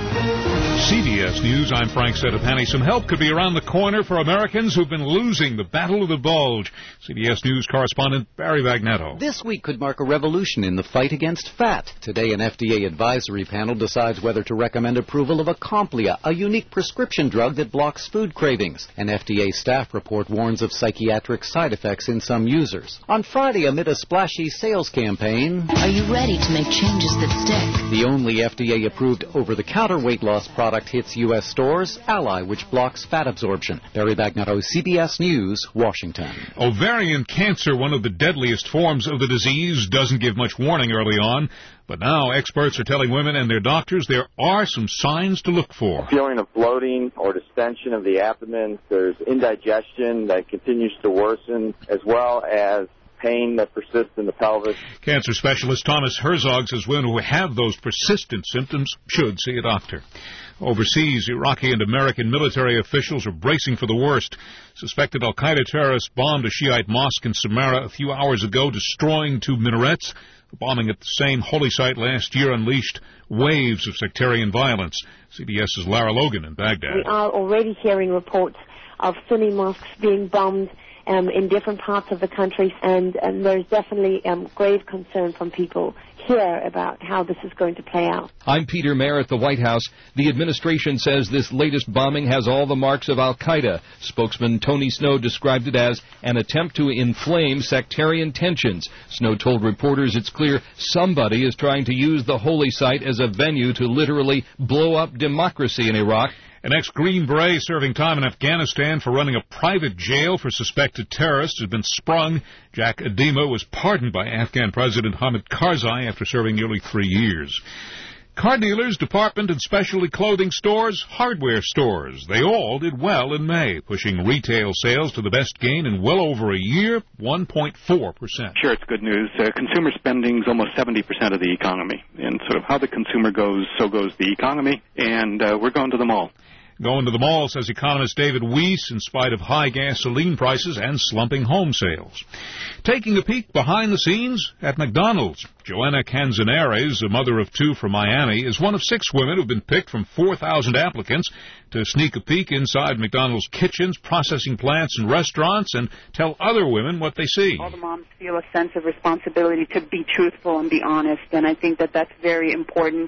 CBS News, I'm Frank Sedapani. Some help could be around the corner for Americans who've been losing the battle of the bulge. CBS News correspondent Barry Vagnetto. This week could mark a revolution in the fight against fat. Today, an FDA advisory panel decides whether to recommend approval of Acomplia, a unique prescription drug that blocks food cravings. An FDA staff report warns of psychiatric side effects in some users. On Friday, amid a splashy sales campaign, are you ready to make changes that stick? The only FDA-approved over-the-counter weight loss product hits U.S. stores, Ally, which blocks fat absorption. Barry Bagnetto, CBS News, Washington. Ovarian cancer, one of the deadliest forms of the disease, doesn't give much warning early on. But now experts are telling women and their doctors there are some signs to look for. Feeling of bloating or distension of the abdomen. There's indigestion that continues to worsen, as well as pain that persists in the pelvis. Cancer specialist Thomas Herzog says women who have those persistent symptoms should see a doctor. Overseas, Iraqi and American military officials are bracing for the worst. Suspected al-Qaeda terrorists bombed a Shiite mosque in Samarra a few hours ago, destroying 2 minarets. The bombing at the same holy site last year unleashed waves of sectarian violence. CBS's Lara Logan in Baghdad. We are already hearing reports of Sunni mosques being bombed in different parts of the country, and there's definitely grave concern from people here about how this is going to play out. I'm Peter Mayer at the White House. The administration says this latest bombing has all the marks of al-Qaeda. Spokesman Tony Snow described it as an attempt to inflame sectarian tensions. Snow told reporters it's clear somebody is trying to use the holy site as a venue to literally blow up democracy in Iraq. An ex-Green Beret serving time in Afghanistan for running a private jail for suspected terrorists has been sprung. Jack Adema was pardoned by Afghan President Hamid Karzai after serving nearly 3 years. Car dealers, department and specialty clothing stores, hardware stores, they all did well in May, pushing retail sales to the best gain in well over a year, 1.4%. Sure, it's good news. Consumer spending is almost 70% of the economy. And sort of how the consumer goes, so goes the economy. And we're going to the mall. Going to the mall, says economist David Weiss, in spite of high gasoline prices and slumping home sales. Taking a peek behind the scenes at McDonald's, Joanna Canzanares, a mother of 2 from Miami, is one of 6 women who've been picked from 4,000 applicants to sneak a peek inside McDonald's kitchens, processing plants, and restaurants and tell other women what they see. All the moms feel a sense of responsibility to be truthful and be honest, and I think that that's very important.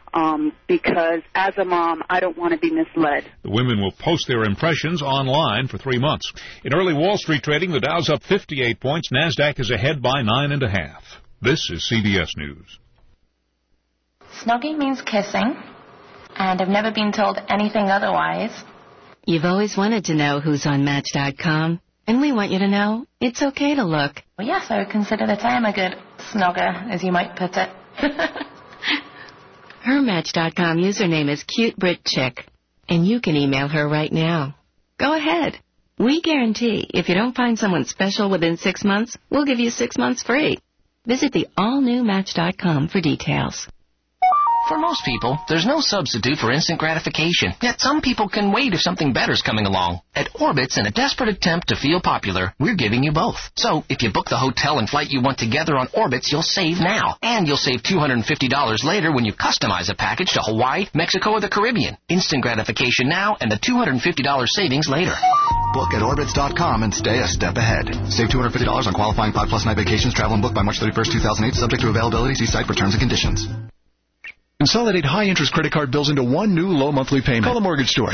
Because as a mom, I don't want to be misled. The women will post their impressions online for 3 months. In early Wall Street trading, the Dow's up 58 points. NASDAQ is ahead by 9.5. This is CBS News. Snogging means kissing, and I've never been told anything otherwise. You've always wanted to know who's on Match.com, and we want you to know it's okay to look. Well, yes, I would consider that I am a good snogger, as you might put it. Her Match.com username is CuteBritChick, and you can email her right now. Go ahead. We guarantee if you don't find someone special within 6 months, we'll give you 6 months free. Visit the all-new Match.com for details. For most people, there's no substitute for instant gratification. Yet some people can wait if something better's coming along. At Orbitz, in a desperate attempt to feel popular, we're giving you both. So, if you book the hotel and flight you want together on Orbitz, you'll save now. And you'll save $250 later when you customize a package to Hawaii, Mexico, or the Caribbean. Instant gratification now and the $250 savings later. Book at Orbitz.com and stay a step ahead. Save $250 on qualifying 5+ night vacations. Travel and book by March 31st, 2008. Subject to availability. See site for terms and conditions. Consolidate high-interest credit card bills into one new low monthly payment. Call the mortgage store,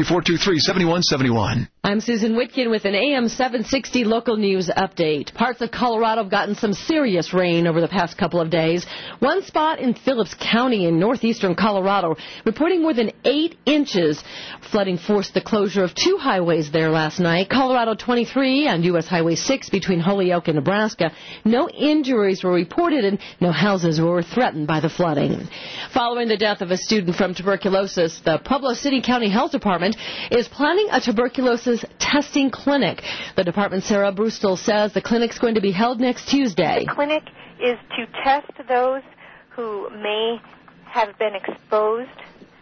303-423-7171. I'm Susan Whitkin with an AM 760 local news update. Parts of Colorado have gotten some serious rain over the past couple of days. One spot in Phillips County in northeastern Colorado reporting more than 8 inches. Flooding forced the closure of 2 highways there last night. Colorado 23 and U.S. Highway 6 between Holyoke and Nebraska. No injuries were reported and no houses were threatened by the flooding. Following the death of a student from tuberculosis, the Pueblo City County Health Department is planning a tuberculosis testing clinic. The department's Sarah Brustel says the clinic's going to be held next Tuesday. The clinic is to test those who may have been exposed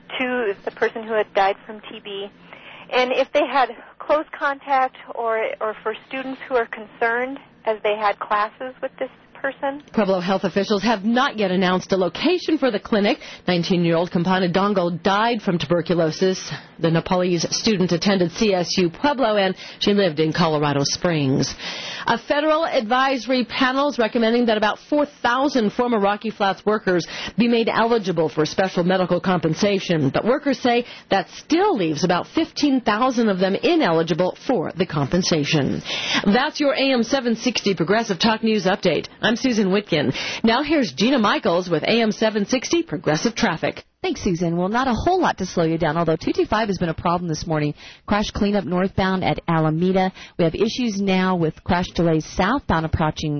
to the person who had died from TB. And if they had close contact or for students who are concerned as they had classes with this person. Pueblo health officials have not yet announced a location for the clinic. 19-year-old Campana Dongo died from tuberculosis. The Nepalese student attended CSU Pueblo, and she lived in Colorado Springs. A federal advisory panel is recommending that about 4,000 former Rocky Flats workers be made eligible for special medical compensation. But workers say that still leaves about 15,000 of them ineligible for the compensation. That's your AM 760 Progressive Talk News Update. I'm Susan Whitkin. Now here's Gina Michaels with AM 760 Progressive Traffic. Thanks, Susan. Well, not a whole lot to slow you down, although 225 has been a problem this morning. Crash cleanup northbound at Alameda. We have issues now with crash delays southbound approaching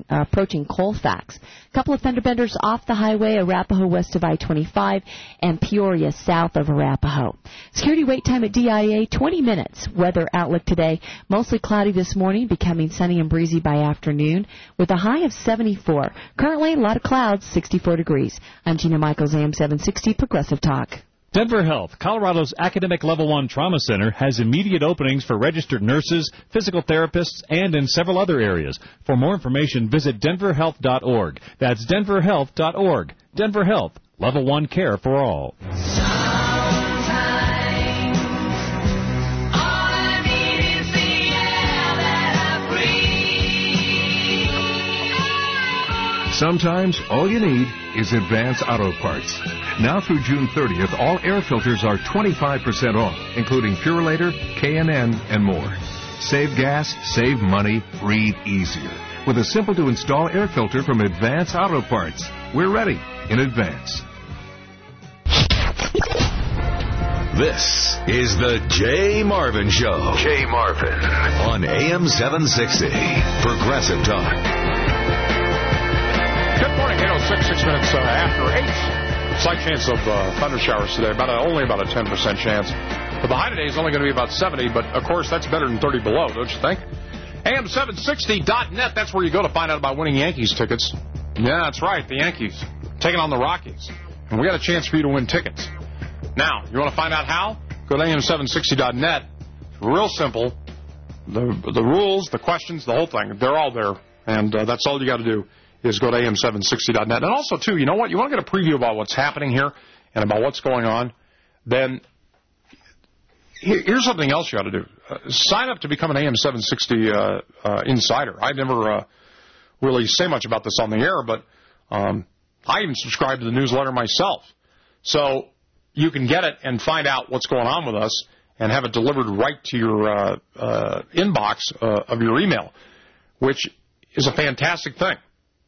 Colfax. A couple of fender benders off the highway, Arapahoe west of I-25, and Peoria south of Arapahoe. Security wait time at DIA, 20 minutes. Weather outlook today, mostly cloudy this morning, becoming sunny and breezy by afternoon, with a high of 74. Currently, a lot of clouds, 64 degrees. I'm Gina Michaels, AM 760 Progressive Talk. Denver Health, Colorado's academic Level 1 trauma center, has immediate openings for registered nurses, physical therapists, and in several other areas. For more information, visit denverhealth.org. That's denverhealth.org. Denver Health, Level 1 care for all. Sometimes all you need is Advance Auto Parts. Now through June 30th, all air filters are 25% off, including Purolator, K&N, and more. Save gas, save money, breathe easier. With a simple-to-install air filter from Advance Auto Parts. We're ready in advance. This is the Jay Marvin Show. Jay Marvin on AM 760. Progressive Talk. Good morning, 6 minutes after 8. Slight chance of thunder showers today, only about a 10% chance. But the high today is only going to be about 70, but of course that's better than 30 below, don't you think? AM760.net, that's where you go to find out about winning Yankees tickets. Yeah, that's right, the Yankees taking on the Rockies. And we got a chance for you to win tickets. Now, you want to find out how? Go to AM760.net. Real simple. The rules, the questions, the whole thing, they're all there. And that's all you got to do is go to AM760.net. And also, too, you know what? You want to get a preview about what's happening here and about what's going on, then here's something else you got to do. Sign up to become an AM760 insider. I never really say much about this on the air, but I even subscribe to the newsletter myself. So you can get it and find out what's going on with us and have it delivered right to your inbox of your email, which is a fantastic thing.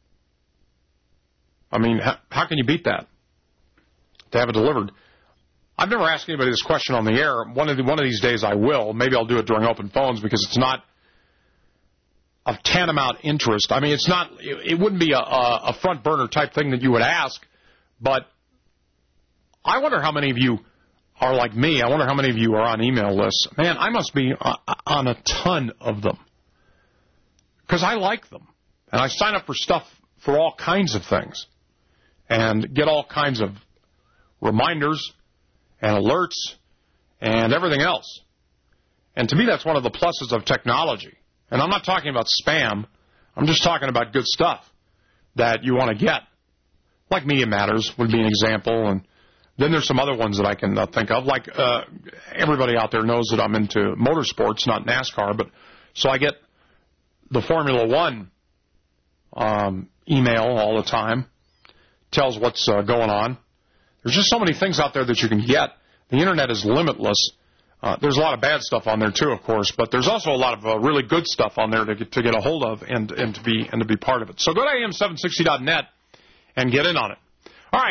I mean, how can you beat that? To have it delivered. I've never asked anybody this question on the air. One of these days I will. Maybe I'll do it during open phones because it's not of tantamount interest. I mean, it's not. It wouldn't be a front burner type thing that you would ask. But I wonder how many of you are like me. I wonder how many of you are on email lists. Man, I must be on a ton of them because I like them and I sign up for stuff for all kinds of things. And get all kinds of reminders and alerts and everything else. And to me, that's one of the pluses of technology. And I'm not talking about spam. I'm just talking about good stuff that you want to get. Like Media Matters would be an example. And then there's some other ones that I can think of. Like everybody out there knows that I'm into motorsports, not NASCAR. But so I get the Formula One email all the time. Tells what's going on. There's just so many things out there that you can get. The Internet is limitless. There's a lot of bad stuff on there too, of course, but there's also a lot of really good stuff on there to get a hold of and to be part of it. So go to am760.net and get in on it. All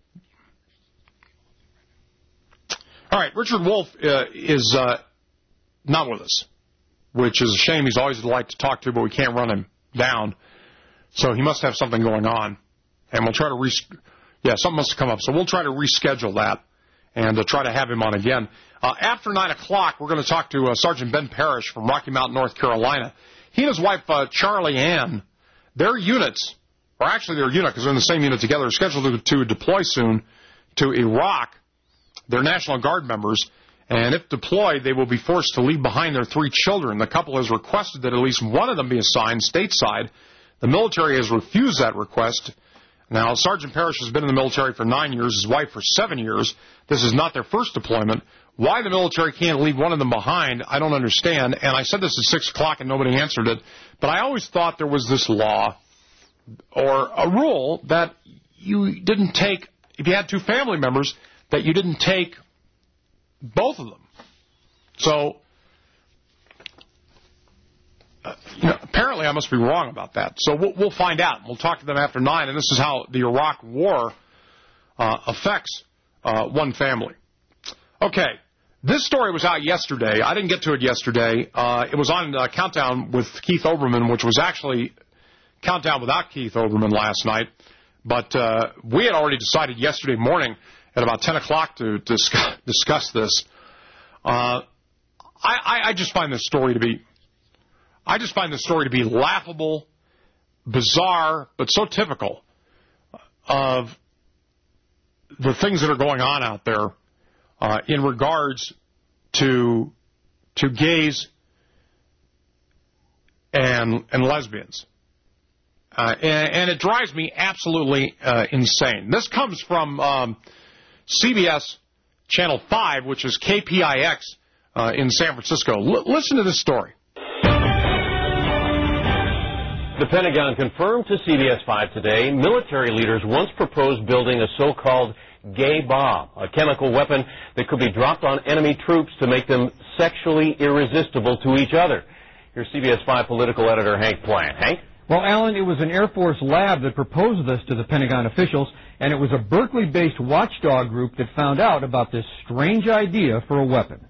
right. Richard Wolf is not with us, which is a shame. He's always liked to talk to, but we can't run him down. So he must have something going on, and we'll try to something must have come up. So we'll try to reschedule that and try to have him on again. After 9 o'clock, we're going to talk to Sergeant Ben Parrish from Rocky Mount, North Carolina. He and his wife, Charlie Ann, their units, or actually their unit, because they're in the same unit together, are scheduled to deploy soon to Iraq. They're National Guard members, and if deployed, they will be forced to leave behind their 3 children. The couple has requested that at least one of them be assigned stateside. The military has refused that request. Now, Sergeant Parrish has been in the military for 9 years, his wife for 7 years. This is not their first deployment. Why the military can't leave one of them behind, I don't understand. And I said this at 6 o'clock and nobody answered it. But I always thought there was this law or a rule that you didn't take, if you had 2 family members, that you didn't take both of them. So, apparently I must be wrong about that. So we'll find out. We'll talk to them after 9, and this is how the Iraq War affects one family. Okay, this story was out yesterday. I didn't get to it yesterday. It was on Countdown with Keith Olbermann, which was actually Countdown without Keith Olbermann last night. But we had already decided yesterday morning at about 10 o'clock to discuss this. I just find this story to be... laughable, bizarre, but so typical of the things that are going on out there in regards to gays and lesbians. And it drives me absolutely insane. This comes from CBS Channel 5, which is KPIX in San Francisco. Listen to this story. The Pentagon confirmed to CBS 5 today military leaders once proposed building a so-called gay bomb, a chemical weapon that could be dropped on enemy troops to make them sexually irresistible to each other. Here's CBS 5 political editor Hank Plant. Hank? Well, Alan, it was an Air Force lab that proposed this to the Pentagon officials, and it was a Berkeley-based watchdog group that found out about this strange idea for a weapon.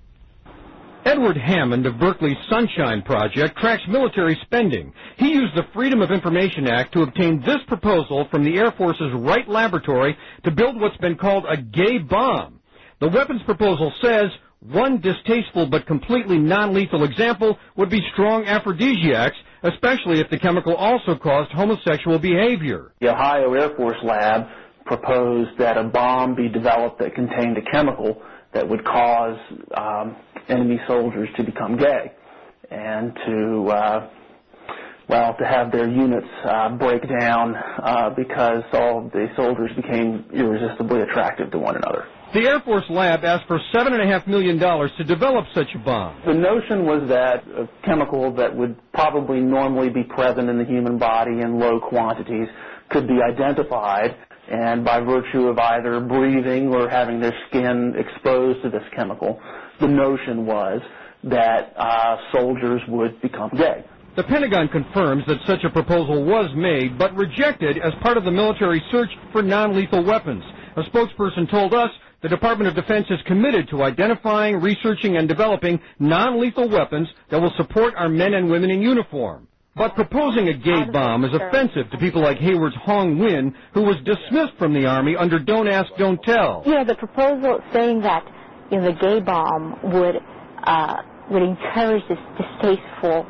Edward Hammond of Berkeley's Sunshine Project tracks military spending. He used the Freedom of Information Act to obtain this proposal from the Air Force's Wright Laboratory to build what's been called a gay bomb. The weapons proposal says one distasteful but completely non-lethal example would be strong aphrodisiacs, especially if the chemical also caused homosexual behavior. The Ohio Air Force Lab proposed that a bomb be developed that contained a chemical that would cause enemy soldiers to become gay and to have their units break down because all of the soldiers became irresistibly attractive to one another. The Air Force lab asked for $7.5 million to develop such a bomb. The notion was that a chemical that would probably normally be present in the human body in low quantities could be identified, and by virtue of either breathing or having their skin exposed to this chemical, the notion was that soldiers would become gay. The Pentagon confirms that such a proposal was made, but rejected as part of the military search for non-lethal weapons. A spokesperson told us the Department of Defense is committed to identifying, researching, and developing non-lethal weapons that will support our men and women in uniform. But proposing a gay bomb is offensive to people like Hayward's Hong Nguyen, who was dismissed from the Army under Don't Ask, Don't Tell. The proposal saying that the gay bomb would encourage this distasteful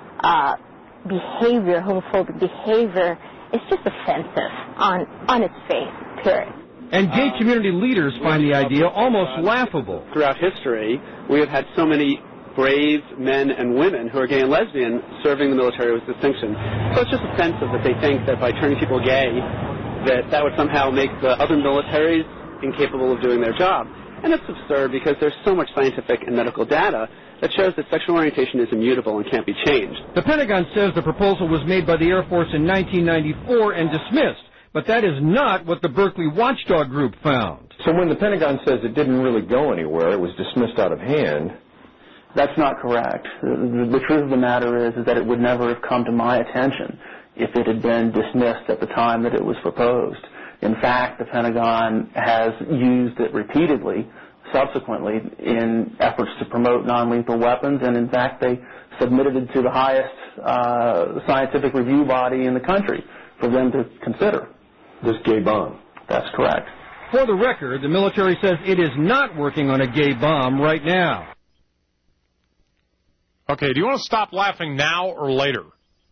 behavior, homophobic behavior, is just offensive on its face, period. And gay community leaders find the idea almost laughable. Throughout history, we have had so many brave men and women who are gay and lesbian serving the military with distinction. So it's just offensive that they think that by turning people gay, that would somehow make the other militaries incapable of doing their job. And it's absurd because there's so much scientific and medical data that shows that sexual orientation is immutable and can't be changed. The Pentagon says the proposal was made by the Air Force in 1994 and dismissed, but that is not what the Berkeley Watchdog Group found. So when the Pentagon says it didn't really go anywhere, it was dismissed out of hand. That's not correct. The truth of the matter is that it would never have come to my attention if it had been dismissed at the time that it was proposed. In fact, the Pentagon has used it repeatedly subsequently in efforts to promote non-lethal weapons, and in fact they submitted it to the highest scientific review body in the country for them to consider. This gay bomb. That's correct. For the record, the military says it is not working on a gay bomb right now. Okay, do you want to stop laughing now or later?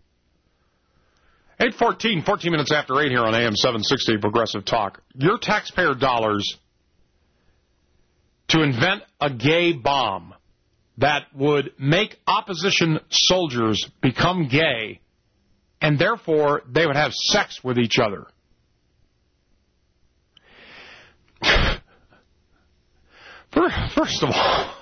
8:14, 14 minutes after 8 here on AM 760 Progressive Talk. Your taxpayer dollars to invent a gay bomb that would make opposition soldiers become gay, and therefore they would have sex with each other. First of all,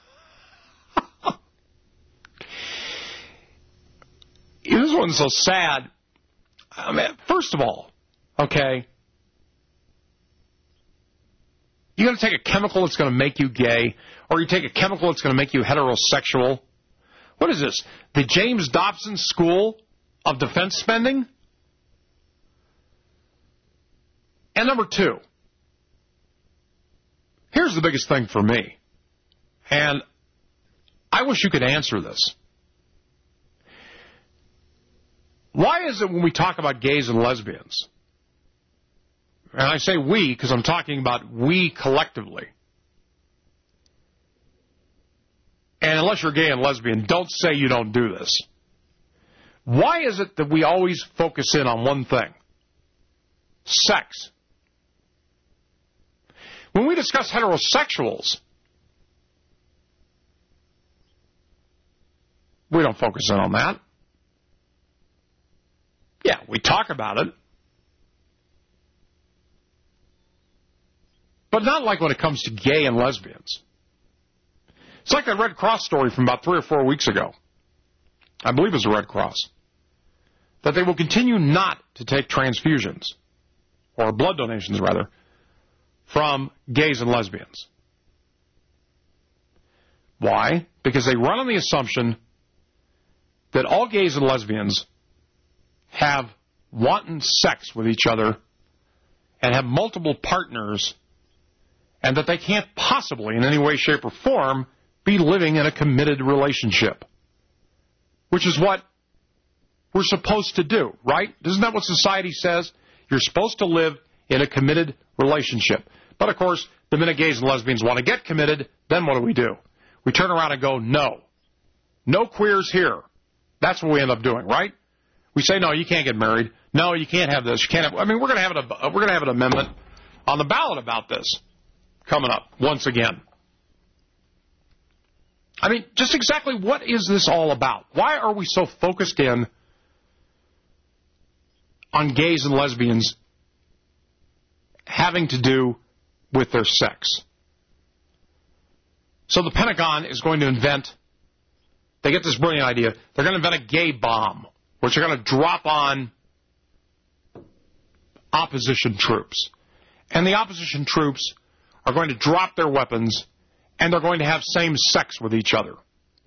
this one's so sad. I mean, first of all, okay, you're going to take a chemical that's going to make you gay, or you take a chemical that's going to make you heterosexual. What is this? The James Dobson School of Defense Spending? And number two, here's the biggest thing for me, and I wish you could answer this. Why is it when we talk about gays and lesbians, and I say we because I'm talking about we collectively, and unless you're gay and lesbian, don't say you don't do this. Why is it that we always focus in on one thing? Sex. When we discuss heterosexuals, we don't focus in on that. Yeah, we talk about it. But not like when it comes to gay and lesbians. It's like that Red Cross story from about 3 or 4 weeks ago. I believe it was the Red Cross. That they will continue not to take transfusions, or blood donations rather, from gays and lesbians. Why? Because they run on the assumption that all gays and lesbians have wanton sex with each other and have multiple partners, and that they can't possibly in any way, shape, or form be living in a committed relationship, which is what we're supposed to do, right? Isn't that what society says? You're supposed to live in a committed relationship. But, of course, the minute gays and lesbians want to get committed, then what do? We turn around and go, no. No queers here. That's what we end up doing, right? We say, no, you can't get married. No, you can't have this. You can't have. I mean, we're going to have an amendment on the ballot about this coming up once again. I mean, just exactly what is this all about? Why are we so focused in on gays and lesbians having to do with their sex? So the Pentagon is going to invent, they get this brilliant idea, they're going to invent a gay bomb, which are going to drop on opposition troops. And the opposition troops are going to drop their weapons, and they're going to have same sex with each other.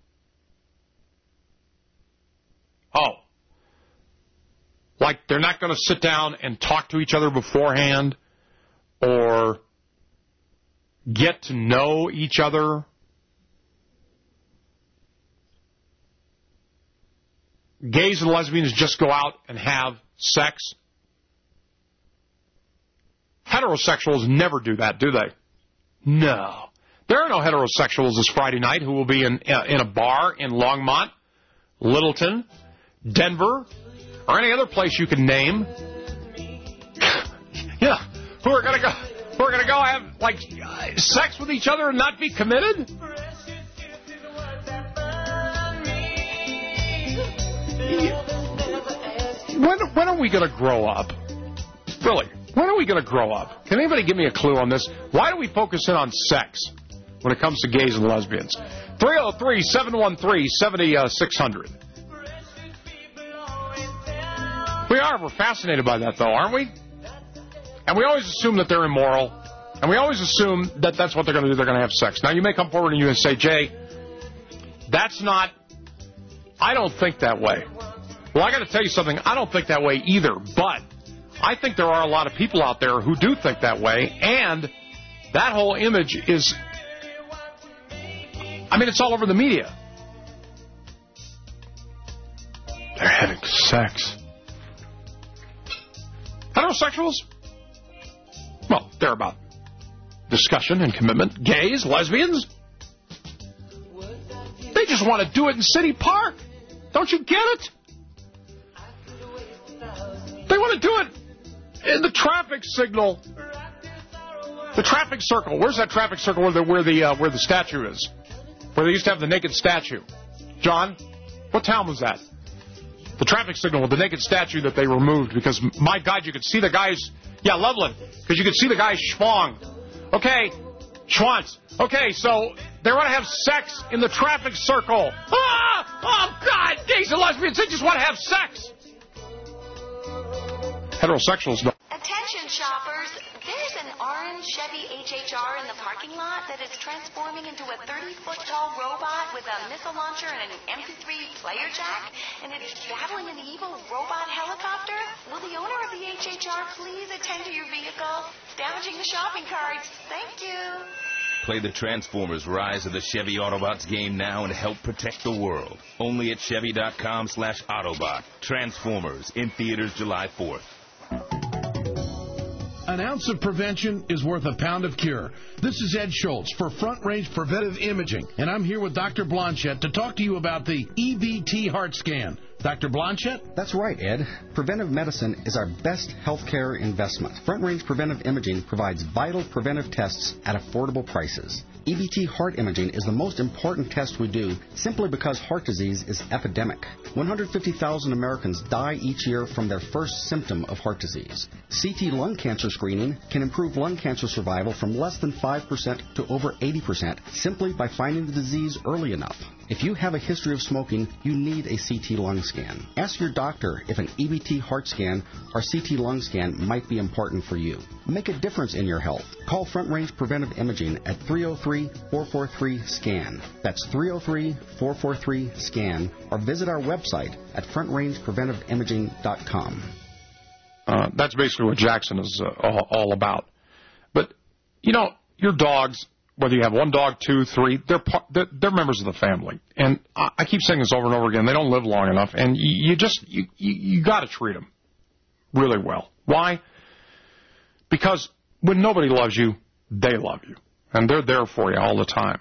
Oh. Like they're not going to sit down and talk to each other beforehand or get to know each other. Gays and lesbians just go out and have sex. Heterosexuals never do that, do they? No. There are no heterosexuals this Friday night who will be in a bar in Longmont, Littleton, Denver, or any other place you can name. Yeah, who are going to go have like sex with each other and not be committed? When are we going to grow up? Really, when are we going to grow up? Can anybody give me a clue on this? Why do we focus in on sex when it comes to gays and lesbians? 303-713-7600. We're fascinated by that, though, aren't we? And we always assume that they're immoral. And we always assume that that's what they're going to do. They're going to have sex. Now, you may come forward and you say, Jay, that's not... I don't think that way. Well, I got to tell you something. I don't think that way either. But I think there are a lot of people out there who do think that way. And that whole image is... I mean, it's all over the media. They're having sex. Heterosexuals? Well, they're about discussion and commitment. Gays, lesbians? They just want to do it in City Park. Don't you get it? They want to do it in the traffic signal. The traffic circle. Where's that traffic circle where the statue is? Where they used to have the naked statue. John, what town was that? The traffic signal with the naked statue that they removed because, my God, you could see the guy's... Yeah, Loveland, because you could see the guy's schwang. Okay, schwanz. Okay, so they want to have sex in the traffic circle. Ah! Oh, God, gays and lesbians, they just want to have sex. Heterosexuals don't. Attention, shoppers. There's an orange Chevy HHR in the parking lot that is transforming into a 30-foot-tall robot with a missile launcher and an MP3 player jack, and it's battling an evil robot helicopter. Will the owner of the HHR please attend to your vehicle? Damaging the shopping carts. Thank you. Play the Transformers Rise of the Chevy Autobots game now and help protect the world. Only at Chevy.com/Autobot. Transformers in theaters July 4th. An ounce of prevention is worth a pound of cure. This is Ed Schultz for Front Range Preventive Imaging, and I'm here with Dr. Blanchette to talk to you about the EVT heart scan. Dr. Blanchette? That's right, Ed. Preventive medicine is our best healthcare investment. Front Range Preventive Imaging provides vital preventive tests at affordable prices. EVT heart imaging is the most important test we do simply because heart disease is epidemic. 150,000 Americans die each year from their first symptom of heart disease. CT lung cancer screening can improve lung cancer survival from less than 5% to over 80% simply by finding the disease early enough. If you have a history of smoking, you need a CT lung scan. Ask your doctor if an EVT heart scan or CT lung scan might be important for you. Make a difference in your health. Call Front Range Preventive Imaging at 303-443-SCAN. That's 303-443-SCAN, or visit our website at frontrangepreventiveimaging.com. That's basically what Jackson is all about. But, you know, your dogs, whether you have one dog, two, three, they're members of the family. And I keep saying this over and over again. They don't live long enough, and you got to treat them really well. Why? Because when nobody loves you, they love you, and they're there for you all the time.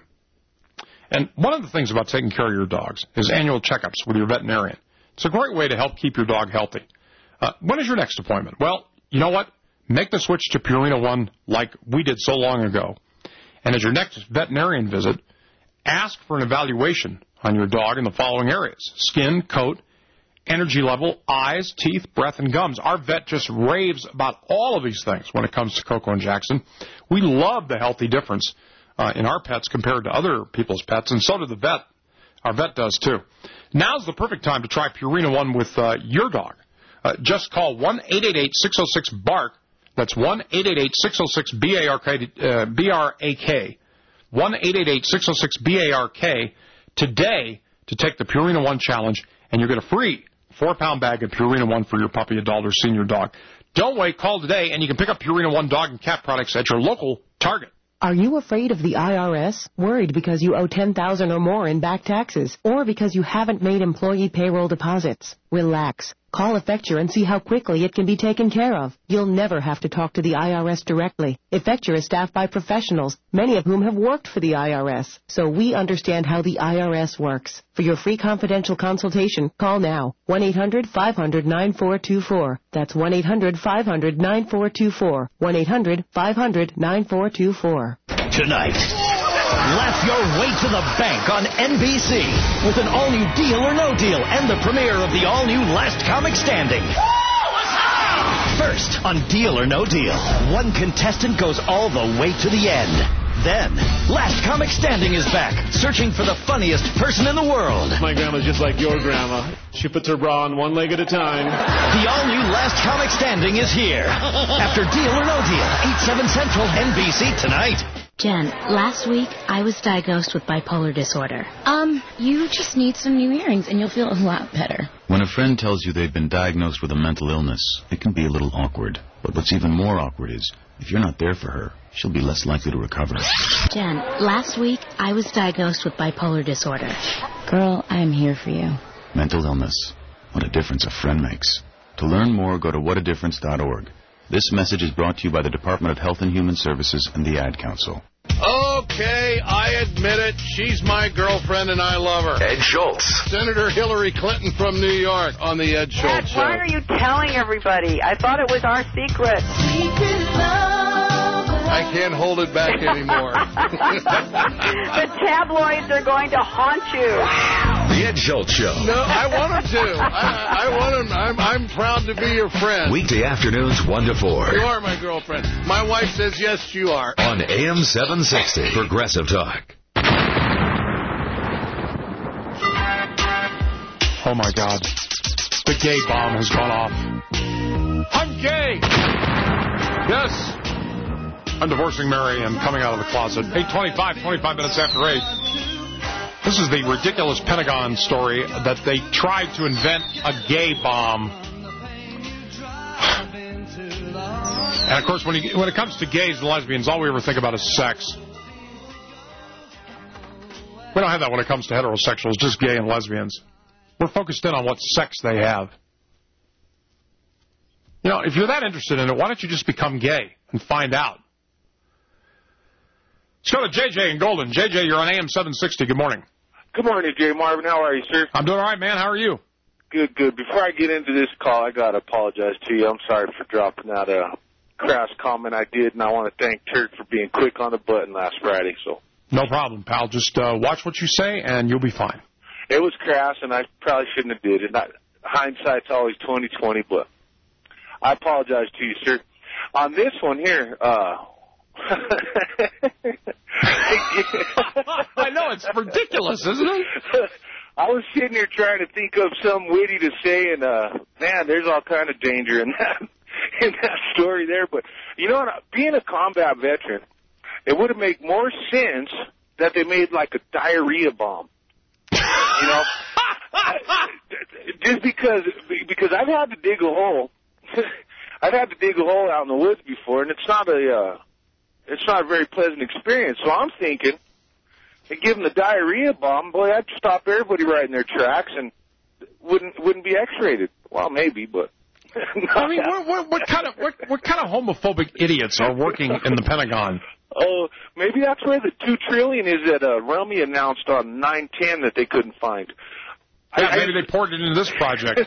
And one of the things about taking care of your dogs is annual checkups with your veterinarian. It's a great way to help keep your dog healthy. When is your next appointment? Well, you know what? Make the switch to Purina One like we did so long ago. And as your next veterinarian visit, ask for an evaluation on your dog in the following areas: skin, coat, energy level, eyes, teeth, breath, and gums. Our vet just raves about all of these things when it comes to Coco and Jackson. We love the healthy difference in our pets compared to other people's pets, and so do the vet. Our vet does, too. Now's the perfect time to try Purina One with your dog. Just call 1-888-606-BARK. That's 1-888-606-BRAK. 1-888-606-BARK today to take the Purina One Challenge, and you'll get a free 4-pound bag of Purina One for your puppy, adult, or senior dog. Don't wait. Call today, and you can pick up Purina One dog and cat products at your local Target. Are you afraid of the IRS? Worried because you owe $10,000 or more in back taxes? Or because you haven't made employee payroll deposits? Relax. Call Effecture and see how quickly it can be taken care of. You'll never have to talk to the IRS directly. Effecture is staffed by professionals, many of whom have worked for the IRS. So we understand how the IRS works. For your free confidential consultation, call now. 1-800-500-9424. That's 1-800-500-9424. 1-800-500-9424. Tonight, laugh your way to the bank on NBC with an all-new Deal or No Deal and the premiere of the all-new Last Comic Standing. First, on Deal or No Deal, one contestant goes all the way to the end. Then, Last Comic Standing is back, searching for the funniest person in the world. My grandma's just like your grandma. She puts her bra on one leg at a time. The all-new Last Comic Standing is here. After Deal or No Deal, 8/7 Central, NBC tonight. Jen, last week I was diagnosed with bipolar disorder. You just need some new earrings and you'll feel a lot better. When a friend tells you they've been diagnosed with a mental illness, it can be a little awkward. But what's even more awkward is, if you're not there for her, she'll be less likely to recover. Jen, last week I was diagnosed with bipolar disorder. Girl, I'm here for you. Mental illness. What a difference a friend makes. To learn more, go to whatadifference.org. This message is brought to you by the Department of Health and Human Services and the Ad Council. Okay, I admit it. She's my girlfriend and I love her. Ed Schultz. Senator Hillary Clinton from New York on the Ed Schultz Show. Why are you telling everybody? I thought it was our secret. I can't hold it back anymore. The tabloids are going to haunt you. The Ed Schultz Show. No, I want them to. I want them. I'm proud to be your friend. Weekday afternoons 1 to 4. You are my girlfriend. My wife says yes, you are. On AM 760. Progressive Talk. Oh, my God. The gay bomb has gone off. I'm gay! Yes. I'm divorcing Mary and coming out of the closet. 8:25, 25 minutes after 8. This is the ridiculous Pentagon story that they tried to invent a gay bomb. And, of course, when it comes to gays and lesbians, all we ever think about is sex. We don't have that when it comes to heterosexuals, just gay and lesbians. We're focused in on what sex they have. You know, if you're that interested in it, why don't you just become gay and find out? Let's go to JJ in Golden. JJ, you're on AM 760. Good morning. Good morning, Jay Marvin. How are you, sir? I'm doing all right, man. How are you? Good, good. Before I get into this call, I got to apologize to you. I'm sorry for dropping that crass comment I did, and I want to thank Turk for being quick on the button last Friday. So no problem, pal. Just watch what you say, and you'll be fine. It was crass, and I probably shouldn't have did it. Hindsight's always 20/20, but I apologize to you, sir. On this one here, I know, it's ridiculous, isn't it? I was sitting here trying to think of some witty to say, and man, there's all kind of danger in that story there. But you know what? Being a combat veteran, it would have made more sense that they made like a diarrhea bomb. You know, just because I've had to dig a hole. I've had to dig a hole out in the woods before, and it's not a very pleasant experience. So I'm thinking, and give them the diarrhea bomb, boy, that'd stop everybody right in their tracks and wouldn't be X-rated. Well, maybe, but. I mean, what kind of homophobic idiots are working in the Pentagon? Oh, maybe that's where the $2 trillion is that Rummy announced on 9/10 that they couldn't find. Yeah, maybe they poured it into this project.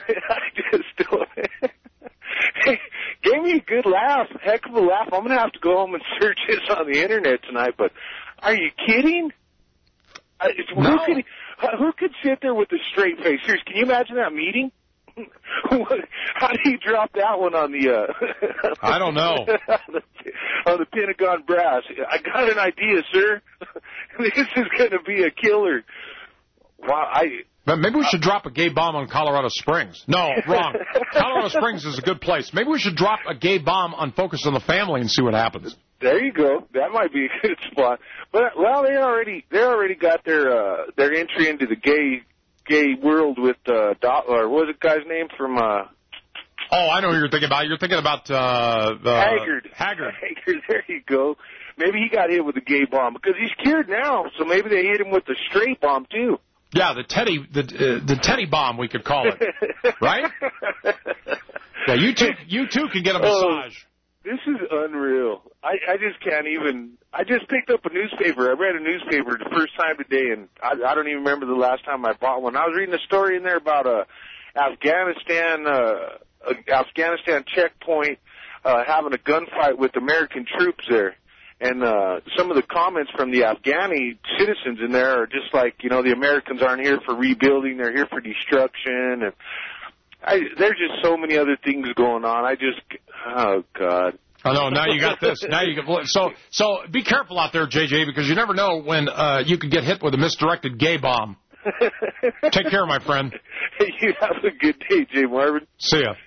Gave me a good laugh, heck of a laugh. I'm going to have to go home and search this on the internet tonight, but are you kidding? No. Who could sit there with a straight face? Seriously, can you imagine that meeting? How do you drop that one on the... I don't know. on the Pentagon brass. I got an idea, sir. This is going to be a killer. Wow, But maybe we should drop a gay bomb on Colorado Springs. No, wrong. Colorado Springs is a good place. Maybe we should drop a gay bomb on Focus on the Family and see what happens. There you go. That might be a good spot. But well, they already got their entry into the gay world with or what was the guy's name from? Oh, I know who you're thinking about. You're thinking about Haggard. Haggard. There you go. Maybe he got hit with a gay bomb because he's cured now. So maybe they hit him with a straight bomb too. Yeah, the teddy bomb, we could call it, right? Yeah, you too can get a massage. This is unreal. I just can't even. I just picked up a newspaper. I read a newspaper the first time today, and I don't even remember the last time I bought one. I was reading a story in there about Afghanistan checkpoint having a gunfight with American troops there. And some of the comments from the Afghani citizens in there are just like, you know, the Americans aren't here for rebuilding, they're here for destruction. And there's just so many other things going on. Oh, God. Oh, no, now you got this. Now you can. So be careful out there, JJ, because you never know when you could get hit with a misdirected gay bomb. Take care, my friend. You have a good day, Jay Marvin. See ya.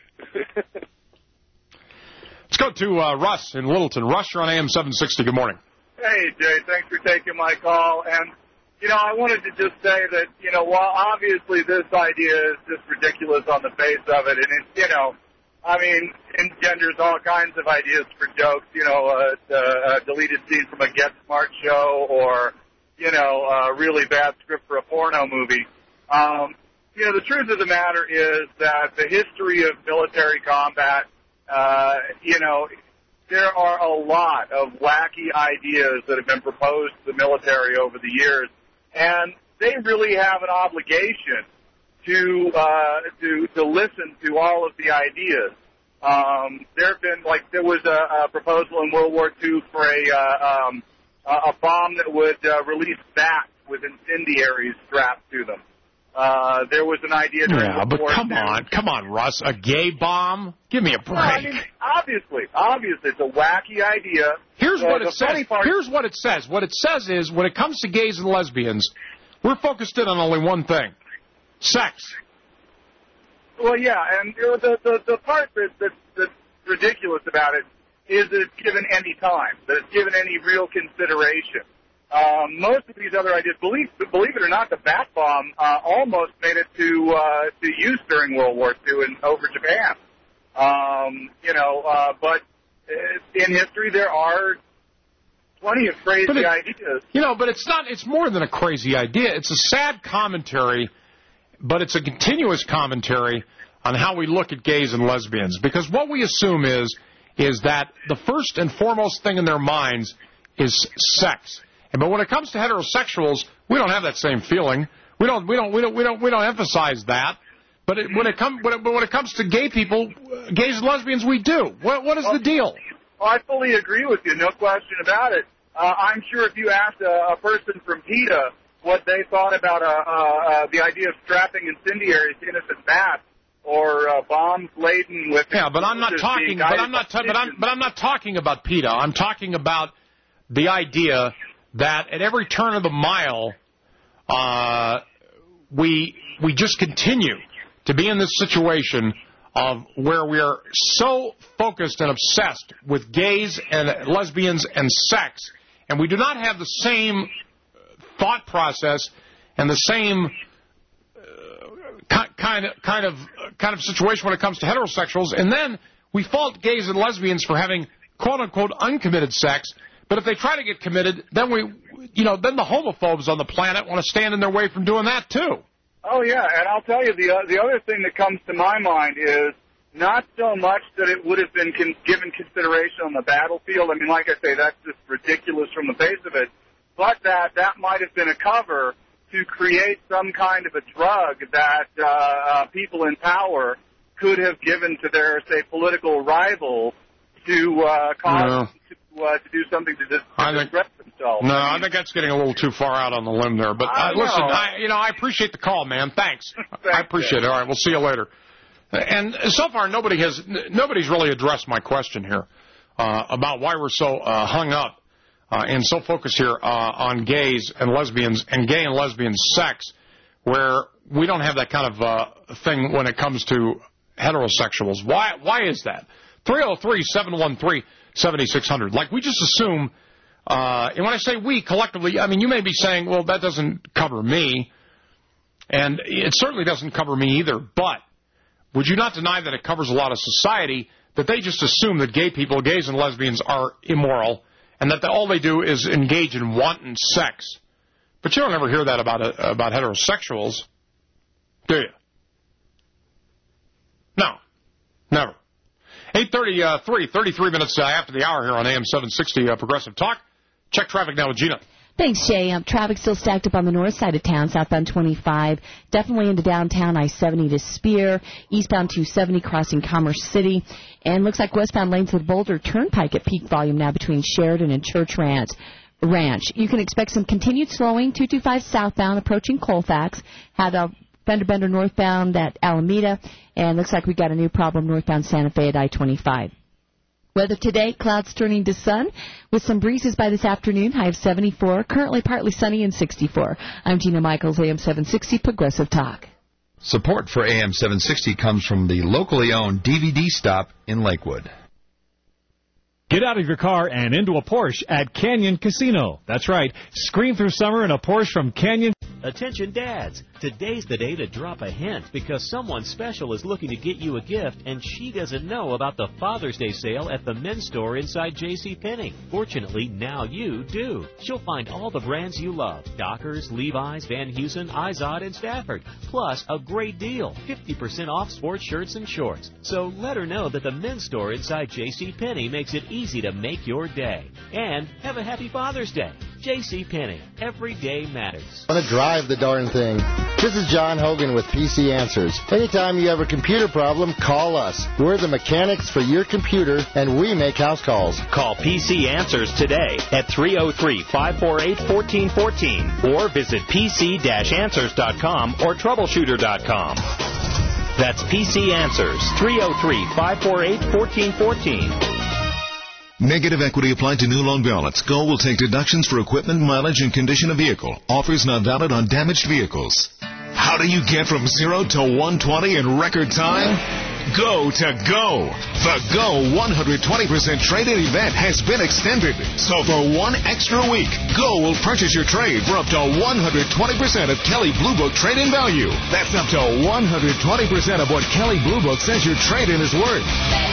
Let's go to Russ in Littleton. Russ, you're on AM 760. Good morning. Hey, Jay. Thanks for taking my call. And, I wanted to just say that, while obviously this idea is just ridiculous on the face of it, and it, engenders all kinds of ideas for jokes, a deleted scene from a Get Smart show or, a really bad script for a porno movie. The truth of the matter is that the history of military combat, there are a lot of wacky ideas that have been proposed to the military over the years, and they really have an obligation to listen to all of the ideas. There was a proposal in World War II for a bomb that would release bats with incendiaries strapped to them. There was an idea during but come on, Russ, a gay bomb? Give me a break. No, obviously, it's a wacky idea. Here's what it says. What it says is, when it comes to gays and lesbians, we're focused in on only one thing: sex. Well, yeah, and the part that's ridiculous about it is that it's given any time, that it's given any real consideration. Most of these other ideas, believe it or not, the bat bomb almost made it to use during World War II and over Japan. But in history there are plenty of crazy ideas. But it's not. It's more than a crazy idea. It's a sad commentary, but it's a continuous commentary on how we look at gays and lesbians. Because what we assume is that the first and foremost thing in their minds is sex. But when it comes to heterosexuals, we don't have that same feeling. We don't emphasize that. But when it comes to gay people, gays and lesbians, we do. What is the deal? Well, I fully agree with you, no question about it. I'm sure if you asked a person from PETA what they thought about the idea of strapping incendiaries to innocent bats or bombs laden with but I'm not talking. But I'm not talking about PETA. I'm talking about the idea that at every turn of the mile, we just continue to be in this situation of where we are so focused and obsessed with gays and lesbians and sex, and we do not have the same thought process and the same kind of situation when it comes to heterosexuals, and then we fault gays and lesbians for having quote unquote uncommitted sex. But if they try to get committed, then then the homophobes on the planet want to stand in their way from doing that too. Oh yeah, and I'll tell you the other thing that comes to my mind is not so much that it would have been given consideration on the battlefield. I mean, like I say, that's just ridiculous from the face of it. But that might have been a cover to create some kind of a drug that people in power could have given to their, say, political rivals to cause to do something to distress themselves. No, I think that's getting a little too far out on the limb there. But listen, I appreciate the call, man. Thanks. I appreciate it. All right, we'll see you later. And so far, nobody's really addressed my question here about why we're so hung up and so focused here on gays and lesbians and gay and lesbian sex, where we don't have that kind of thing when it comes to heterosexuals. Why is that? 303-713-7600. Like, we just assume, and when I say we, collectively, I mean, you may be saying, well, that doesn't cover me, and it certainly doesn't cover me either, but would you not deny that it covers a lot of society, that they just assume that gay people, gays and lesbians, are immoral, and that all they do is engage in wanton sex? But you don't ever hear that about heterosexuals, do you? No, never. 8:33, 33 minutes after the hour here on AM 760 Progressive Talk. Check traffic now with Gina. Thanks, Jay. Traffic still stacked up on the north side of town, southbound 25, definitely into downtown, I-70 to Spear, eastbound 270 crossing Commerce City, and looks like westbound lanes to the Boulder Turnpike at peak volume now between Sheridan and Church Ranch. You can expect some continued slowing, 225 southbound approaching Colfax, had a fender bender northbound at Alameda, and looks like we got a new problem northbound Santa Fe at I-25. Weather today, clouds turning to sun with some breezes by this afternoon, high of 74. Currently partly sunny and 64. I'm Gina Michaels, AM 760 Progressive Talk. Support for AM 760 comes from the locally owned DVD Stop in Lakewood. Get out of your car and into a Porsche at Canyon Casino. That's right. Scream through summer in a Porsche from Canyon. Attention dads, today's the day to drop a hint because someone special is looking to get you a gift and she doesn't know about the Father's Day sale at the men's store inside JCPenney. Fortunately, now you do. She'll find all the brands you love, Dockers, Levi's, Van Heusen, Izod, and Stafford, plus a great deal, 50% off sports shirts and shorts. So let her know that the men's store inside JCPenney makes it easy to make your day. And have a happy Father's Day. JCPenney, every day matters. I want to drive the darn thing. This is John Hogan with PC Answers. Anytime you have a computer problem, call us. We're the mechanics for your computer, and we make house calls. Call PC Answers today at 303-548-1414 or visit pc-answers.com or troubleshooter.com. That's PC Answers, 303-548-1414. Negative equity applied to new loan balance. Go will take deductions for equipment, mileage, and condition of vehicle. Offers not valid on damaged vehicles. How do you get from 0 to 120 in record time? Go to Go. The Go 120% trade-in event has been extended. So for one extra week, Go will purchase your trade for up to 120% of Kelley Blue Book trade-in value. That's up to 120% of what Kelley Blue Book says your trade-in is worth.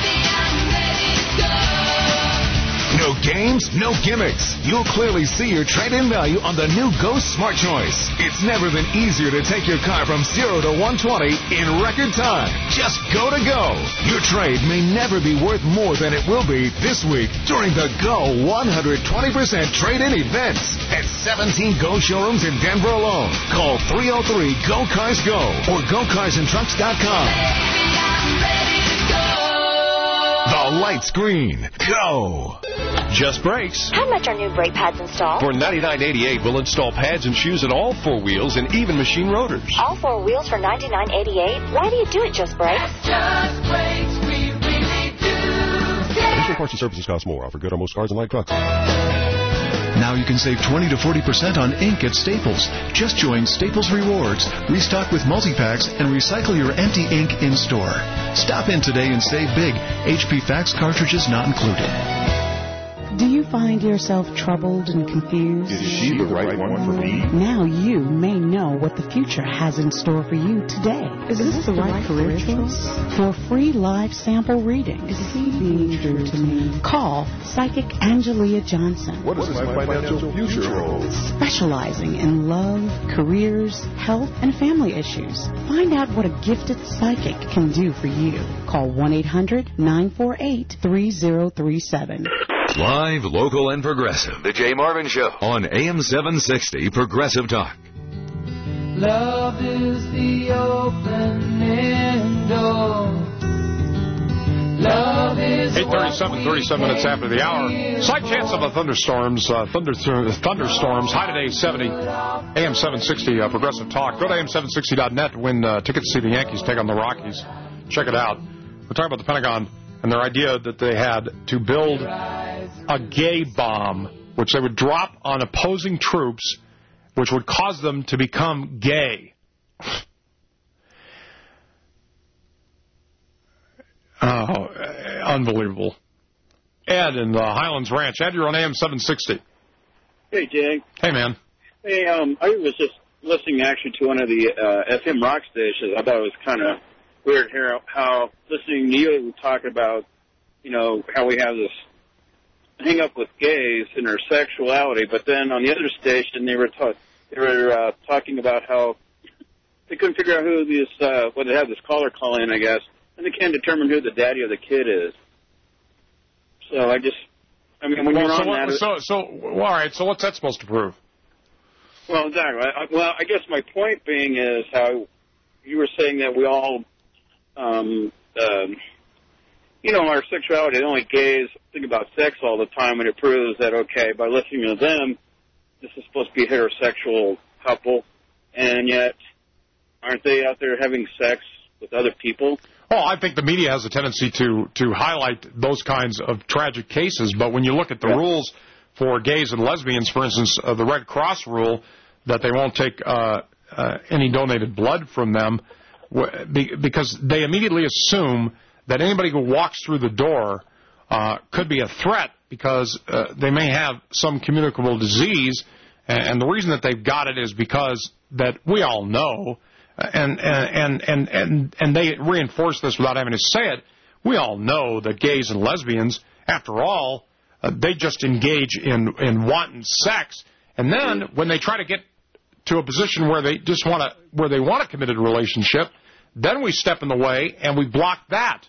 No games, no gimmicks. You'll clearly see your trade-in value on the new Go Smart Choice. It's never been easier to take your car from 0 to 120 in record time. Just go to Go. Your trade may never be worth more than it will be this week during the Go 120% trade-in events at 17 Go showrooms in Denver alone. Call 303-GO-CARS-GO or GoCarsandTrucks.com. The light's green. Go. Just Brakes. How much are new brake pads installed? For $99.88, we'll install pads and shoes in all four wheels and even machine rotors. All four wheels for $99.88? Why do you do it, Just Brakes? Just Brakes, we really do. Additional parts and services cost more. Offer good on most cars and light trucks. Now you can save 20 to 40% on ink at Staples. Just join Staples Rewards, restock with multi-packs, and recycle your empty ink in-store. Stop in today and save big. HP fax cartridges not included. Do you find yourself troubled and confused? Is she the right one for me? Now you may know what the future has in store for you today. Is this the right career choice? For free live sample reading, is he being true to me? Call Psychic Angelia Johnson. What does my financial future hold? Specializing in love, careers, health, and family issues. Find out what a gifted psychic can do for you. Call 1-800-948-3037. Live, local, and progressive. The Jay Marvin Show on AM 760 Progressive Talk. Love is the opening door. Love is 37 minutes after the hour. Slight chance of a thunderstorms. High today, 70. AM 760 Progressive Talk. Go to AM760.net to win tickets to see the Yankees take on the Rockies. Check it out. We're talking about the Pentagon and their idea that they had to build a gay bomb, which they would drop on opposing troops, which would cause them to become gay. Oh, unbelievable. Ed in the Highlands Ranch. Ed, you're on AM 760. Hey, Jay. Hey, man. Hey, I was just listening actually to one of the FM rock stations. I thought it was kind of weird here how listening to you talk about, you know, how we have this hang up with gays and their sexuality, but then on the other station they were talking about how they couldn't figure out who this well, they had this caller call in, I guess, and they can't determine who the daddy of the kid is. So when you're on that, all right. So what's that supposed to prove? Well, exactly. I guess my point being is how you were saying that we all, our sexuality, only gays think about sex all the time, and it proves that, okay, by listening to them, this is supposed to be a heterosexual couple, and yet aren't they out there having sex with other people. Well, I think the media has a tendency to highlight those kinds of tragic cases, but when you look at the rules for gays and lesbians, for instance, the Red Cross rule that they won't take any donated blood from them because they immediately assume that anybody who walks through the door could be a threat because they may have some communicable disease, and the reason that they've got it is because that we all know, and they reinforce this without having to say it, we all know that gays and lesbians, after all, they just engage in wanton sex, and then when they try to get to a position where they want a committed relationship, then we step in the way and we block that.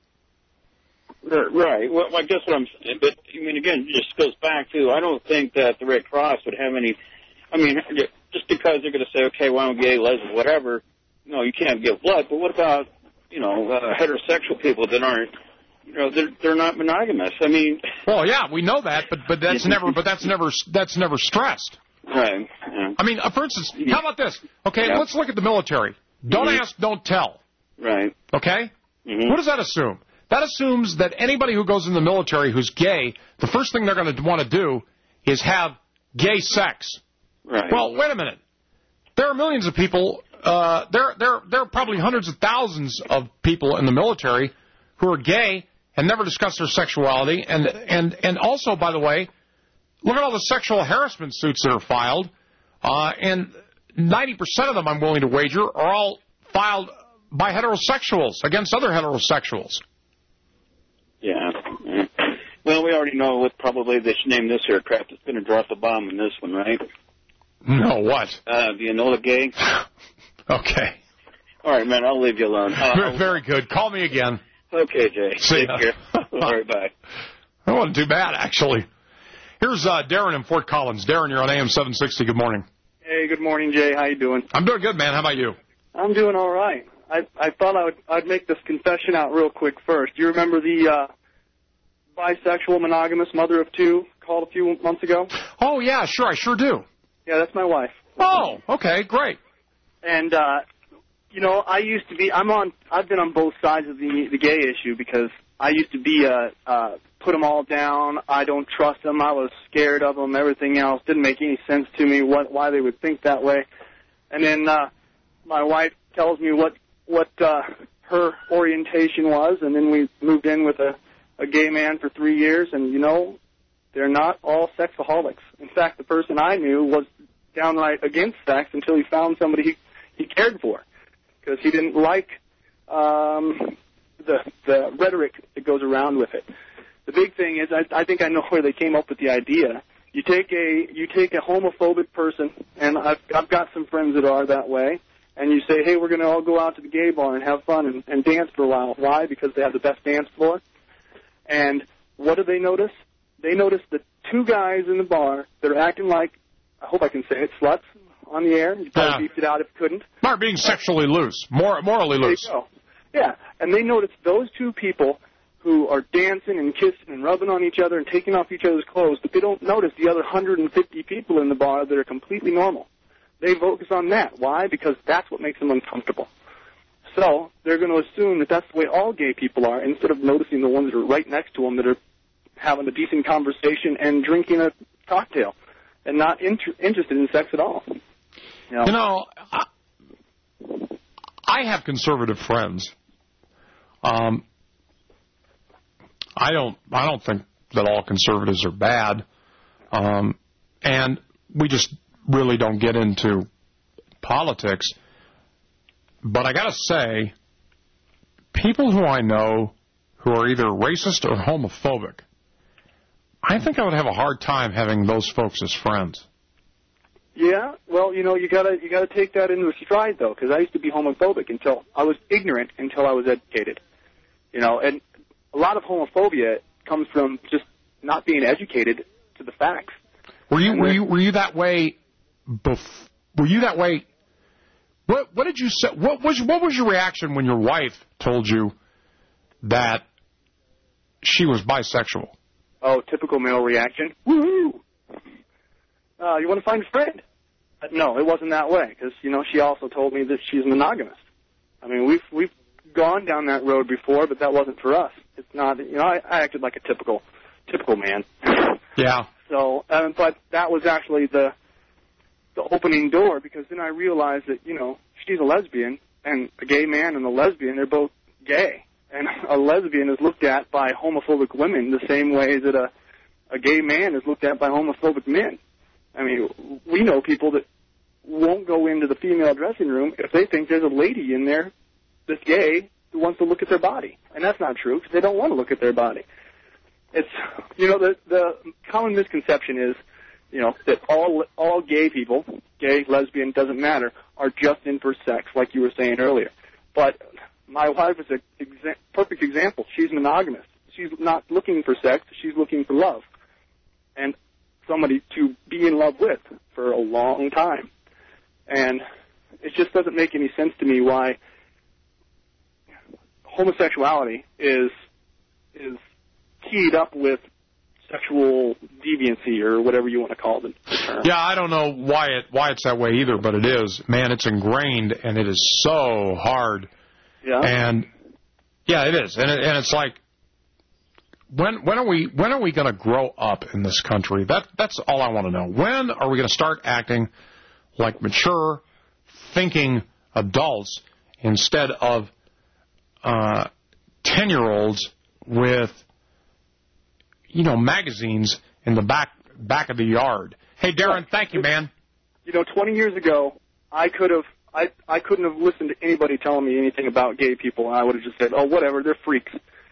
Right. Well, I guess what I'm saying, but I mean, again, it just goes back to I don't think that the Red Cross would have any. I mean, just because they're going to say, okay, well, I'm gay, lesbian, whatever. No, you can't give blood. But what about heterosexual people that aren't? They're not monogamous. I mean. Well, yeah, we know that, but that's never stressed. Right. Yeah. I mean, for instance, how about this? Okay, let's look at the military. Don't ask, don't tell. Right. Okay? Mm-hmm. What does that assume? That assumes that anybody who goes in the military who's gay, the first thing they're going to want to do is have gay sex. Right. Well, wait a minute. There are millions of people, there are probably hundreds of thousands of people in the military who are gay and never discuss their sexuality. And also, by the way, look at all the sexual harassment suits that are filed. And 90% of them, I'm willing to wager, are all filed by heterosexuals against other heterosexuals. Yeah. Well, we already know what probably they should name this aircraft. It's going to drop the bomb in this one, right? No, what? The Enola Gay. Okay. All right, man, I'll leave you alone. Very good. Call me again. Okay, Jay. See Take care. All right, bye. That wasn't too bad, actually. Here's Darren in Fort Collins. Darren, you're on AM 760. Good morning. Hey, good morning, Jay. How you doing? I'm doing good, man. How about you? I'm doing all right. I thought I'd make this confession out real quick first. Do you remember the bisexual monogamous mother of two called a few months ago? Oh, yeah, sure. I sure do. Yeah, that's my wife. Oh, okay, great. And, I used to be, I've been on both sides of the gay issue because I used to be put them all down. I don't trust them. I was scared of them. Everything else didn't make any sense to me, why they would think that way. And then my wife tells me what her orientation was, and then we moved in with a gay man for 3 years, and, they're not all sexaholics. In fact, the person I knew was downright against sex until he found somebody he cared for, because he didn't like the rhetoric that goes around with it. The big thing is, I think I know where they came up with the idea. You take a homophobic person, and I've got some friends that are that way, and you say, hey, we're going to all go out to the gay bar and have fun and dance for a while. Why? Because they have the best dance floor. And what do they notice? They notice the two guys in the bar that are acting like, I hope I can say it, sluts on the air. You probably beeped it out if you couldn't. Are being sexually loose, morally loose. There you go. Yeah, and they notice those two people who are dancing and kissing and rubbing on each other and taking off each other's clothes, but they don't notice the other 150 people in the bar that are completely normal. They focus on that. Why? Because that's what makes them uncomfortable. So they're going to assume that that's the way all gay people are, instead of noticing the ones that are right next to them that are having a decent conversation and drinking a cocktail and not interested in sex at all. I have conservative friends. I don't think that all conservatives are bad, and we just really don't get into politics. But I got to say, people who I know who are either racist or homophobic, I think I would have a hard time having those folks as friends. Yeah, well, you gotta take that into stride, though, because I used to be homophobic until I was ignorant until I was educated. And a lot of homophobia comes from just not being educated to the facts. Were you that way? Were you that way? What did you say? What was your reaction when your wife told you that she was bisexual? Oh, typical male reaction. Woohoo! You want to find a friend? No, it wasn't that way, because she also told me that she's monogamous. I mean, we've gone down that road before, but that wasn't for us. It's not, I acted like a typical man. Yeah. So, but that was actually the opening door, because then I realized that, she's a lesbian, and a gay man and a lesbian, they're both gay. And a lesbian is looked at by homophobic women the same way that a gay man is looked at by homophobic men. I mean, we know people that won't go into the female dressing room if they think there's a lady in there that's gay who wants to look at their body. And that's not true, because they don't want to look at their body. It's, the common misconception is, that all gay people, gay, lesbian, doesn't matter, are just in for sex, like you were saying earlier. But my wife is a perfect example. She's monogamous. She's not looking for sex. She's looking for love and somebody to be in love with for a long time. And it just doesn't make any sense to me why homosexuality is keyed up with sexual deviancy, or whatever you want to call it. Yeah, I don't know why it's that way either, but it is. Man, it's ingrained, and it is so hard. Yeah. And yeah, it is. And it's like, when are we going to grow up in this country? That's all I want to know. When are we going to start acting like mature, thinking adults instead of 10-year-olds with magazines in the back of the yard? Hey, Darren, thank you, man. 20 years ago, I couldn't have listened to anybody telling me anything about gay people, and I would have just said, oh, whatever, they're freaks.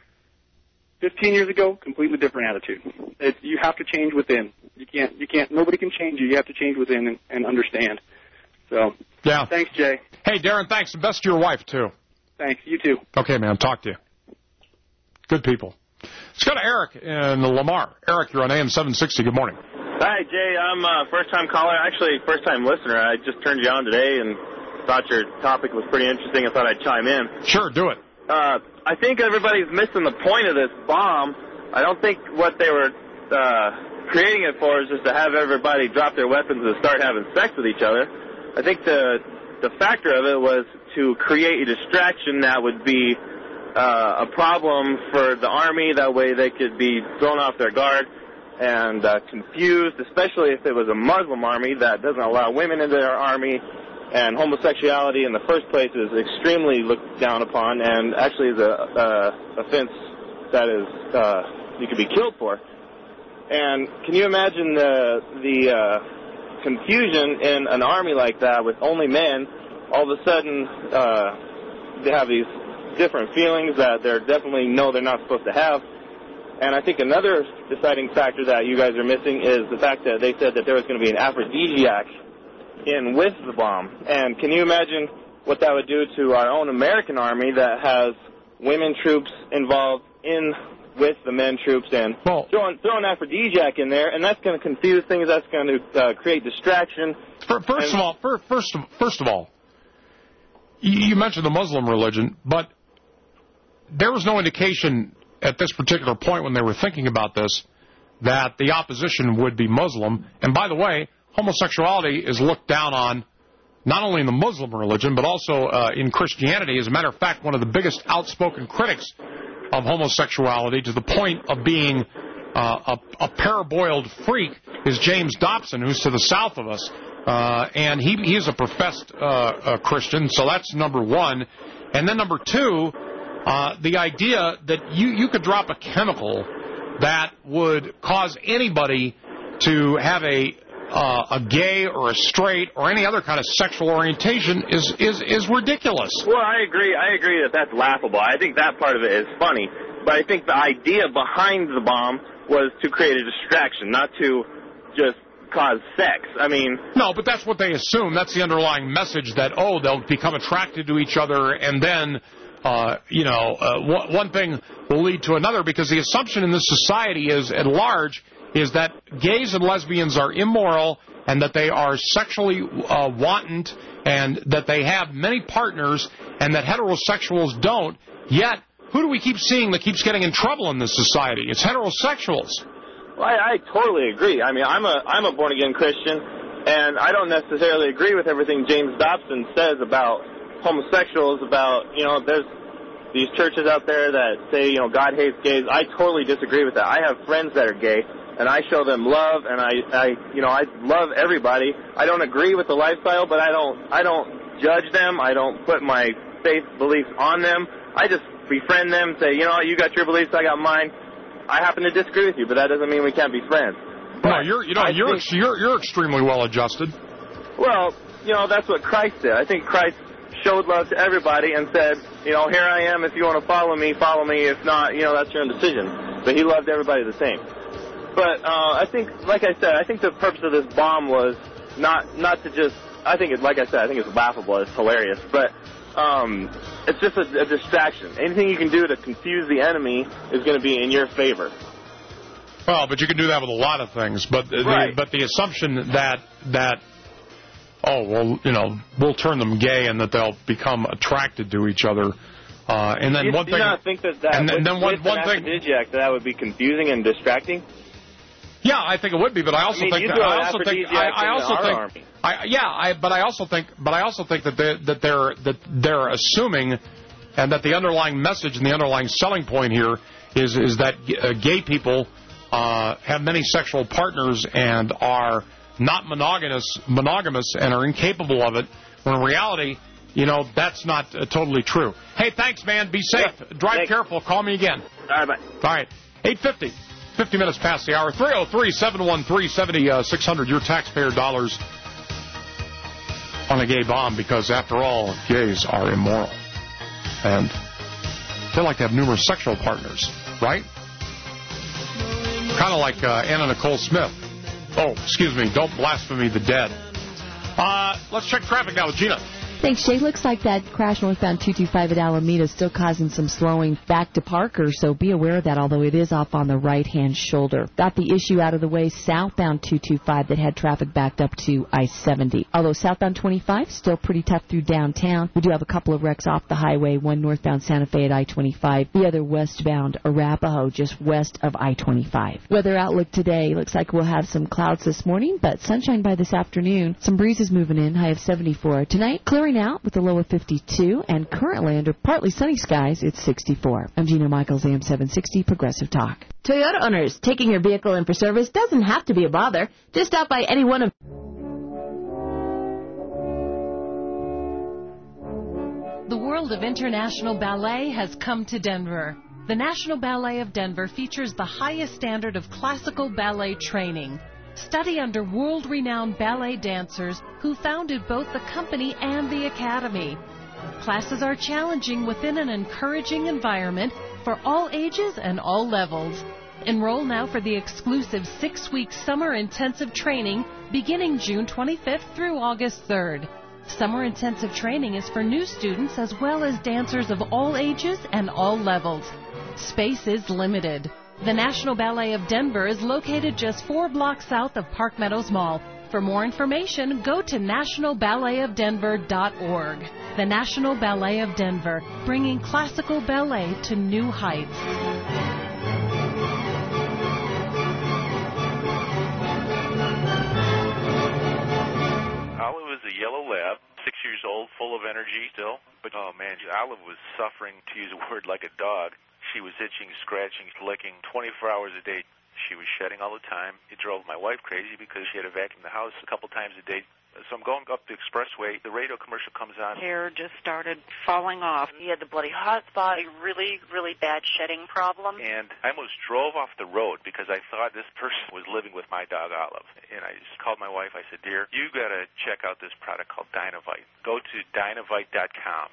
15 years ago, completely different attitude. You have to change within. You can't, nobody can change you. You have to change within and understand. So, yeah. Thanks, Jay. Hey, Darren, thanks. And best to your wife, too. Thanks. You too. Okay, man. Talk to you. Good people. Let's go to Eric in Lamar. Eric, you're on AM 760. Good morning. Hi, Jay. I'm a first-time caller. Actually, first-time listener. I just turned you on today and thought your topic was pretty interesting. I thought I'd chime in. Sure, do it. I think everybody's missing the point of this bomb. I don't think what they were creating it for is just to have everybody drop their weapons and start having sex with each other. I think the factor of it was to create a distraction that would be a problem for the Army. That way they could be thrown off their guard and confused, especially if it was a Muslim army that doesn't allow women into their army. And homosexuality in the first place is extremely looked down upon, and actually is a offense that is you could be killed for. And can you imagine the confusion in an army like that with only men? All of a sudden, they have these different feelings that they're not supposed to have. And I think another deciding factor that you guys are missing is the fact that they said that there was going to be an aphrodisiac in with the bomb. And can you imagine what that would do to our own American Army that has women troops involved in with the men troops, and throwing aphrodisiac in there, and that's going to confuse things. That's going to create distraction. First of all, you mentioned the Muslim religion, but there was no indication at this particular point when they were thinking about this that the opposition would be Muslim. And by the way, homosexuality is looked down on not only in the Muslim religion, but also in Christianity. As a matter of fact, one of the biggest outspoken critics of homosexuality, to the point of being a paraboiled freak, is James Dobson, who's to the south of us. And he is a professed Christian, so that's number one. And then number two, the idea that you could drop a chemical that would cause anybody to have a gay or a straight or any other kind of sexual orientation is ridiculous. Well, I agree that that's laughable. I think that part of it is funny. But I think the idea behind the bomb was to create a distraction, not to just cause sex. I mean... No, but that's what they assume. That's the underlying message that, they'll become attracted to each other, and then, one thing will lead to another, because the assumption in this society is, at large, is that gays and lesbians are immoral and that they are sexually wanton and that they have many partners and that heterosexuals don't. Yet, who do we keep seeing that keeps getting in trouble in this society? It's heterosexuals. Well, I totally agree. I mean, I'm a born-again Christian, and I don't necessarily agree with everything James Dobson says about homosexuals, about, these churches out there that say, you know, God hates gays, I totally disagree with that. I have friends that are gay, and I show them love, and I love everybody. I don't agree with the lifestyle, but I don't judge them. I don't put my faith beliefs on them. I just befriend them, say, you know, you got your beliefs, I got mine. I happen to disagree with you, but that doesn't mean we can't be friends. No, you're extremely well adjusted. Well, you know, that's what Christ did. I think Christ showed love to everybody and said, you know, here I am. If you want to follow me, follow me. If not, you know, that's your own decision. But he loved everybody the same. But I think, like I said, I think the purpose of this bomb was not to just, I think it's laughable. It's hilarious. But it's just a distraction. Anything you can do to confuse the enemy is going to be in your favor. Well, but you can do that with a lot of things. But the assumption that oh, well, you know, we'll turn them gay and that they'll become attracted to each other. And then one thing. Do you not think that would be confusing and distracting? Yeah, I think it would be, but I also think that they're assuming, and that the underlying message and the underlying selling point here is that gay people have many sexual partners and are not monogamous and are incapable of it, when in reality, you know, that's not totally true. Hey, thanks, man. Be safe. Yeah, drive careful. Call me again. All right, bye. All right. 8:50. 50 minutes past the hour. 303-713-7600. Your taxpayer dollars on a gay bomb, because, after all, gays are immoral. And they like to have numerous sexual partners, right? Kind of like Anna Nicole Smith. Oh, excuse me. Don't blaspheme the dead. Let's check traffic now with Gina. Thanks, Jay. Looks like that crash northbound 225 at Alameda is still causing some slowing back to Parker, so be aware of that, although it is off on the right-hand shoulder. Got the issue out of the way southbound 225 that had traffic backed up to I-70. Although southbound 25 still pretty tough through downtown. We do have a couple of wrecks off the highway, one northbound Santa Fe at I-25, the other westbound Arapahoe just west of I-25. Weather outlook today, looks like we'll have some clouds this morning, but sunshine by this afternoon. Some breezes moving in, high of 74. Tonight, clearing out with a low of 52, and currently under partly sunny skies, it's 64. I'm Gina Michaels, AM 760 Progressive Talk. Toyota owners, taking your vehicle in for service doesn't have to be a bother. Just stop by any one of... The world of international ballet has come to Denver. The National Ballet of Denver features the highest standard of classical ballet training. Study under world-renowned ballet dancers who founded both the company and the academy. Classes are challenging within an encouraging environment for all ages and all levels. Enroll now for the exclusive 6-week summer intensive training beginning June 25th through August 3rd. Summer intensive training is for new students as well as dancers of all ages and all levels. Space is limited. The National Ballet of Denver is located just 4 blocks south of Park Meadows Mall. For more information, go to nationalballetofdenver.org. The National Ballet of Denver, bringing classical ballet to new heights. Olive is a yellow lab, 6 years old, full of energy still. But, oh, man, Olive was suffering, to use a word, like a dog. She was itching, scratching, licking 24 hours a day. She was shedding all the time. It drove my wife crazy because she had to vacuum the house a couple times a day. So I'm going up the expressway. The radio commercial comes on. Hair just started falling off. He had the bloody hot spot, a really, really bad shedding problem. And I almost drove off the road because I thought this person was living with my dog, Olive. And I just called my wife. I said, dear, you got to check out this product called Dinovite. Go to Dinovite.com,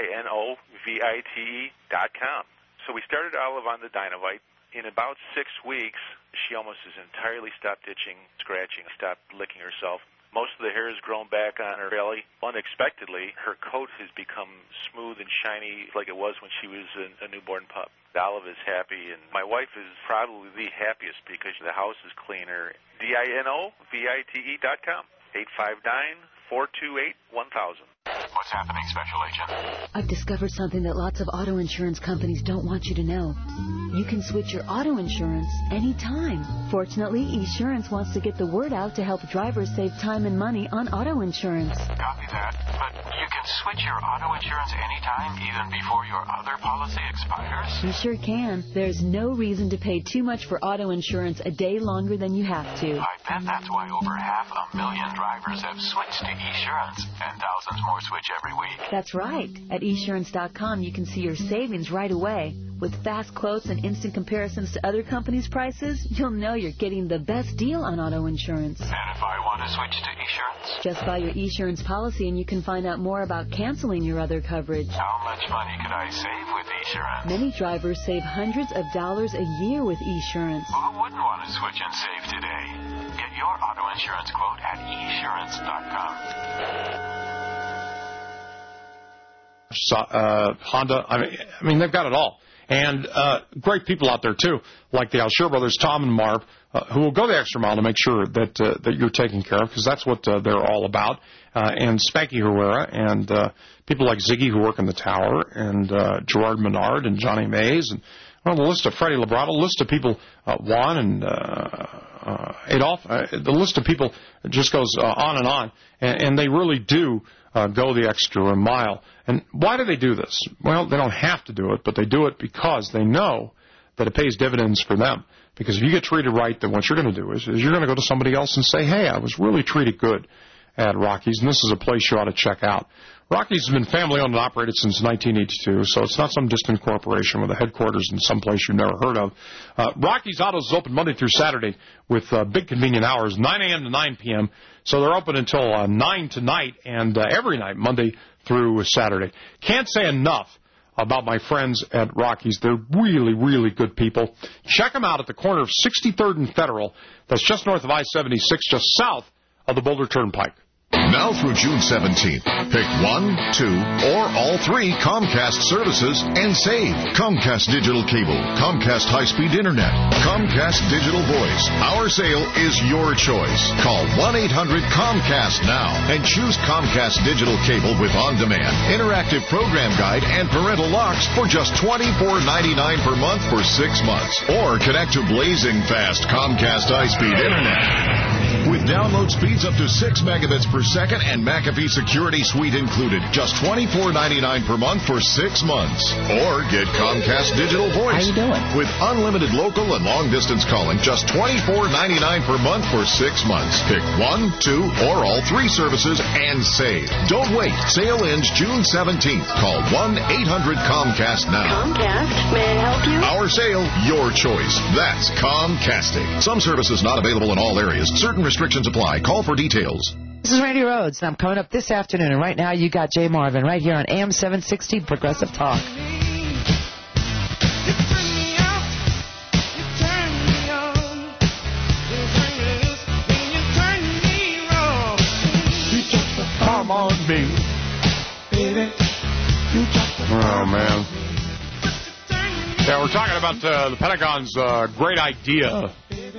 Dinovite.com. So we started Olive on the Dinovite. In about 6 weeks, she almost has entirely stopped itching, scratching, stopped licking herself. Most of the hair has grown back on her belly. Unexpectedly, her coat has become smooth and shiny like it was when she was a newborn pup. Olive is happy, and my wife is probably the happiest because the house is cleaner. Dinovite.com, 859-428-1000. What's happening, Special Agent? I've discovered something that lots of auto insurance companies don't want you to know. you can switch your auto insurance anytime. Fortunately, Esurance wants to get the word out to help drivers save time and money on auto insurance. Copy that. But you can switch your auto insurance anytime, even before your other policy expires? You sure can. There's no reason to pay too much for auto insurance a day longer than you have to. I bet that's why over 500,000 drivers have switched to Esurance, and thousands more switch every week. That's right. At Esurance.com, you can see your savings right away. With fast quotes and instant comparisons to other companies' prices, you'll know you're getting the best deal on auto insurance. And if I want to switch to Esurance? Just buy your Esurance policy and you can find out more about canceling your other coverage. How much money could I save with Esurance? Many drivers save hundreds of dollars a year with Esurance. Who wouldn't want to switch and save today? Get your auto insurance quote at Esurance.com. Honda, I mean, they've got it all. And great people out there, too, like the Alsher brothers, Tom and Marv, who will go the extra mile to make sure that that you're taken care of, because that's what they're all about. And Spanky Herrera and people like Ziggy who work in the tower, and Gerard Menard and Johnny Mays, and the list of Freddie Labrato, list of people, Juan and Adolph, the list of people just goes on and on. And they really do go the extra mile. And why do they do this? Well, they don't have to do it, but they do it because they know that it pays dividends for them. Because if you get treated right, then what you're going to do is you're going to go to somebody else and say, hey, I was really treated good at Rockies, and this is a place you ought to check out. Rockies has been family-owned and operated since 1982, so it's not some distant corporation with a headquarters in some place you've never heard of. Rockies Autos is open Monday through Saturday with big convenient hours, 9 a.m. to 9 p.m., so they're open until 9 tonight and every night, Monday through Saturday. Can't say enough about my friends at Rockies. They're really, really good people. Check them out at the corner of 63rd and Federal. That's just north of I-76, just south of the Boulder Turnpike. Now through June 17th, pick 1, 2, or all 3 Comcast services and save. Comcast Digital Cable, Comcast High-Speed Internet, Comcast Digital Voice. Our sale is your choice. Call 1-800-COMCAST now and choose Comcast Digital Cable with on-demand, interactive program guide, and parental locks for just $24.99 per month for 6 months. Or connect to blazing fast Comcast High-Speed Internet. With download speeds up to 6 megabits per second and McAfee Security Suite included. Just $24.99 per month for 6 months. Or get Comcast Digital Voice. How you doing? With unlimited local and long-distance calling, just $24.99 per month for 6 months. Pick 1, 2, or all 3 services and save. Don't wait. Sale ends June 17th. Call 1-800-COMCAST now. Comcast, may I help you? Our sale, your choice. That's Comcasting. Some services not available in all areas. Certain restrictions apply. Call for details. This is Randy Rhodes, and I'm coming up this afternoon. And right now, you got Jay Marvin right here on AM 760 Progressive Talk. Come on, me. Oh, man. Yeah, we're talking about the Pentagon's great idea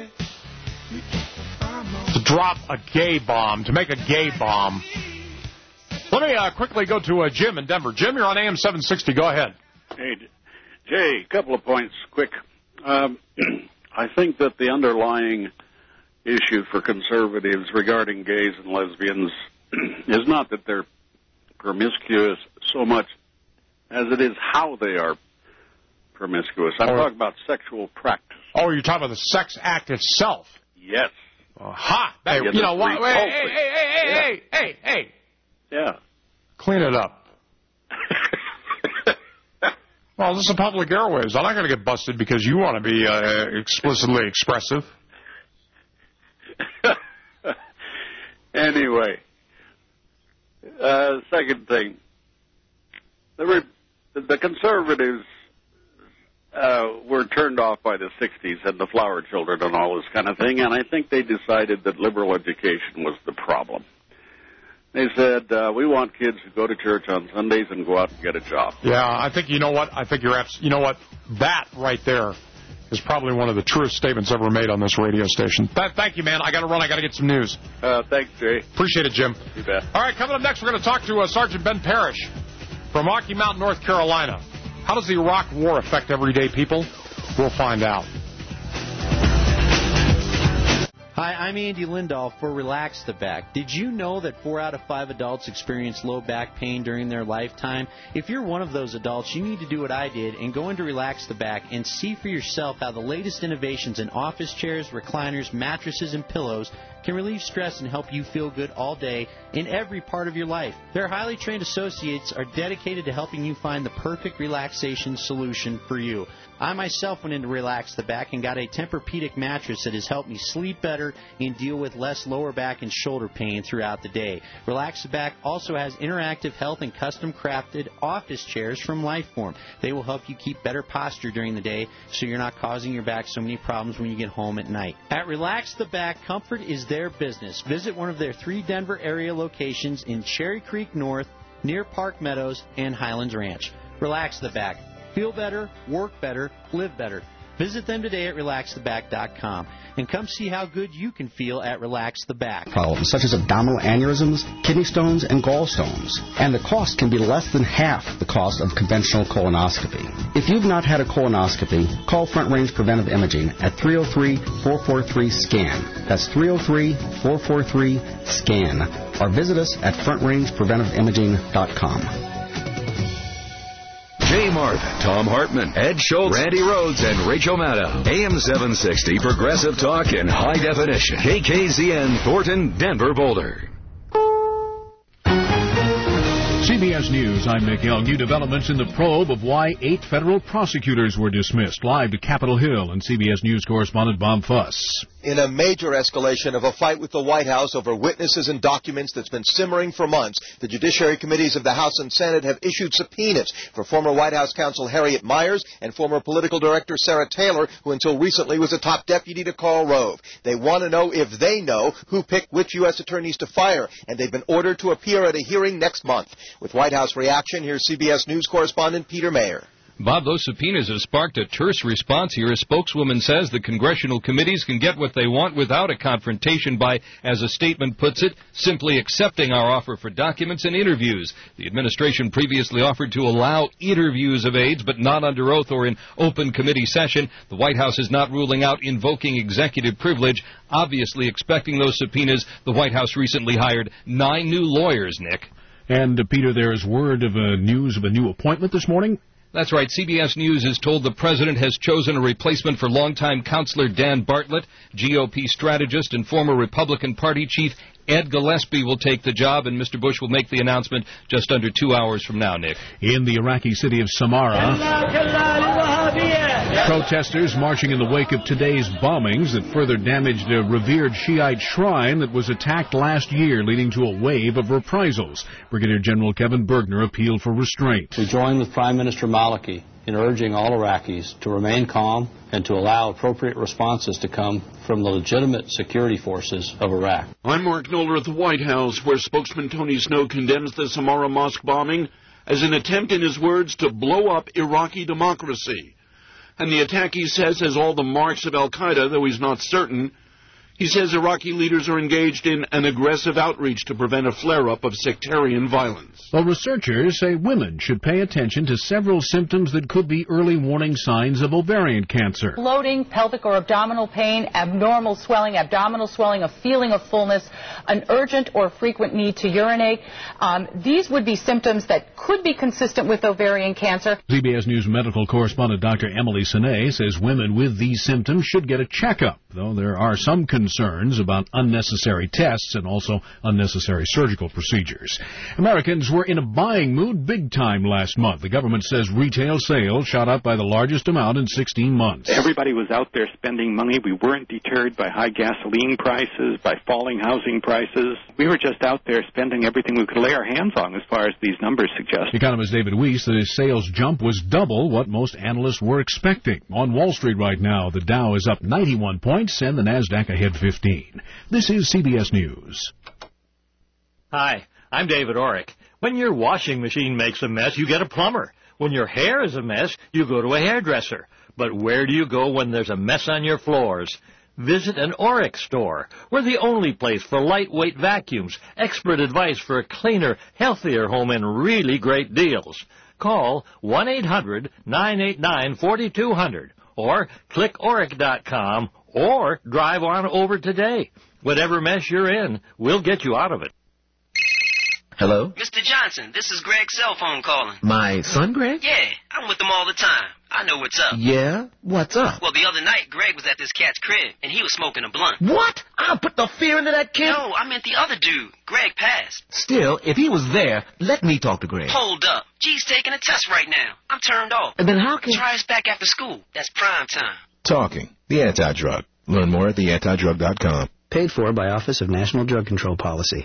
to drop a gay bomb, to make a gay bomb. Let me quickly go to Jim in Denver. Jim, you're on AM 760. Go ahead. Hey, Jay, a couple of points, quick. I think that the underlying issue for conservatives regarding gays and lesbians is not that they're promiscuous so much as it is how they are promiscuous. I'm talking about sexual practice. Oh, you're talking about the sex act itself? Yes. Ha! Hey, you know what? Hey. Yeah. Clean it up. Well, this is a public airwaves. I'm not going to get busted because you want to be explicitly expressive. Anyway, second thing. The conservatives were turned off by the 60s and the flower children and all this kind of thing, and I think they decided that liberal education was the problem. They said, we want kids to go to church on Sundays and go out and get a job. Yeah, I think, you know what? You know what? That right there is probably one of the truest statements ever made on this radio station. Thank you, man. I got to run. I got to get some news. Thanks, Jay. Appreciate it, Jim. You bet. All right, coming up next, we're going to talk to Sergeant Ben Parrish from Rocky Mount, North Carolina. How does the Iraq War affect everyday people? We'll find out. Hi, I'm Andy Lindahl for Relax the Back. Did you know that 4 out of 5 adults experience low back pain during their lifetime? If you're one of those adults, you need to do what I did and go into Relax the Back and see for yourself how the latest innovations in office chairs, recliners, mattresses, and pillows can relieve stress and help you feel good all day in every part of your life. Their highly trained associates are dedicated to helping you find the perfect relaxation solution for you. I myself went into Relax the Back and got a Tempur-Pedic mattress that has helped me sleep better and deal with less lower back and shoulder pain throughout the day. Relax the Back also has interactive health and custom-crafted office chairs from Lifeform. They will help you keep better posture during the day so you're not causing your back so many problems when you get home at night. At Relax the Back, comfort is their business. Visit one of their 3 Denver area locations in Cherry Creek North, near Park Meadows, and Highlands Ranch. Relax the Back. Feel better, work better, live better. Visit them today at RelaxTheBack.com and come see how good you can feel at Relax the Back. Problems such as abdominal aneurysms, kidney stones, and gallstones. And the cost can be less than half the cost of conventional colonoscopy. If you've not had a colonoscopy, call Front Range Preventive Imaging at 303-443-SCAN. That's 303-443-SCAN. Or visit us at FrontRangePreventiveImaging.com. Jay Marvin, Tom Hartman, Ed Schultz, Randy Rhodes, and Rachel Maddow. AM 760 Progressive Talk in high definition. KKZN, Thornton, Denver, Boulder. CBS News, I'm Nick Young. New developments in the probe of why 8 federal prosecutors were dismissed. Live to Capitol Hill and CBS News correspondent Bob Fuss. In a major escalation of a fight with the White House over witnesses and documents that's been simmering for months, the Judiciary Committees of the House and Senate have issued subpoenas for former White House counsel Harriet Miers and former political director Sarah Taylor, who until recently was a top deputy to Karl Rove. They want to know if they know who picked which U.S. attorneys to fire, and they've been ordered to appear at a hearing next month. With White House reaction, here's CBS News correspondent Peter Mayer. Bob, those subpoenas have sparked a terse response here. A spokeswoman says the congressional committees can get what they want without a confrontation by, as a statement puts it, simply accepting our offer for documents and interviews. The administration previously offered to allow interviews of aides, but not under oath or in open committee session. The White House is not ruling out invoking executive privilege. Obviously expecting those subpoenas, the White House recently hired 9 new lawyers, Nick. And, Peter, there's word of news of a new appointment this morning? That's right. CBS News is told the president has chosen a replacement for longtime counselor Dan Bartlett. GOP strategist and former Republican Party chief Ed Gillespie will take the job, and Mr. Bush will make the announcement just under 2 hours from now, Nick. In the Iraqi city of Samarra, protesters marching in the wake of today's bombings that further damaged a revered Shiite shrine that was attacked last year, leading to a wave of reprisals. Brigadier General Kevin Bergner appealed for restraint. We join with Prime Minister Maliki in urging all Iraqis to remain calm and to allow appropriate responses to come from the legitimate security forces of Iraq. I'm Mark Knoller at the White House, where spokesman Tony Snow condemns the Samarra mosque bombing as an attempt, in his words, to blow up Iraqi democracy. And the attack, he says, has all the marks of al-Qaeda, though he's not certain. He says Iraqi leaders are engaged in an aggressive outreach to prevent a flare-up of sectarian violence. Well, researchers say women should pay attention to several symptoms that could be early warning signs of ovarian cancer. Bloating, pelvic or abdominal pain, abnormal swelling, abdominal swelling, a feeling of fullness, an urgent or frequent need to urinate. These would be symptoms that could be consistent with ovarian cancer. CBS News medical correspondent Dr. Emily Sine says women with these symptoms should get a checkup, though there are some concerns about unnecessary tests and also unnecessary surgical procedures. Americans were in a buying mood big time last month. The government says retail sales shot up by the largest amount in 16 months. Everybody was out there spending money. We weren't deterred by high gasoline prices, by falling housing prices. We were just out there spending everything we could lay our hands on, as far as these numbers suggest. Economist David Weiss says his sales jump was double what most analysts were expecting. On Wall Street right now, the Dow is up 91 points and the NASDAQ ahead 15. This is CBS News. Hi, I'm David Orrick. When your washing machine makes a mess, you get a plumber. When your hair is a mess, you go to a hairdresser. But where do you go when there's a mess on your floors? Visit an Orrick store. We're the only place for lightweight vacuums, expert advice for a cleaner, healthier home, and really great deals. Call 1-800-989-4200 or click Oric.com, or drive on over today. Whatever mess you're in, we'll get you out of it. Hello? Mr. Johnson, this is Greg's cell phone calling. My son, Greg? Yeah, I'm with them all the time. I know what's up. Yeah? What's up? Well, the other night, Greg was at this cat's crib, and he was smoking a blunt. What? I'll put the fear into that kid? No, I meant the other dude. Greg passed. Still, if he was there, let me talk to Greg. Hold up. G's taking a test right now. I'm turned off. And then how can... Try us back after school. That's prime time. Talking. The Anti-Drug. Learn more at theantidrug.com. Paid for by Office of National Drug Control Policy.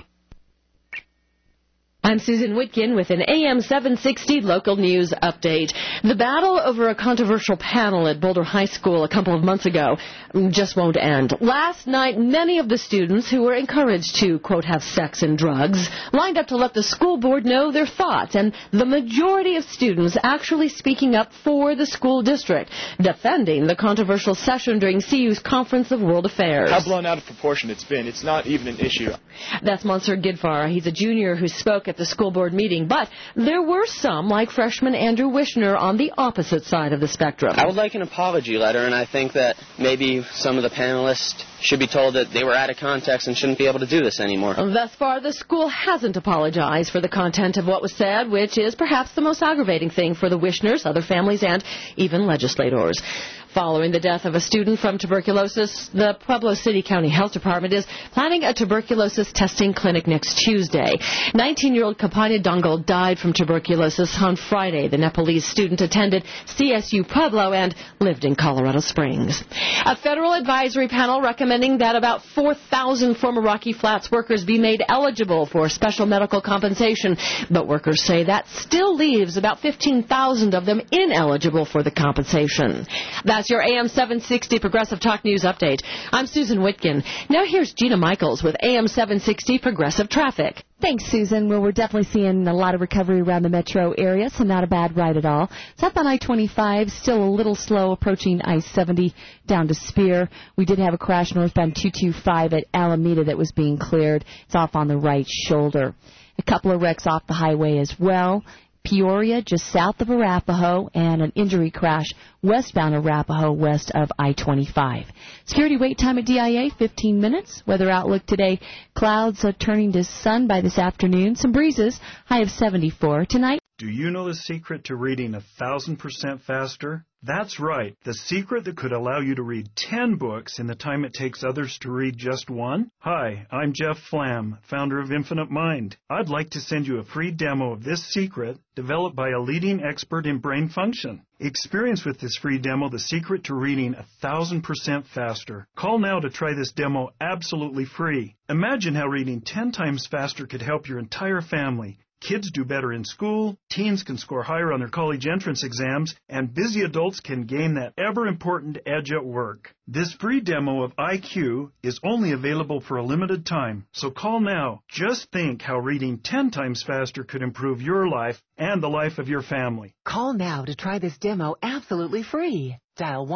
I'm Susan Whitkin with an AM 760 local news update. The battle over a controversial panel at Boulder High School a couple of months ago just won't end. Last night, many of the students who were encouraged to, quote, have sex and drugs lined up to let the school board know their thoughts, and the majority of students actually speaking up for the school district, defending the controversial session during CU's Conference of World Affairs. How blown out of proportion it's been. It's not even an issue. That's Monsieur Gidfar. He's a junior who spoke at the school board meeting, but there were some, like freshman Andrew Wishner, on the opposite side of the spectrum. I would like an apology letter, and I think that maybe some of the panelists should be told that they were out of context and shouldn't be able to do this anymore. Thus far, the school hasn't apologized for the content of what was said, which is perhaps the most aggravating thing for the Wishners, other families, and even legislators. Following the death of a student from tuberculosis, the Pueblo City County Health Department is planning a tuberculosis testing clinic next Tuesday. 19-year-old Kapanya Dongal died from tuberculosis on Friday. The Nepalese student attended CSU Pueblo and lived in Colorado Springs. A federal advisory panel recommending that about 4,000 former Rocky Flats workers be made eligible for special medical compensation, but workers say that still leaves about 15,000 of them ineligible for the compensation. That's your AM 760 Progressive Talk News update. I'm Susan Whitkin. Now here's Gina Michaels with AM 760 Progressive Traffic. Thanks, Susan. Well, we're definitely seeing a lot of recovery around the metro area, so not a bad ride at all. It's up on I-25, still a little slow approaching I-70 down to Spear. We did have a crash northbound 225 at Alameda that was being cleared. It's off on the right shoulder. A couple of wrecks off the highway as well. Peoria, just south of Arapahoe, and an injury crash westbound Arapahoe, west of I-25. Security wait time at DIA, 15 minutes. Weather outlook today, clouds turning to sun by this afternoon. Some breezes, high of 74. Tonight. Do you know the secret to reading 1,000% faster? That's right, the secret that could allow you to read 10 books in the time it takes others to read just one? Hi, I'm Jeff Flam, founder of Infinite Mind. I'd like to send you a free demo of this secret developed by a leading expert in brain function. Experience with this free demo the secret to reading 1,000% faster. Call now to try this demo absolutely free. Imagine how reading 10 times faster could help your entire family. Kids do better in school, teens can score higher on their college entrance exams, and busy adults can gain that ever-important edge at work. This free demo of IQ is only available for a limited time, so call now. Just think how reading 10 times faster could improve your life and the life of your family. Call now to try this demo absolutely free. Dial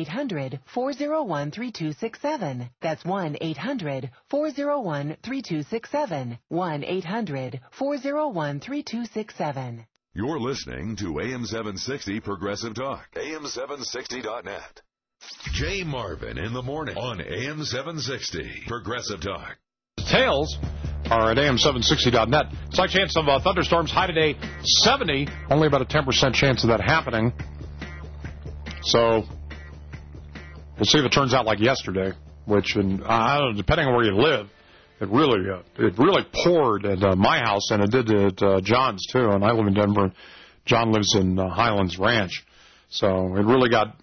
1-800-401-3267. That's 1-800-401-3267. 1-800-401-3267. You're listening to AM 760 Progressive Talk. AM760.net. Jay Marvin in the morning on AM 760 Progressive Talk. Tails are at AM760.net. Slight chance of thunderstorms. High today, 70. Only about a 10% chance of that happening. So we'll see if it turns out like yesterday, which, I don't know, depending on where you live, it really poured at my house, and it did at John's too. And I live in Denver. John lives in Highlands Ranch, so it really got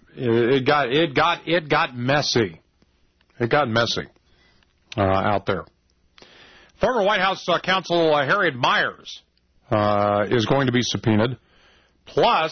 messy. It got messy out there. Former White House counsel Harriet Miers is going to be subpoenaed. Plus,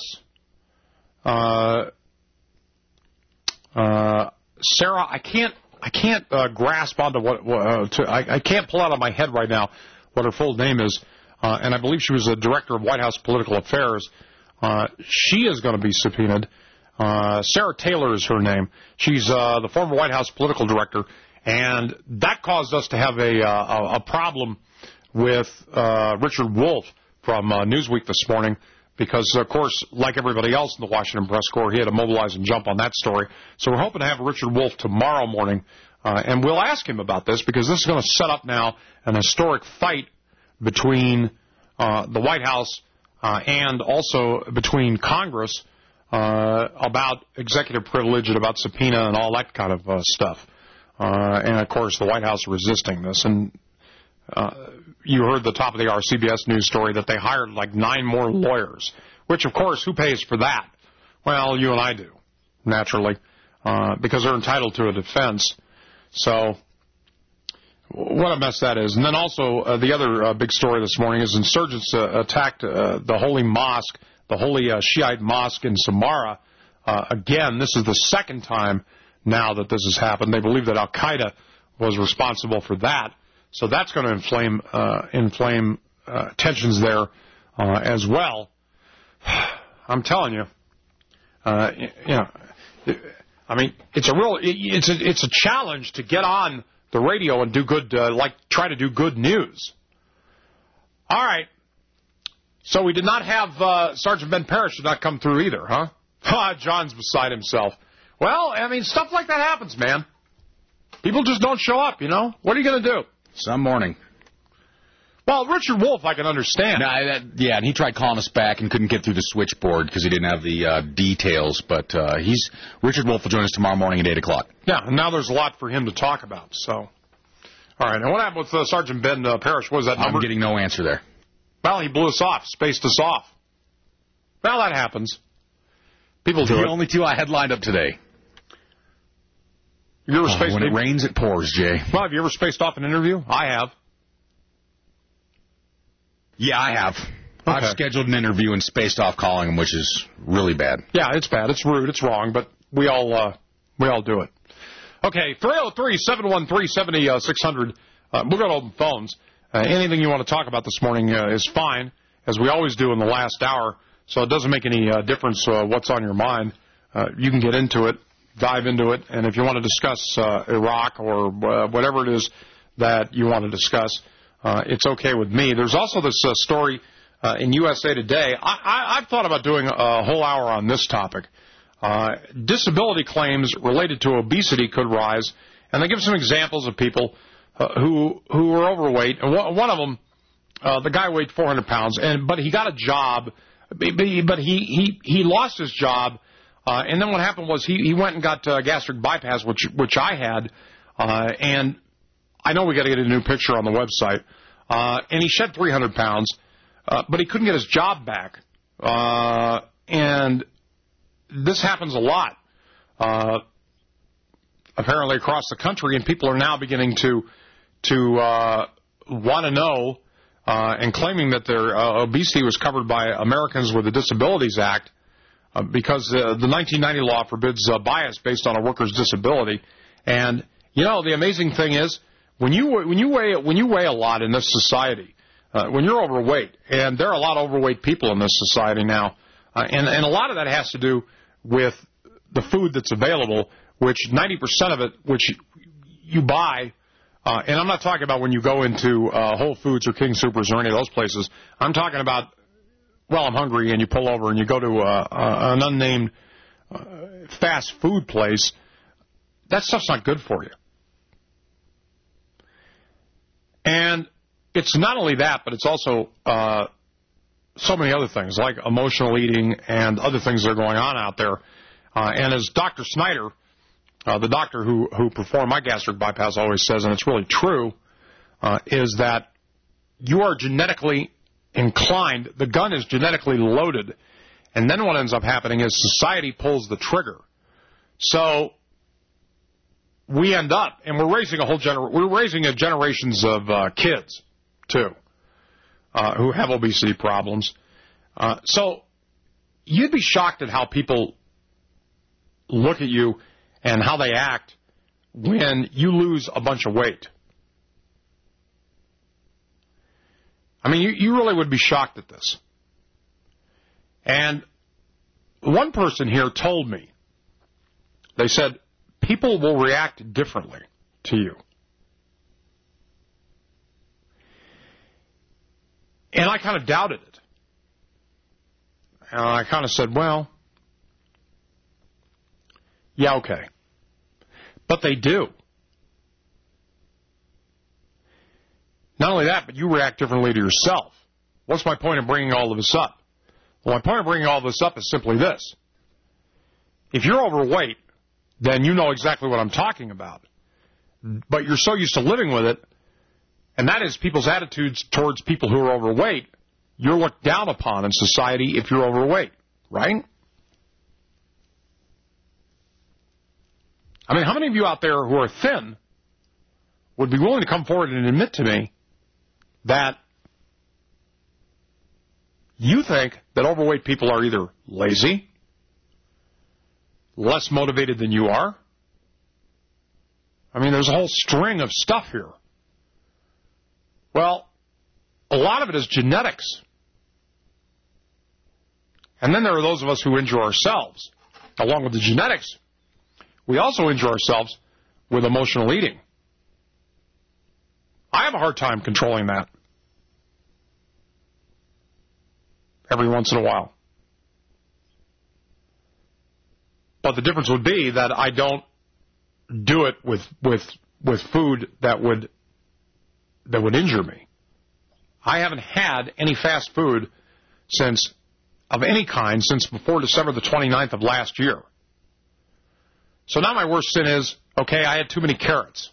Sarah, I can't grasp onto I can't pull out of my head right now what her full name is, and I believe she was a director of White House Political Affairs. She is going to be subpoenaed. Sarah Taylor is her name. She's the former White House political director, and that caused us to have a problem with Richard Wolff from Newsweek this morning, because, of course, like everybody else in the Washington Press Corps, he had to mobilize and jump on that story. So we're hoping to have Richard Wolff tomorrow morning, and we'll ask him about this, because this is going to set up now an historic fight between the White House and also between Congress about executive privilege and about subpoena and all that kind of stuff. And, of course, the White House resisting this. And you heard the top of the hour CBS News story that they hired like 9 more lawyers, which, of course, who pays for that? Well, you and I do, naturally, because they're entitled to a defense. So what a mess that is. And then also the other big story this morning is insurgents attacked the Holy Mosque, the Holy Shiite Mosque in Samarra. Again, this is the second time now that this has happened. They believe that Al-Qaeda was responsible for that. So that's going to inflame tensions there as well. I'm telling you, I mean, it's a challenge to get on the radio and do good, try to do good news. All right. So we did not have Sergeant Ben Parrish did not come through either, huh? John's beside himself. Well, I mean, stuff like that happens, man. People just don't show up, you know? What are you going to do? Some morning. Well, Richard Wolff, I can understand. Yeah, and he tried calling us back and couldn't get through the switchboard because he didn't have the details. But Richard Wolff will join us tomorrow morning at 8 o'clock. Yeah, and now there's a lot for him to talk about. So, all right. And what happened with Sergeant Ben Parrish? What was that number? I'm getting no answer there. Well, he blew us off, spaced us off. Well, that happens. People do it. The only 2 I had lined up today. You ever spaced when it rains, it pours, Jay. Well, have you ever spaced off an interview? I have. Yeah, I have. Okay. I've scheduled an interview and spaced off calling them, which is really bad. Yeah, it's bad. It's rude. It's wrong, but we all do it. Okay, 303-713-7600. We've got open phones. Anything you want to talk about this morning is fine, as we always do in the last hour, so it doesn't make any difference what's on your mind. You can get into it, dive into it, and if you want to discuss Iraq or whatever it is that you want to discuss, it's okay with me. There's also this story in USA Today. I've thought about doing a whole hour on this topic. Disability claims related to obesity could rise, and they give some examples of people who are overweight. And one of them, the guy weighed 400 pounds, but he got a job, but he lost his job. And then what happened was he went and got gastric bypass, which I had, and I know we got to get a new picture on the website. And he shed 300 pounds, but he couldn't get his job back. And this happens a lot, apparently across the country, and people are now beginning to want to know and claiming that their obesity was covered by Americans with the Disabilities Act. Because the 1990 law forbids bias based on a worker's disability, and you know the amazing thing is when you weigh a lot in this society, when you're overweight, and there are a lot of overweight people in this society now, and a lot of that has to do with the food that's available, which 90% of it, which you buy, and I'm not talking about when you go into Whole Foods or King Soopers or any of those places. I'm talking about, well, I'm hungry, and you pull over and you go to an unnamed fast food place. That stuff's not good for you. And it's not only that, but it's also so many other things, like emotional eating and other things that are going on out there. And as Dr. Snyder, the doctor who performed my gastric bypass, always says, and it's really true, is that you are genetically inclined, the gun is genetically loaded, and then what ends up happening is society pulls the trigger. So we end up, and we're raising generations of kids too, who have obesity problems. So you'd be shocked at how people look at you and how they act when you lose a bunch of weight. I mean, you really would be shocked at this. And one person here told me, they said, people will react differently to you. And I kind of doubted it. And I kind of said, well, yeah, okay. But they do. Not only that, but you react differently to yourself. What's my point of bringing all of this up? Well, my point of bringing all this up is simply this. If you're overweight, then you know exactly what I'm talking about. But you're so used to living with it, and that is people's attitudes towards people who are overweight. You're looked down upon in society if you're overweight, right? I mean, how many of you out there who are thin would be willing to come forward and admit to me that you think that overweight people are either lazy, less motivated than you are? I mean, there's a whole string of stuff here. Well, a lot of it is genetics. And then there are those of us who injure ourselves. Along with the genetics, we also injure ourselves with emotional eating. I have a hard time controlling that every once in a while. But the difference would be that I don't do it with food that would injure me. I haven't had any fast food of any kind since before December the 29th of last year. So now my worst sin is, okay, I had too many carrots.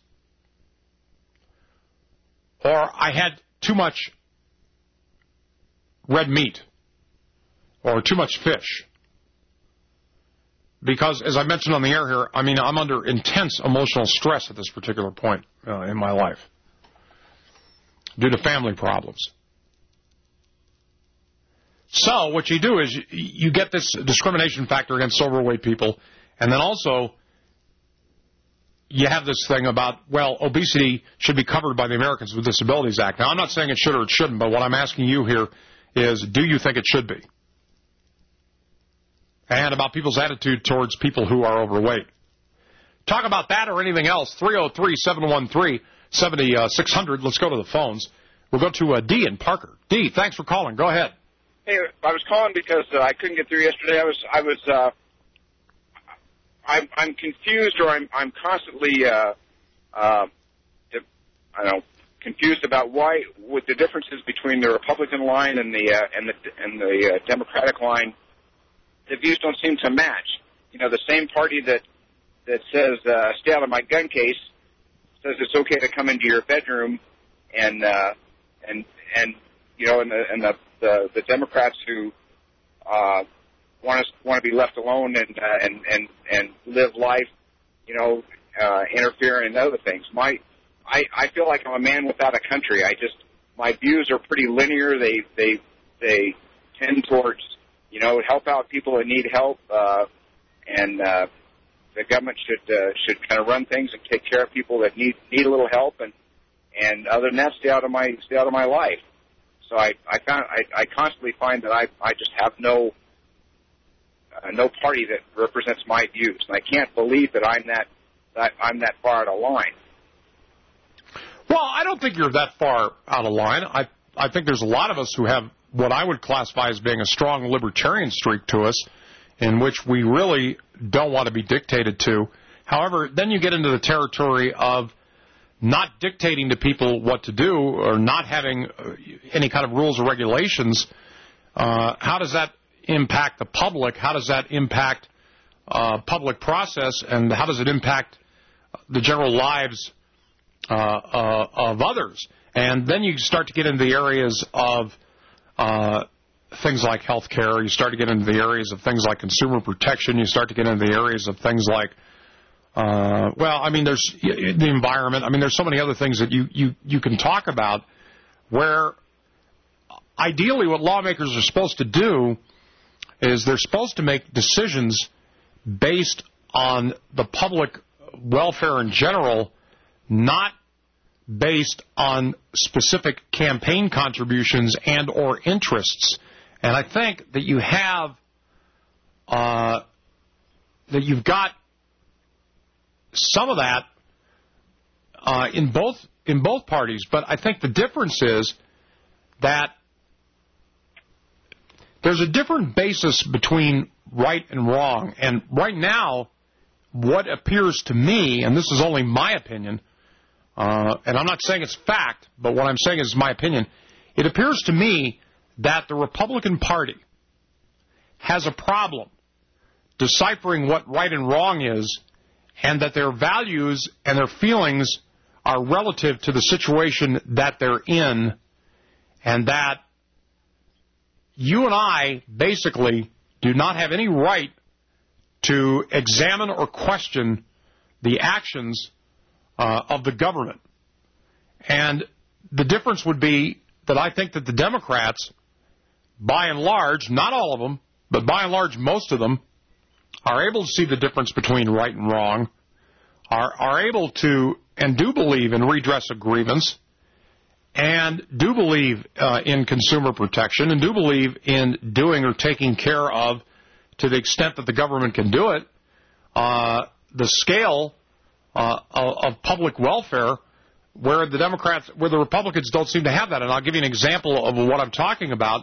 Or I had too much red meat. Or too much fish. Because, as I mentioned on the air here, I mean, I'm under intense emotional stress at this particular point in my life due to family problems. So what you do is you get this discrimination factor against overweight people, and then also you have this thing about, well, obesity should be covered by the Americans with Disabilities Act. Now, I'm not saying it should or it shouldn't, but what I'm asking you here is, do you think it should be? And about people's attitude towards people who are overweight. Talk about that or anything else, 303-713-7600. Let's go to the phones. We'll go to D in Parker. D, thanks for calling. Go ahead. Hey, I was calling because I couldn't get through yesterday. I'm confused, or I'm constantly confused about why, with the differences between the Republican line and the Democratic line, the views don't seem to match. You know, the same party that says stay out of my gun case says it's okay to come into your bedroom, and you know, and the Democrats who want to be left alone and live life, you know, interfering in other things. I feel like I'm a man without a country. My views are pretty linear. They tend towards, you know, help out people that need help, and the government should kind of run things and take care of people that need a little help, and other than that, stay out of my life. So I constantly find that I just have no party that represents my views, and I can't believe that I'm that far out of line. Well, I don't think you're that far out of line. I think there's a lot of us who have what I would classify as being a strong libertarian streak to us, in which we really don't want to be dictated to. However, then you get into the territory of not dictating to people what to do, or not having any kind of rules or regulations. How does that impact the public? How does that impact public process? And how does it impact the general lives of others? And then you start to get into the areas of things like health care. You start to get into the areas of things like consumer protection. You start to get into the areas of things like, there's the environment. I mean, there's so many other things that you can talk about, where ideally what lawmakers are supposed to do is they're supposed to make decisions based on the public welfare in general, not based on specific campaign contributions and or interests. And I think that you have that you've got some of that in both parties. But I think the difference is that there's a different basis between right and wrong. And right now, what appears to me, and this is only my opinion, and I'm not saying it's fact, but what I'm saying is my opinion, it appears to me that the Republican Party has a problem deciphering what right and wrong is, and that their values and their feelings are relative to the situation that they're in, and that you and I basically do not have any right to examine or question the actions of the government. And the difference would be that I think that the Democrats, by and large, not all of them, but by and large most of them, are able to see the difference between right and wrong, are able to and do believe in redress of grievance, and do believe in consumer protection, and do believe in doing or taking care of, to the extent that the government can do it, the scale of public welfare, where the Republicans don't seem to have that. And I'll give you an example of what I'm talking about.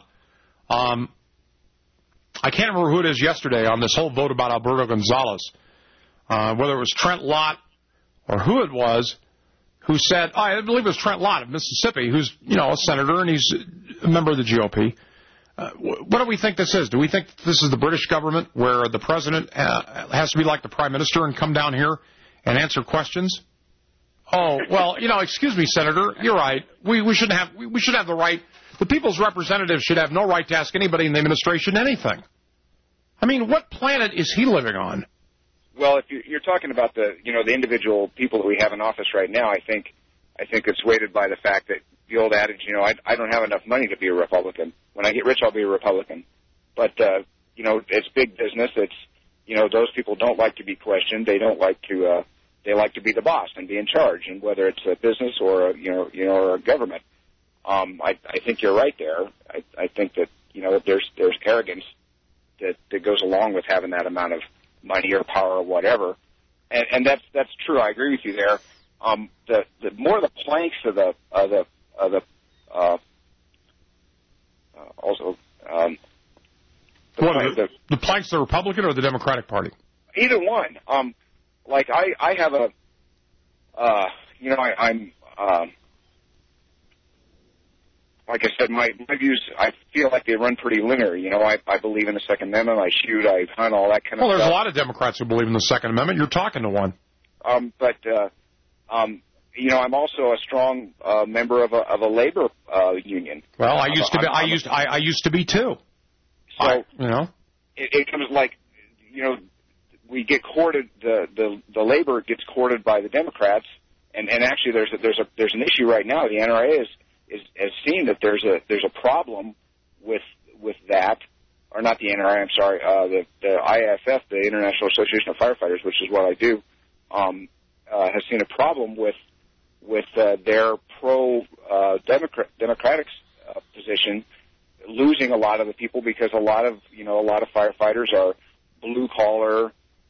I can't remember who it is yesterday on this whole vote about Alberto Gonzales, whether it was Trent Lott or who it was, who said, I believe it was Trent Lott of Mississippi, who's, a senator and he's a member of the GOP. What do we think this is? Do we think this is the British government where the president has to be like the prime minister and come down here and answer questions? Oh, well, excuse me, Senator, you're right. We should have the right. The people's representatives should have no right to ask anybody in the administration anything. I mean, what planet is he living on? Well, if you're talking about the individual people that we have in office right now, I think it's weighted by the fact that the old adage, I don't have enough money to be a Republican. When I get rich, I'll be a Republican. But it's big business. It's those people don't like to be questioned. They don't like to. They like to be the boss and be in charge, and whether it's a business or or a government. I think you're right there. I think that there's arrogance that goes along with having that amount of money or power or whatever, and that's true. I agree with you there. The more the planks of the planks of the Republican or the Democratic Party? Either one. Like I have a I'm like I said, my views, I feel like they run pretty linear. I believe in the Second Amendment. I shoot, I hunt, all that kind of stuff. Well, there's a lot of Democrats who believe in the Second Amendment. You're talking to one. I'm also a strong member of a labor union. Well, I used to be too. So it comes like we get courted. The labor gets courted by the Democrats, and actually there's an issue right now. The NRA has seen that there's a problem with that, or not the NRA. I'm sorry, the IAFF, the International Association of Firefighters, which is what I do, has seen a problem with their democratic position, losing a lot of the people because a lot of firefighters are blue collar,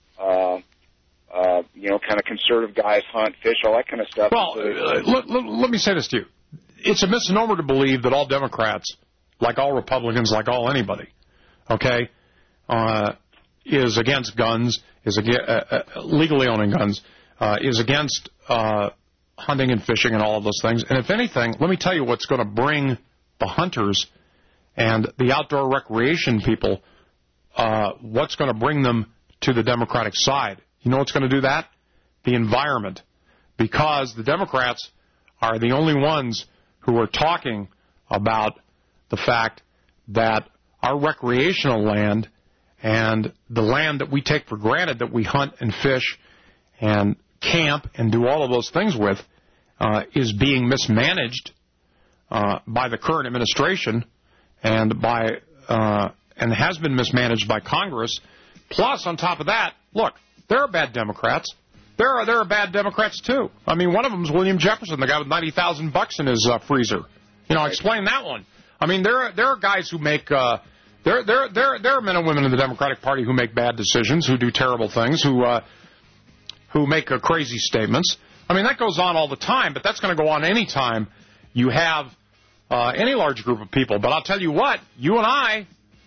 kind of conservative guys, hunt, fish, all that kind of stuff. Well, let me say this to you. It's a misnomer to believe that all Democrats, like all Republicans, like all anybody, okay, is against guns, is legally owning guns, is against hunting and fishing and all of those things. And if anything, let me tell you what's going to bring the hunters and the outdoor recreation people, what's going to bring them to the Democratic side. You know what's going to do that? The environment. Because the Democrats are the only ones who are talking about the fact that our recreational land and the land that we take for granted that we hunt and fish and camp and do all of those things with is being mismanaged by the current administration and has been mismanaged by Congress. Plus, on top of that, look, there are bad Democrats. There are bad Democrats too. I mean, one of them is William Jefferson, the guy with $90,000 in his freezer. Explain that one. I mean, there are guys who make there are men and women in the Democratic Party who make bad decisions, who do terrible things, who make crazy statements. I mean, that goes on all the time, but that's going to go on any time you have any large group of people. But I'll tell you what, you and I,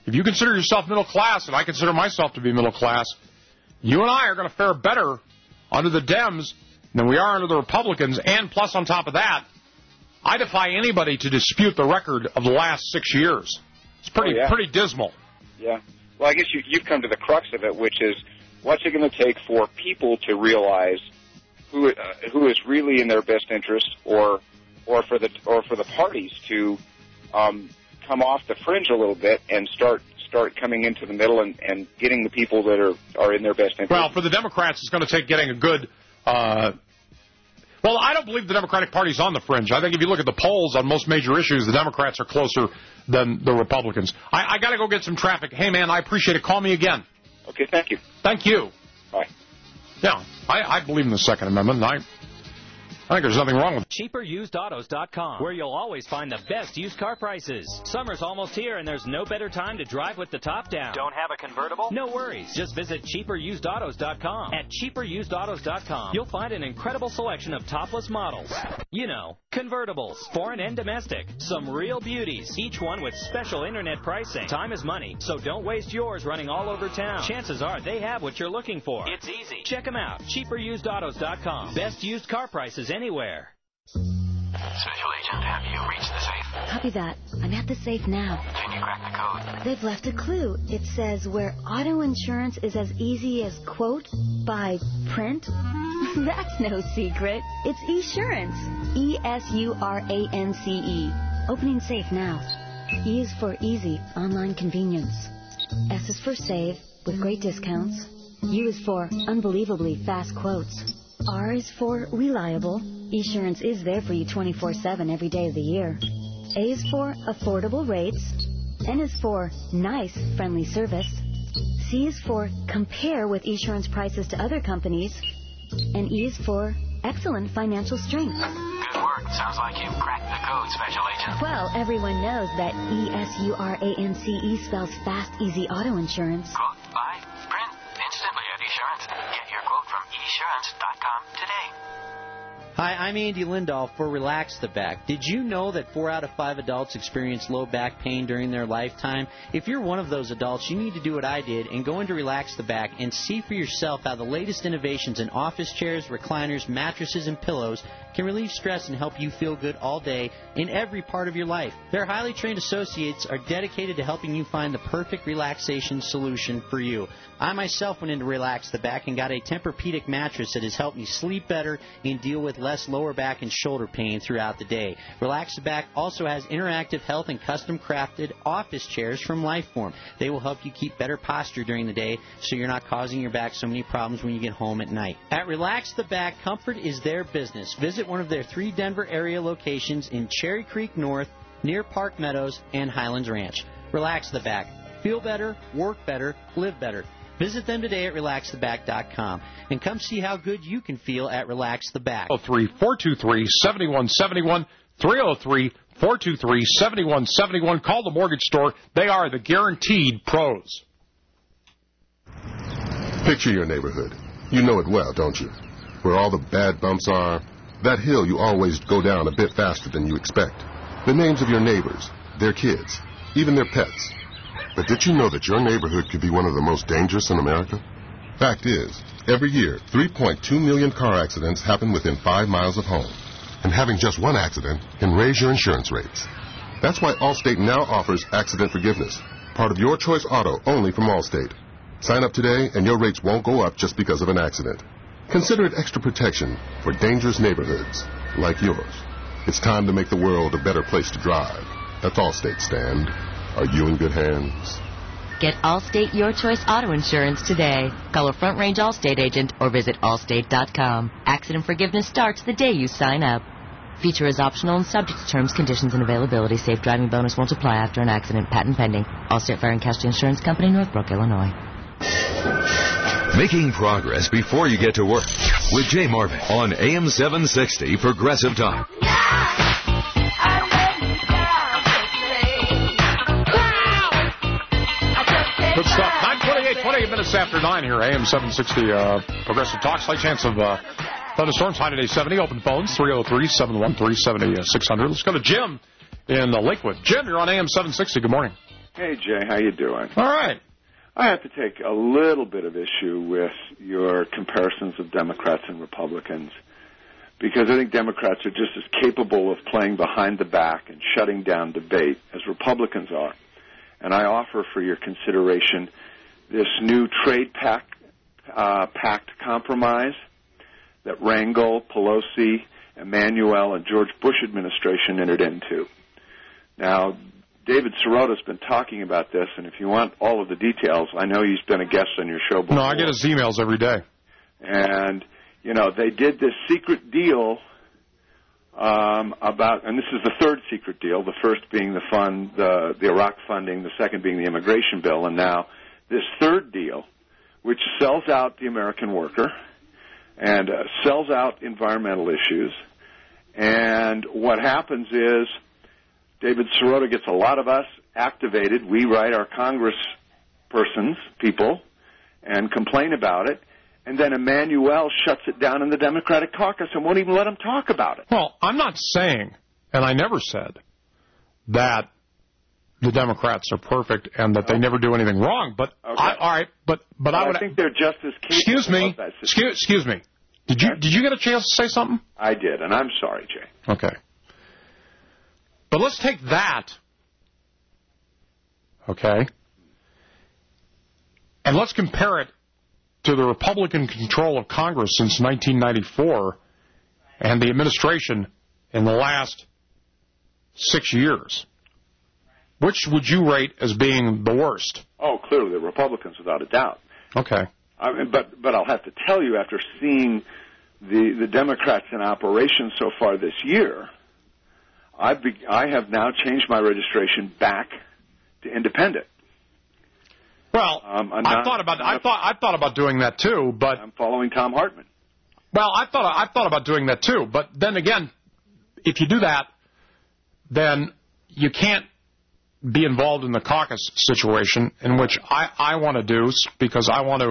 if you consider yourself middle class, and I consider myself to be middle class, you and I are going to fare better under the Dems than we are under the Republicans. And plus, on top of that, I defy anybody to dispute the record of the last 6 years. It's pretty dismal. Yeah. Well, I guess you've come to the crux of it, which is what's it going to take for people to realize who is really in their best interest, or for the parties to come off the fringe a little bit and start coming into the middle and getting the people that are in their best interest. Well, for the Democrats, it's going to take getting a good. Well, I don't believe the Democratic Party's on the fringe. I think if you look at the polls on most major issues, the Democrats are closer than the Republicans. I got to go get some traffic. Hey, man, I appreciate it. Call me again. Okay, thank you. Thank you. Bye. Yeah, I believe in the Second Amendment. I think there's nothing wrong with it. CheaperUsedAutos.com, where you'll always find the best used car prices. Summer's almost here, and there's no better time to drive with the top down. Don't have a convertible? No worries. Just visit CheaperUsedAutos.com. At CheaperUsedAutos.com, you'll find an incredible selection of topless models. You know, convertibles, foreign and domestic. Some real beauties, each one with special internet pricing. Time is money, so don't waste yours running all over town. Chances are they have what you're looking for. It's easy. Check them out. CheaperUsedAutos.com. Best used car prices anywhere. Special Agent, have you reached the safe? Copy that. I'm at the safe now. Can you crack the code? They've left a clue. It says where auto insurance is as easy as quote by print. That's no secret. It's Esurance. E-S-U-R-A-N-C-E. Opening safe now. E is for easy, online convenience. S is for save, with great discounts. U is for unbelievably fast quotes. R is for reliable. Esurance is there for you 24/7 every day of the year. A is for affordable rates. N is for nice, friendly service. C is for compare with Esurance prices to other companies. And E is for excellent financial strength. Good work. Sounds like you've cracked the code, Special Agent. Well, everyone knows that E-S-U-R-A-N-C-E spells fast, easy auto insurance. Quote, buy, print, instantly at Esurance. Get your quote from Esurance.com today. Hi, I'm Andy Lindahl for Relax the Back. Did you know that 4 out of 5 adults experience low back pain during their lifetime? If you're one of those adults, you need to do what I did and go into Relax the Back and see for yourself how the latest innovations in office chairs, recliners, mattresses, and pillows can relieve stress and help you feel good all day in every part of your life. Their highly trained associates are dedicated to helping you find the perfect relaxation solution for you. I myself went into Relax the Back and got a Tempur-Pedic mattress that has helped me sleep better and deal with less lower back and shoulder pain throughout the day. Relax the Back also has interactive health and custom-crafted office chairs from Lifeform. They will help you keep better posture during the day so you're not causing your back so many problems when you get home at night. At Relax the Back, comfort is their business. Visit one of their 3 Denver area locations in Cherry Creek North, near Park Meadows, and Highlands Ranch. Relax the Back. Feel better, work better, live better. Visit them today at RelaxTheBack.com and come see how good you can feel at Relax the Back. 303-423-7171, 303-423-7171. Call the mortgage store. They are the guaranteed pros. Picture your neighborhood. You know it well, don't you? Where all the bad bumps are. That hill you always go down a bit faster than you expect. The names of your neighbors, their kids, even their pets. But did you know that your neighborhood could be one of the most dangerous in America? Fact is, every year, 3.2 million car accidents happen within 5 miles of home. And having just one accident can raise your insurance rates. That's why Allstate now offers accident forgiveness, part of Your Choice Auto only from Allstate. Sign up today and your rates won't go up just because of an accident. Consider it extra protection for dangerous neighborhoods like yours. It's time to make the world a better place to drive. That's Allstate stand. Are you in good hands? Get Allstate Your Choice Auto Insurance today. Call a Front Range Allstate agent or visit allstate.com. Accident forgiveness starts the day you sign up. Feature is optional and subject to terms, conditions, and availability. Safe driving bonus won't apply after an accident. Patent pending. Allstate Fire and Casualty Insurance Company, Northbrook, Illinois. Making progress before you get to work with Jay Marvin on AM 760 Progressive Talk. Good stuff. 28 minutes after 9 here, AM 760 Progressive Talk. Slight chance of thunderstorms. High today 70. Open phones 303-713-7600. Let's go to Jim in Lakewood. Jim, you're on AM 760. Good morning. Hey, Jay, how you doing? All right. I have to take a little bit of issue with your comparisons of Democrats and Republicans, because I think Democrats are just as capable of playing behind the back and shutting down debate as Republicans are. And I offer for your consideration this new trade pact compromise that Rangel, Pelosi, Emanuel, and George Bush administration entered into. Now, David Sirota's been talking about this, and if you want all of the details, I know he's been a guest on your show before. No, I get his emails every day. And, you know, they did this secret deal about, and this is the third secret deal, the first being the Iraq funding, the second being the immigration bill, and now this third deal, which sells out the American worker and sells out environmental issues. And what happens is David Sirota gets a lot of us activated. We write our congresspersons, people, and complain about it. And then Emanuel shuts it down in the Democratic caucus and won't even let them talk about it. Well, I'm not saying, and I never said, that the Democrats are perfect and that they never do anything wrong. But okay. I think they're just as capable of that. Excuse me. Did you get a chance to say something? I did, and I'm sorry, Jay. Okay. But let's take that, okay, and let's compare it to the Republican control of Congress since 1994 and the administration in the last 6 years. Which would you rate as being the worst? Oh, clearly the Republicans, without a doubt. Okay. I mean, but I'll have to tell you, after seeing the Democrats in operation so far this year, I have now changed my registration back to independent. Well, I thought about doing that too, but I'm following Tom Hartman. Well, I thought about doing that too, but then again, if you do that, then you can't be involved in the caucus situation, in which I want to do, because I wanted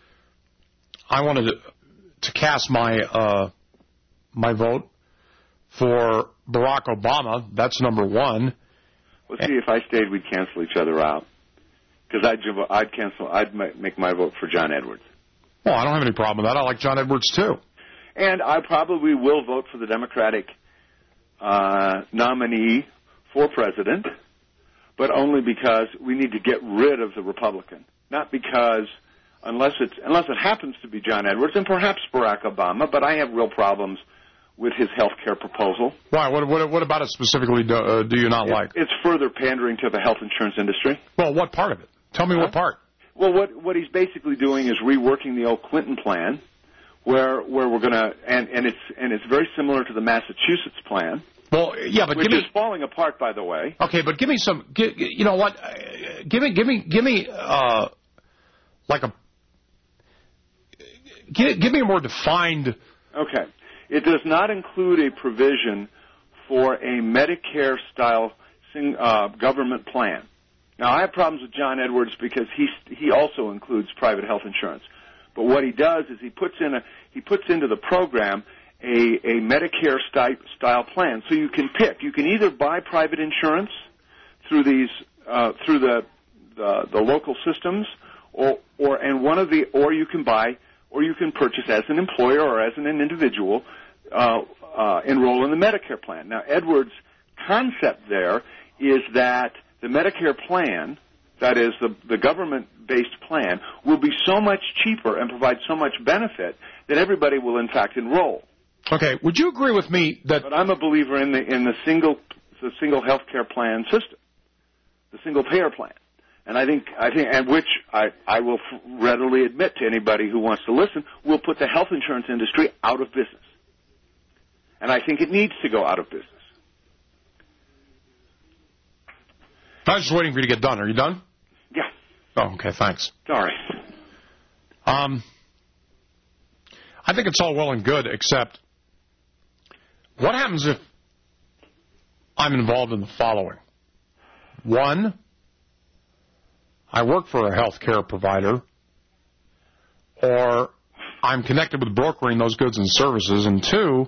to cast my my vote for Barack Obama. That's number one. Well, see, if I stayed, we'd cancel each other out. Because I'd make my vote for John Edwards. Well, I don't have any problem with that. I like John Edwards, too. And I probably will vote for the Democratic nominee for president, but only because we need to get rid of the Republican. Not because, unless it happens to be John Edwards and perhaps Barack Obama, but I have real problems with his health care proposal. Why? What about it specifically do you not like? It's further pandering to the health insurance industry. Well, what part of it? Tell me what part. Well, what he's basically doing is reworking the old Clinton plan, where we're going to, and it's very similar to the Massachusetts plan. Well, yeah, but which is falling apart, by the way. Okay, but give me some. You know what? Give me like a. Give me a more defined. Okay. It does not include a provision for a Medicare-style government plan. Now, I have problems with John Edwards because he also includes private health insurance. But what he does is he puts into the program a Medicare-style plan. So you can pick. You can either buy private insurance through these through the local systems, or you can buy. Or you can purchase as an employer or as an individual, enroll in the Medicare plan. Now, Edwards' concept there is that the Medicare plan, that is the government-based plan, will be so much cheaper and provide so much benefit that everybody will, in fact, enroll. Okay. Would you agree with me that? But I'm a believer in the single health care plan system, the single payer plan. And I think, and which I will readily admit to anybody who wants to listen, will put the health insurance industry out of business. And I think it needs to go out of business. I was just waiting for you to get done. Are you done? Yeah. Oh, okay. Thanks. Sorry. I think it's all well and good, except what happens if I'm involved in the following? One, I work for a health care provider, or I'm connected with brokering those goods and services, and two,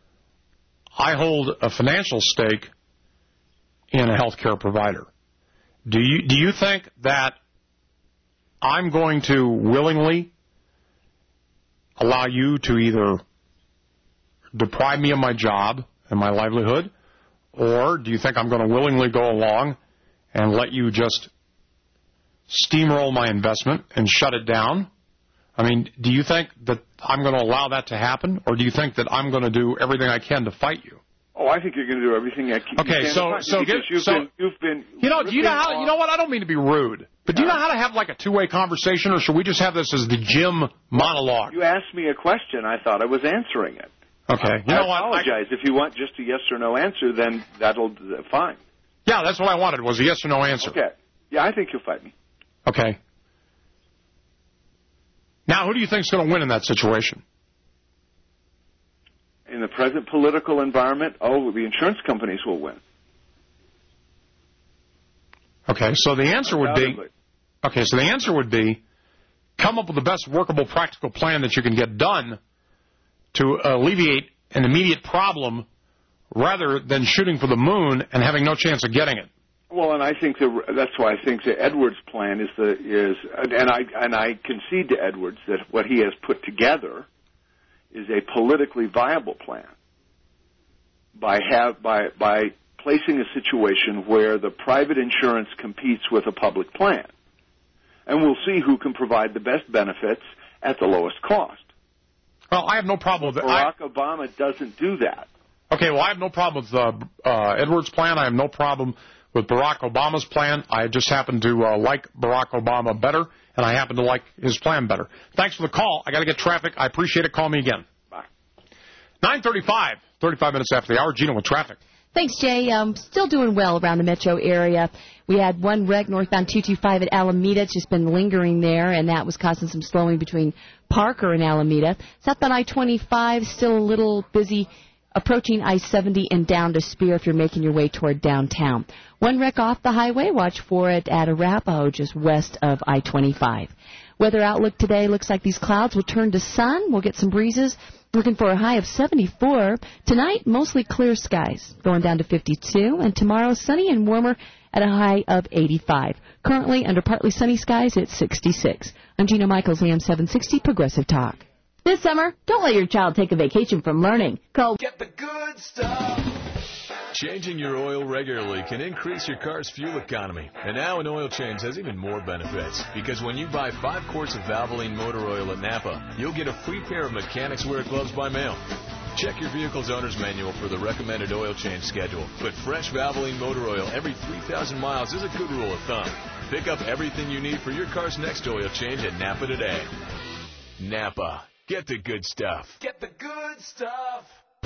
I hold a financial stake in a health care provider. Do you think that I'm going to willingly allow you to either deprive me of my job and my livelihood, or do you think I'm going to willingly go along and let you just steamroll my investment and shut it down? I mean, do you think that I'm going to allow that to happen, or do you think that I'm going to do everything I can to fight you? Oh, I think you're going to do everything I can. Okay, you've been. You know what? I don't mean to be rude, but do you know how to have like a two-way conversation, or should we just have this as the Jim monologue? You asked me a question. I thought I was answering it. Okay. I apologize. If you want just a yes or no answer, then that'll fine. Yeah, that's what I wanted, was a yes or no answer. Okay. Yeah, I think you'll fight me. Okay. Now, who do you think is going to win in that situation? In the present political environment, the insurance companies will win. Okay, so the answer would be, come up with the best workable, practical plan that you can get done to alleviate an immediate problem rather than shooting for the moon and having no chance of getting it. Well, and I think that's why I think the Edwards plan and I concede to Edwards that what he has put together is a politically viable plan by placing a situation where the private insurance competes with a public plan, and we'll see who can provide the best benefits at the lowest cost. Well, I have no problem with Barack Obama doesn't do that. Okay, well, I have no problem with Edwards' plan. I have no problem with Barack Obama's plan. I just happen to like Barack Obama better, and I happen to like his plan better. Thanks for the call. I got to get traffic. I appreciate it. Call me again. Bye. 9:35, 35 minutes after the hour. Gino with traffic. Thanks, Jay. Still doing well around the metro area. We had one wreck northbound 225 at Alameda. It's just been lingering there, and that was causing some slowing between Parker and Alameda. Southbound I-25, still a little busy approaching I-70 and down to Spear if you're making your way toward downtown. One wreck off the highway. Watch for it at Arapahoe, just west of I-25. Weather outlook today looks like these clouds will turn to sun. We'll get some breezes. Looking for a high of 74. Tonight, mostly clear skies, going down to 52. And tomorrow, sunny and warmer at a high of 85. Currently, under partly sunny skies at 66. I'm Gina Michaels, AM 760 Progressive Talk. This summer, don't let your child take a vacation from learning. Call Get the Good Stuff. Changing your oil regularly can increase your car's fuel economy. And now an oil change has even more benefits. Because when you buy 5 quarts of Valvoline motor oil at Napa, you'll get a free pair of mechanics wear gloves by mail. Check your vehicle's owner's manual for the recommended oil change schedule. But fresh Valvoline motor oil every 3,000 miles is a good rule of thumb. Pick up everything you need for your car's next oil change at Napa today. Napa. Get the good stuff. Get the good stuff.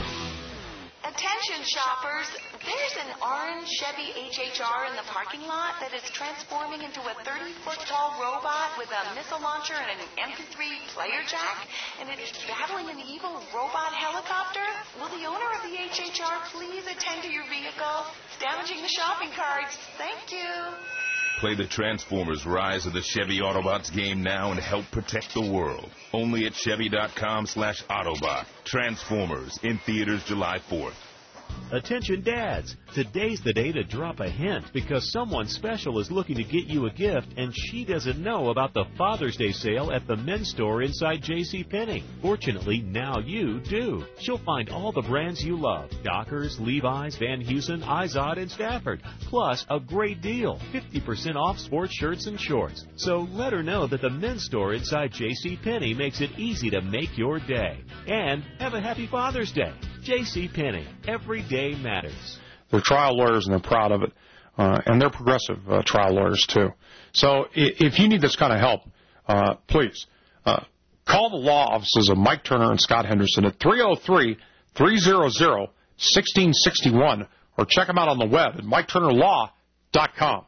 Attention shoppers, there's an orange Chevy HHR in the parking lot that is transforming into a 30-foot tall robot with a missile launcher and an MP3 player jack, and it is battling an evil robot helicopter. Will the owner of the HHR please attend to your vehicle? It's damaging the shopping carts. Thank you. Play the Transformers Rise of the Chevy Autobots game now and help protect the world. Only at Chevy.com/Autobot. Transformers in theaters July 4th. Attention dads, today's the day to drop a hint because someone special is looking to get you a gift and she doesn't know about the Father's Day sale at the men's store inside JCPenney. Fortunately, now you do. She'll find all the brands you love, Dockers, Levi's, Van Heusen, Izod, and Stafford, plus a great deal, 50% off sports shirts and shorts. So let her know that the men's store inside JCPenney makes it easy to make your day. And have a happy Father's Day. JCPenney, every day matters. They're trial lawyers and they're proud of it, and they're progressive trial lawyers too. So if you need this kind of help, please call the law offices of Mike Turner and Scott Henderson at 303-300-1661 or check them out on the web at MikeTurnerLaw.com.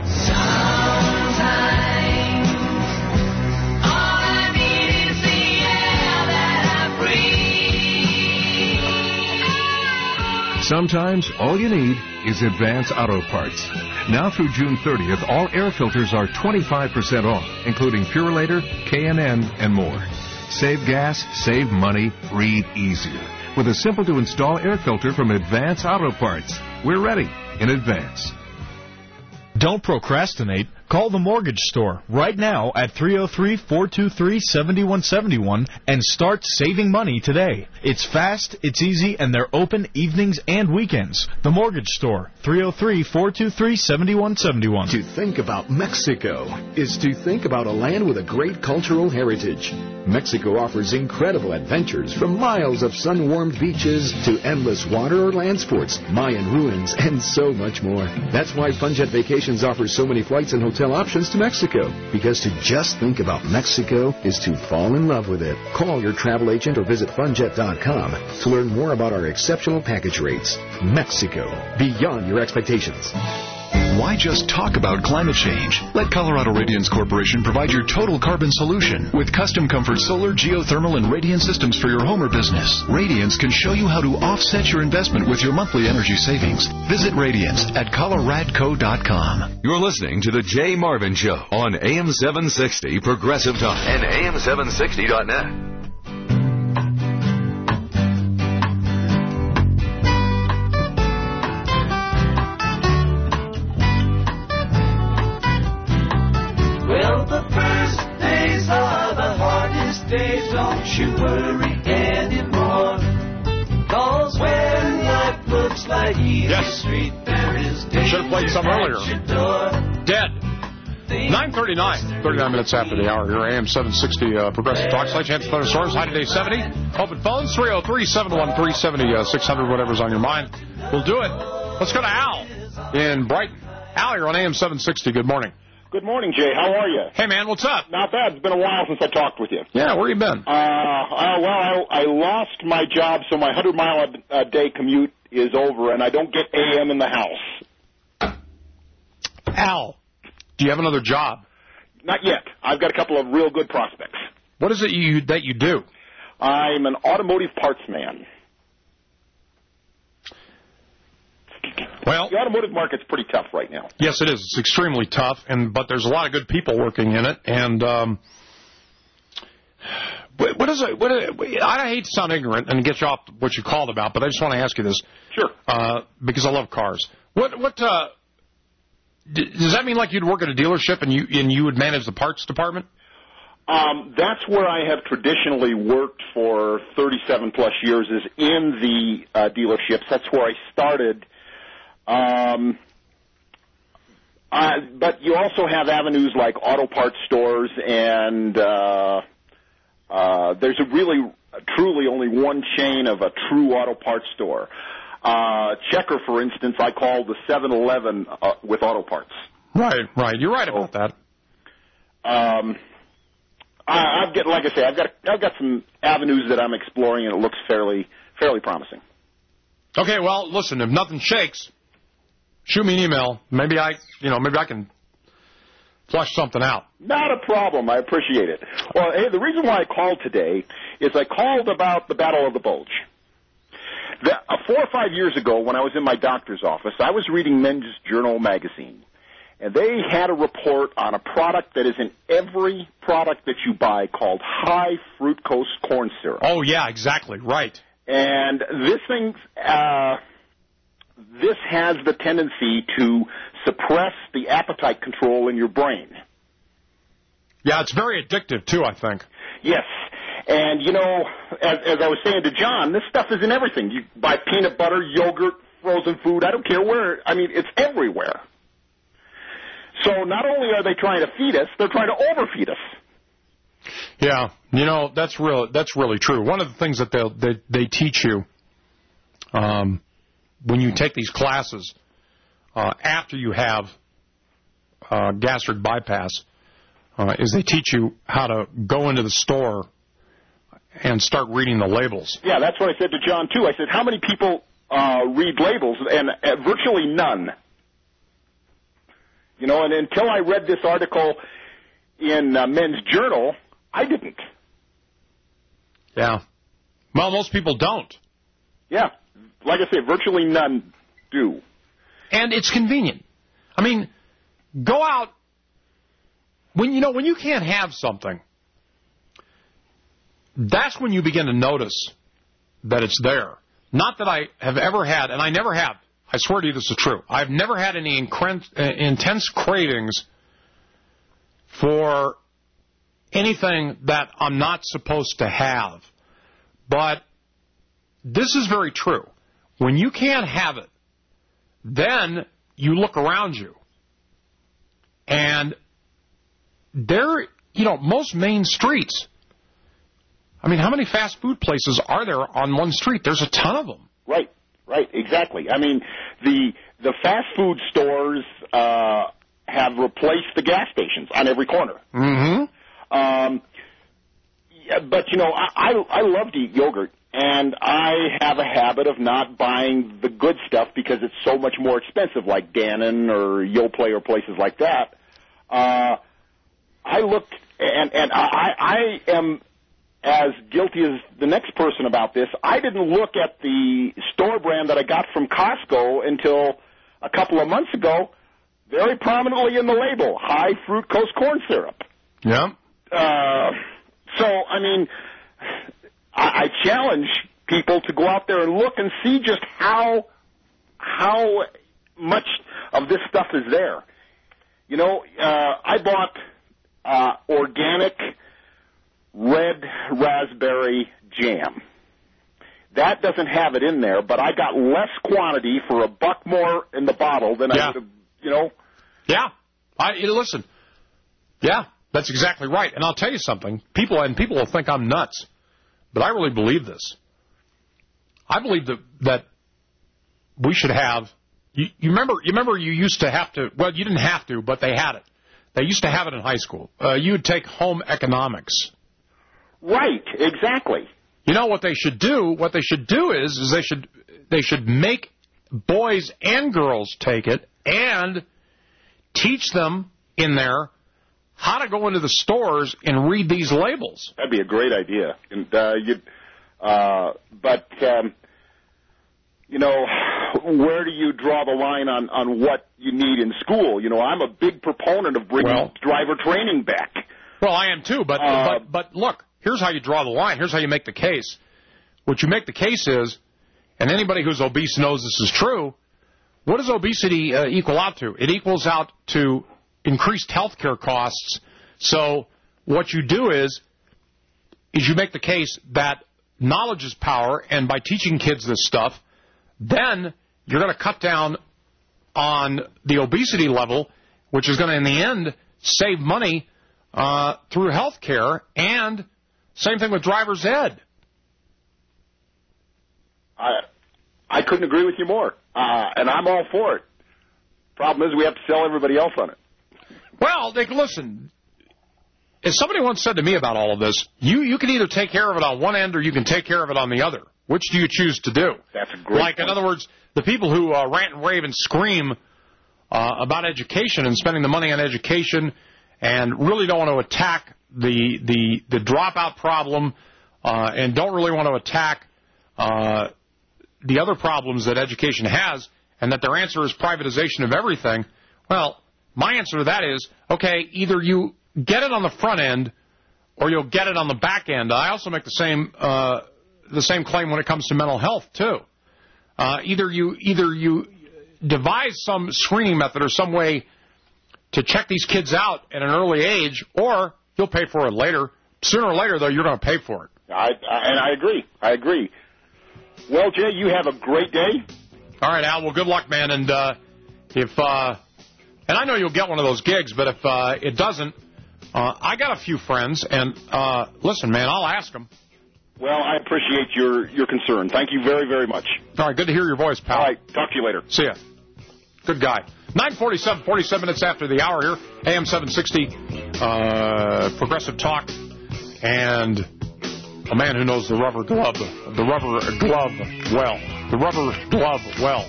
Sometimes all you need is Advance Auto Parts. Now through June 30th, all air filters are 25% off, including Purolator, K&N, and more. Save gas, save money, breathe easier with a simple-to-install air filter from Advance Auto Parts. We're ready in advance. Don't procrastinate. Call the Mortgage Store right now at 303-423-7171 and start saving money today. It's fast, it's easy, and they're open evenings and weekends. The Mortgage Store, 303-423-7171. To think about Mexico is to think about a land with a great cultural heritage. Mexico offers incredible adventures from miles of sun-warmed beaches to endless water or land sports, Mayan ruins, and so much more. That's why Funjet Vacations offers so many flights and hotel options to Mexico, because to just think about Mexico is to fall in love with it. Call your travel agent or visit funjet.com to learn more about our exceptional package rates. Mexico, beyond your expectations. Why just talk about climate change? Let Colorado Radiance Corporation provide your total carbon solution with custom comfort solar, geothermal, and radiant systems for your home or business. Radiance can show you how to offset your investment with your monthly energy savings. Visit Radiance at coloradco.com. You're listening to The Jay Marvin Show on AM 760 Progressive Talk and AM760.net. Days, don't you worry anymore. 'Cause when life looks like easy street, there is danger. Should have played some earlier. Dead. 9:39. 39 minutes after the hour. Here, AM 760 Progressive Talk. Sledgehammer Thunderstorms. High today 70. Open phones 303-713-70-600. Whatever's on your mind. We'll do it. Let's go to Al in Brighton. Al, you're on AM 760. Good morning. Good morning, Jay. How are you? Hey, man, what's up? Not bad. It's been a while since I talked with you. Yeah, where you been? I lost my job, so my 100-mile-a-day commute is over, and I don't get AM in the house. Al, do you have another job? Not yet. I've got a couple of real good prospects. What is it that you do? I'm an automotive parts man. Well, the automotive market's pretty tough right now. Yes, it is. It's extremely tough, but there's a lot of good people working in it. And what is it? I hate to sound ignorant and get you off what you called about, but I just want to ask you this. Sure. Because I love cars. What does that mean? Like you'd work at a dealership and you would manage the parts department? That's where I have traditionally worked for 37 plus years, is in the dealerships. That's where I started. But you also have avenues like auto parts stores, and there's truly only one chain of a true auto parts store. Checker, for instance, I call the 7-Eleven with auto parts. Right. You're right about that. I've got some avenues that I'm exploring, and it looks fairly promising. Okay, well, listen, if nothing shakes, shoot me an email. Maybe I can flush something out. Not a problem. I appreciate it. Well, hey, the reason why I called today is I called about the Battle of the Bulge. 4 or 5 years ago, when I was in my doctor's office, I was reading Men's Journal magazine, and they had a report on a product that is in every product that you buy called high fructose corn syrup. Oh, yeah, exactly. Right. And this thing, this has the tendency to suppress the appetite control in your brain. Yeah, it's very addictive, too, I think. Yes. And, as I was saying to John, this stuff is in everything. You buy peanut butter, yogurt, frozen food, I don't care where. I mean, it's everywhere. So not only are they trying to feed us, they're trying to overfeed us. Yeah, that's really true. One of the things that they teach you when you take these classes after you have gastric bypass is they teach you how to go into the store and start reading the labels. Yeah, that's what I said to John, too. I said, how many people read labels? And virtually none. And until I read this article in Men's Journal, I didn't. Yeah. Well, most people don't. Yeah. Like I say, virtually none do. And it's convenient. I mean, go out when you can't have something. That's when you begin to notice that it's there. Not that I have ever had, and I never have, I swear to you this is true. I've never had any intense cravings for anything that I'm not supposed to have. But this is very true. When you can't have it, then you look around you. And there, most main streets, I mean, how many fast food places are there on one street? There's a ton of them. Right, exactly. I mean, the fast food stores have replaced the gas stations on every corner. Mm-hmm. But, I love to eat yogurt, and I have a habit of not buying the good stuff because it's so much more expensive, like Dannon or Yoplait or places like that. I looked, and I am as guilty as the next person about this. I didn't look at the store brand that I got from Costco until a couple of months ago, very prominently in the label, high fructose corn syrup. Yeah. So, I mean, I challenge people to go out there and look and see just how much of this stuff is there. I bought organic red raspberry jam. That doesn't have it in there, but I got less quantity for $1 more in the bottle than I would have, Yeah. Listen. Yeah, that's exactly right. And I'll tell you something. People will think I'm nuts, but I really believe this. I believe that we should have. You remember you used to have to. Well, you didn't have to, but they had it. They used to have it in high school. You would take home economics. Right, exactly. You know what they should do? What they should do is they should make boys and girls take it and teach them in there how to go into the stores and read these labels. That'd be a great idea. And where do you draw the line on what you need in school? I'm a big proponent of bringing driver training back. Well, I am too, but look, here's how you draw the line. Here's how you make the case. What you make the case is, and anybody who's obese knows this is true, what does obesity equal out to? It equals out to increased health care costs. So what you do is you make the case that knowledge is power, and by teaching kids this stuff, then you're going to cut down on the obesity level, which is going to, in the end, save money through health care, and same thing with driver's ed. I couldn't agree with you more, and I'm all for it. Problem is we have to sell everybody else on it. Well, listen, as somebody once said to me about all of this, you can either take care of it on one end or you can take care of it on the other. Which do you choose to do? That's a great point. In other words, the people who rant and rave and scream about education and spending the money on education and really don't want to attack the dropout problem and don't really want to attack the other problems that education has, and that their answer is privatization of everything, well, my answer to that is, okay, either you get it on the front end or you'll get it on the back end. I also make the same claim when it comes to mental health, too. Either you devise some screening method or some way to check these kids out at an early age, or you'll pay for it later. Sooner or later, though, you're going to pay for it. I agree. Well, Jay, you have a great day. All right, Al. Well, good luck, man. And and I know you'll get one of those gigs, but if it doesn't, I got a few friends, and listen, man, I'll ask them. Well, I appreciate your concern. Thank you very, very much. All right, good to hear your voice, pal. All right, talk to you later. See ya. Good guy. 9:47, 47 minutes after the hour here. AM 760, Progressive Talk, and a man who knows the rubber glove well.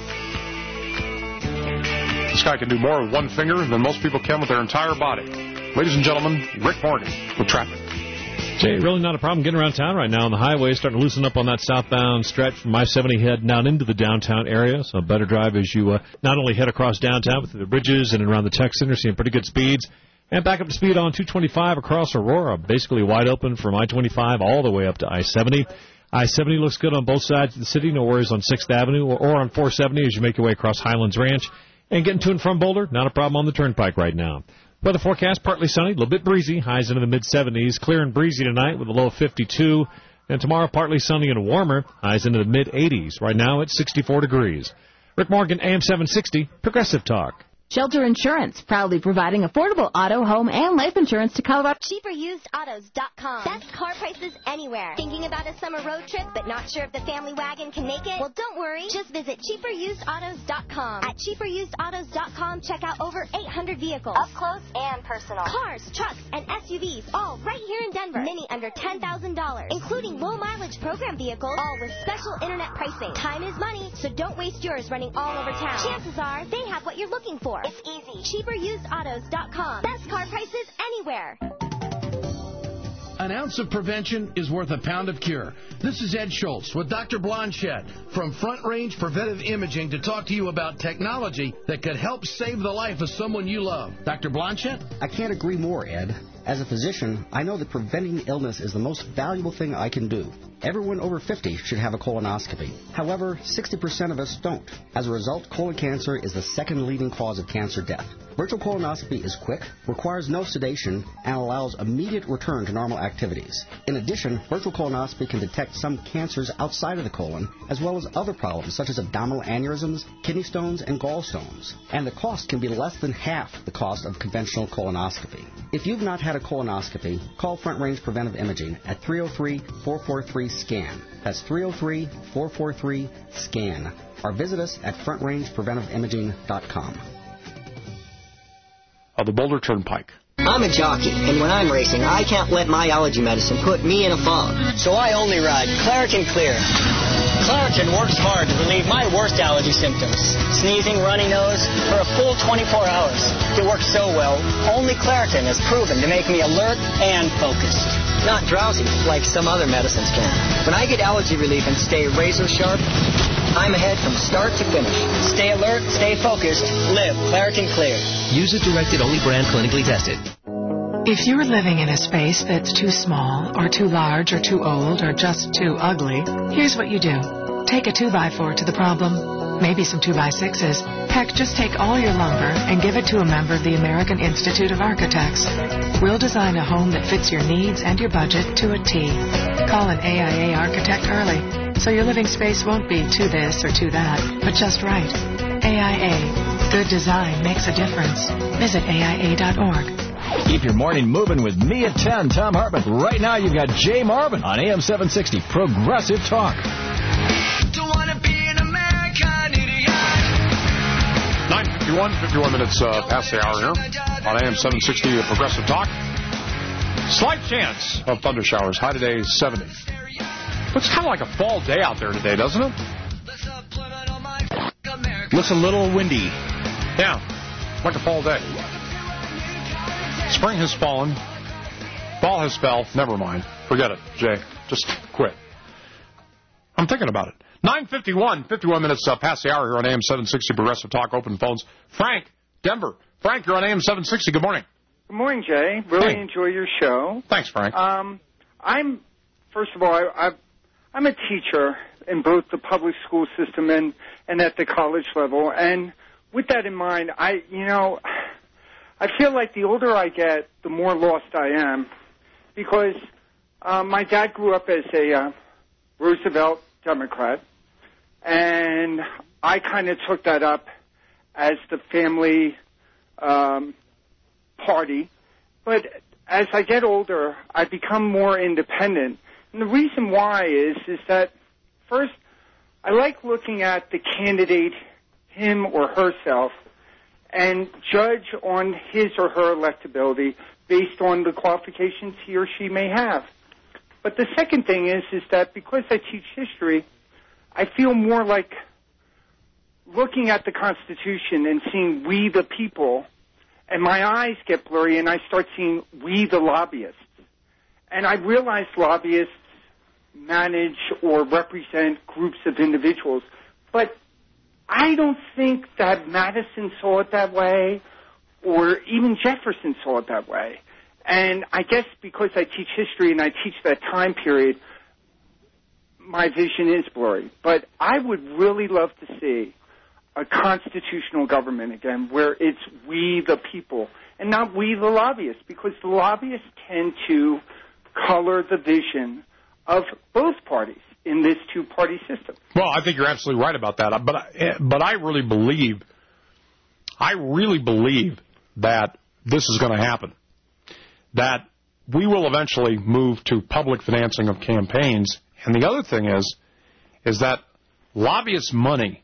This guy can do more with one finger than most people can with their entire body. Ladies and gentlemen, Rick Morgan with traffic. Jay, really not a problem getting around town right now on the highway. Starting to loosen up on that southbound stretch from I-70 heading down into the downtown area. So better drive as you not only head across downtown, but through the bridges and around the tech center, seeing pretty good speeds. And back up to speed on 225 across Aurora, basically wide open from I-25 all the way up to I-70. I-70 looks good on both sides of the city. No worries on 6th Avenue or on 470 as you make your way across Highlands Ranch. And getting to and from Boulder, not a problem on the Turnpike right now. Weather forecast, partly sunny, a little bit breezy, highs into the mid-70s. Clear and breezy tonight with a low of 52. And tomorrow, partly sunny and warmer, highs into the mid-80s. Right now, it's 64 degrees. Rick Morgan, AM 760, Progressive Talk. Shelter Insurance, proudly providing affordable auto, home, and life insurance to Colorado. CheaperUsedAutos.com. Best car prices anywhere. Thinking about a summer road trip, but not sure if the family wagon can make it? Well, don't worry. Just visit CheaperUsedAutos.com. At CheaperUsedAutos.com, check out over 800 vehicles. Up close and personal. Cars, trucks, and SUVs, all right here in Denver. Many under $10,000, including low-mileage program vehicles, all with special internet pricing. Time is money, so don't waste yours running all over town. Chances are they have what you're looking for. It's easy. CheaperUsedAutos.com. Best car prices anywhere. An ounce of prevention is worth a pound of cure. This is Ed Schultz with Dr. Blanchette from Front Range Preventive Imaging to talk to you about technology that could help save the life of someone you love. Dr. Blanchette? I can't agree more, Ed. As a physician, I know that preventing illness is the most valuable thing I can do. Everyone over 50 should have a colonoscopy. However, 60% of us don't. As a result, colon cancer is the second leading cause of cancer death. Virtual colonoscopy is quick, requires no sedation, and allows immediate return to normal activities. In addition, virtual colonoscopy can detect some cancers outside of the colon, as well as other problems such as abdominal aneurysms, kidney stones, and gallstones. And the cost can be less than half the cost of conventional colonoscopy. If you've not had a colonoscopy, call Front Range Preventive Imaging at 303-443-SCAN. That's 303-443-SCAN. Or visit us at frontrangepreventiveimaging.com. The Boulder Turnpike. I'm a jockey, and when I'm racing, I can't let my allergy medicine put me in a fog. So I only ride Claritin Clear. Claritin works hard to relieve my worst allergy symptoms. Sneezing, runny nose, for a full 24 hours. It works so well, only Claritin is proven to make me alert and focused. Not drowsy, like some other medicines can. When I get allergy relief and stay razor sharp, I'm ahead from start to finish. Stay alert, stay focused, live Claritin Clear. Use a directed only brand clinically tested. If you're living in a space that's too small, or too large, or too old, or just too ugly, here's what you do. Take a 2x4 to the problem. Maybe some 2x6s. Heck, just take all your lumber and give it to a member of the American Institute of Architects. We'll design a home that fits your needs and your budget to a T. Call an AIA architect early, so your living space won't be too this or too that, but just right. AIA. Good design makes a difference. Visit AIA.org. Keep your morning moving with me at 10, Tom Hartman. Right now, you've got Jay Marvin on AM 760, Progressive Talk. Don't want to be an American idiot. 51 minutes past the hour here on AM 760, Progressive Talk. Slight chance of thunder showers. High today is 70. Looks kind of like a fall day out there today, doesn't it? Looks a little windy. Yeah, like a fall day. Spring has fallen. Fall has fell. Never mind. Forget it, Jay. Just quit. I'm thinking about it. 9:51, 51 minutes past the hour here on AM 760 Progressive Talk. Open phones. Frank, Denver. Frank, you're on AM 760. Good morning. Good morning, Jay. Really enjoy your show. Thanks, Frank. First of all, I'm a teacher in both the public school system and at the college level. And with that in mind, I feel like the older I get, the more lost I am, because my dad grew up as a Roosevelt Democrat, and I kind of took that up as the family party. But as I get older, I become more independent. And the reason why is that, first, I like looking at the candidate, him or herself, and judge on his or her electability based on the qualifications he or she may have. But the second thing is that because I teach history, I feel more like looking at the Constitution and seeing we the people, and my eyes get blurry and I start seeing we the lobbyists. And I realize lobbyists manage or represent groups of individuals, but I don't think that Madison saw it that way, or even Jefferson saw it that way. And I guess because I teach history and I teach that time period, my vision is blurry, but I would really love to see a constitutional government again where it's we the people and not we the lobbyists, because the lobbyists tend to color the vision of both parties in this two-party system. Well, I think you're absolutely right about that. But I really believe that this is going to happen, that we will eventually move to public financing of campaigns. And the other thing is that lobbyist money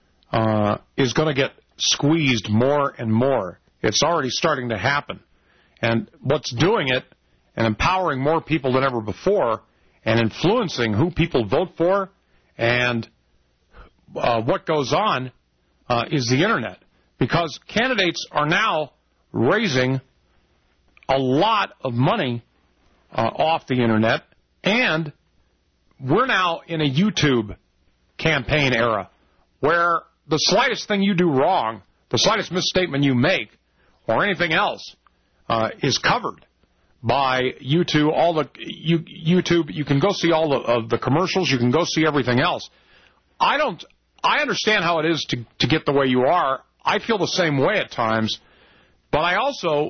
is going to get squeezed more and more. It's already starting to happen. And what's doing it and empowering more people than ever before and influencing who people vote for and what goes on is the Internet. Because candidates are now raising a lot of money off the Internet, and we're now in a YouTube campaign era where the slightest thing you do wrong, the slightest misstatement you make, or anything else is covered by YouTube. YouTube, you can go see all of the commercials. You can go see everything else. I understand how it is to get the way you are. I feel the same way at times, but I also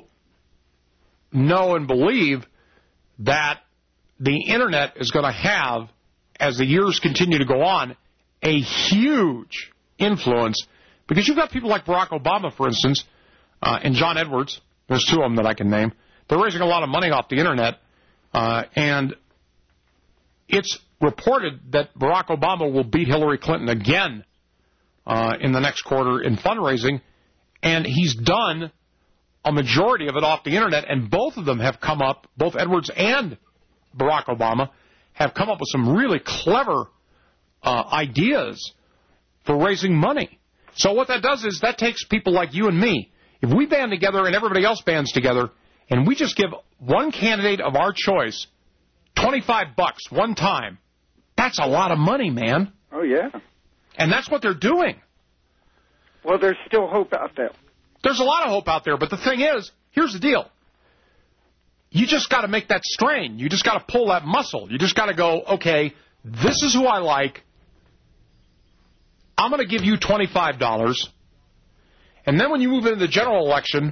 know and believe that the Internet is going to have, as the years continue to go on, a huge influence, because you've got people like Barack Obama, for instance, and John Edwards. There's two of them that I can name. They're raising a lot of money off the Internet, and it's reported that Barack Obama will beat Hillary Clinton again in the next quarter in fundraising, and he's done a majority of it off the Internet, and both of them have come up, both Edwards and Barack Obama, have come up with some really clever ideas for raising money. So what that does is that takes people like you and me. If we band together and everybody else bands together, and we just give one candidate of our choice $25 one time, that's a lot of money, man. Oh, yeah. And that's what they're doing. Well, there's still hope out there. There's a lot of hope out there, but the thing is, here's the deal. You just got to make that strain. You just got to pull that muscle. You just got to go, okay, this is who I like. I'm going to give you $25. And then when you move into the general election,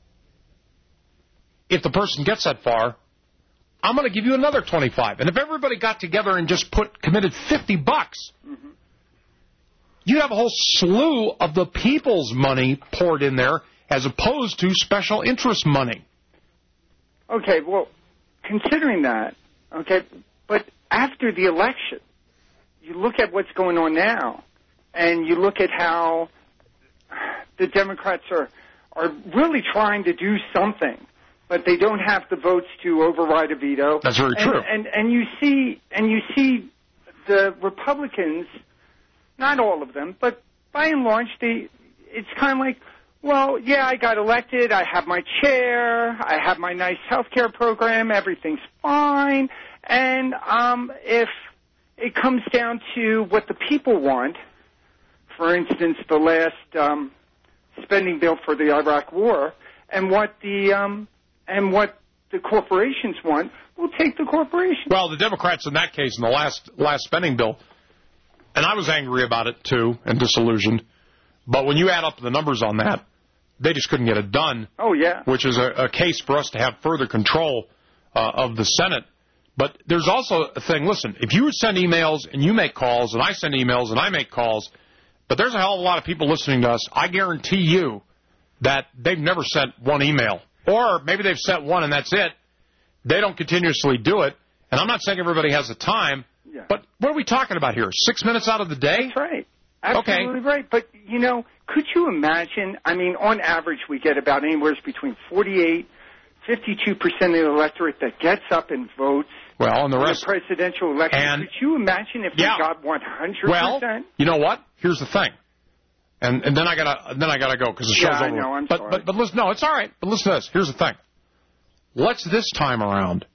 if the person gets that far, I'm going to give you another $25. And if everybody got together and just committed $50, you'd have a whole slew of the people's money poured in there as opposed to special interest money. Okay, well, considering that, okay, but after the election, you look at what's going on now, and you look at how the Democrats are really trying to do something, but they don't have the votes to override a veto. That's very true. And you see the Republicans, not all of them, but by and large, it's kind of like, well, yeah, I got elected, I have my chair, I have my nice health care program, everything's fine, and if it comes down to what the people want, for instance, the last spending bill for the Iraq War, and what the corporations want, we'll take the corporations. Well, the Democrats in that case, in the last spending bill, and I was angry about it too and disillusioned, but when you add up the numbers on that, they just couldn't get it done. Oh, yeah. Which is a case for us to have further control of the Senate. But there's also a thing, listen, if you would send emails and you make calls, and I send emails and I make calls, but there's a hell of a lot of people listening to us, I guarantee you that they've never sent one email. Or maybe they've sent one and that's it. They don't continuously do it. And I'm not saying everybody has the time, but what are we talking about here? 6 minutes out of the day? That's right. Absolutely right. But, you know, could you imagine, I mean, on average we get about anywhere between 48, 52% of the electorate that gets up and votes. Well, and the rest, in the presidential election. And, could you imagine if we got 100%? Well, you know what? Here's the thing. And then I gotta go because the show's over. I know, I'm sorry. But listen, no, it's all right. But listen to this. Here's the thing. Let's this time around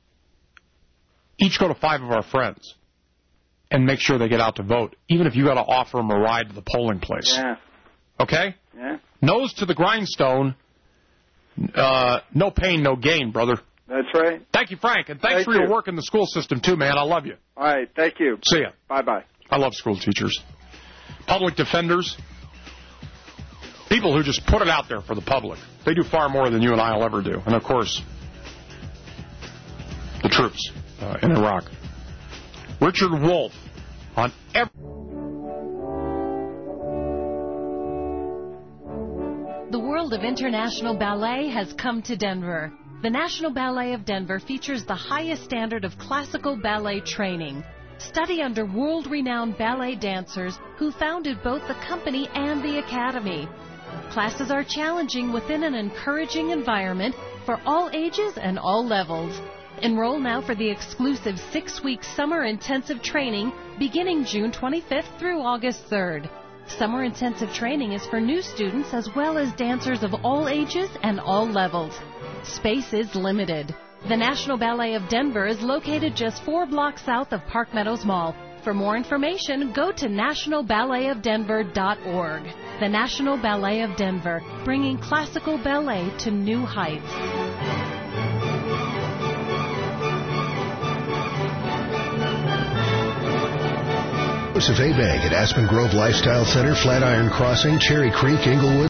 each go to 5 of our friends and make sure they get out to vote, even if you got to offer them a ride to the polling place. Yeah. Okay? Yeah. Nose to the grindstone. No pain, no gain, brother. That's right. Thank you, Frank, and thanks for your work in the school system, too, man. I love you. All right, thank you. See ya. Bye-bye. I love school teachers. Public defenders. People who just put it out there for the public. They do far more than you and I will ever do. And, of course, the troops in Iraq. Richard Wolff on every... The world of international ballet has come to Denver. The National Ballet of Denver features the highest standard of classical ballet training. Study under world-renowned ballet dancers who founded both the company and the academy. Classes are challenging within an encouraging environment for all ages and all levels. Enroll now for the exclusive 6-week summer intensive training beginning June 25th through August 3rd. Summer intensive training is for new students as well as dancers of all ages and all levels. Space is limited. The National Ballet of Denver is located just 4 blocks south of Park Meadows Mall. For more information, go to nationalballetofdenver.org. The National Ballet of Denver, bringing classical ballet to new heights. Joseph A. Bank at Aspen Grove Lifestyle Center, Flatiron Crossing, Cherry Creek, Inglewood.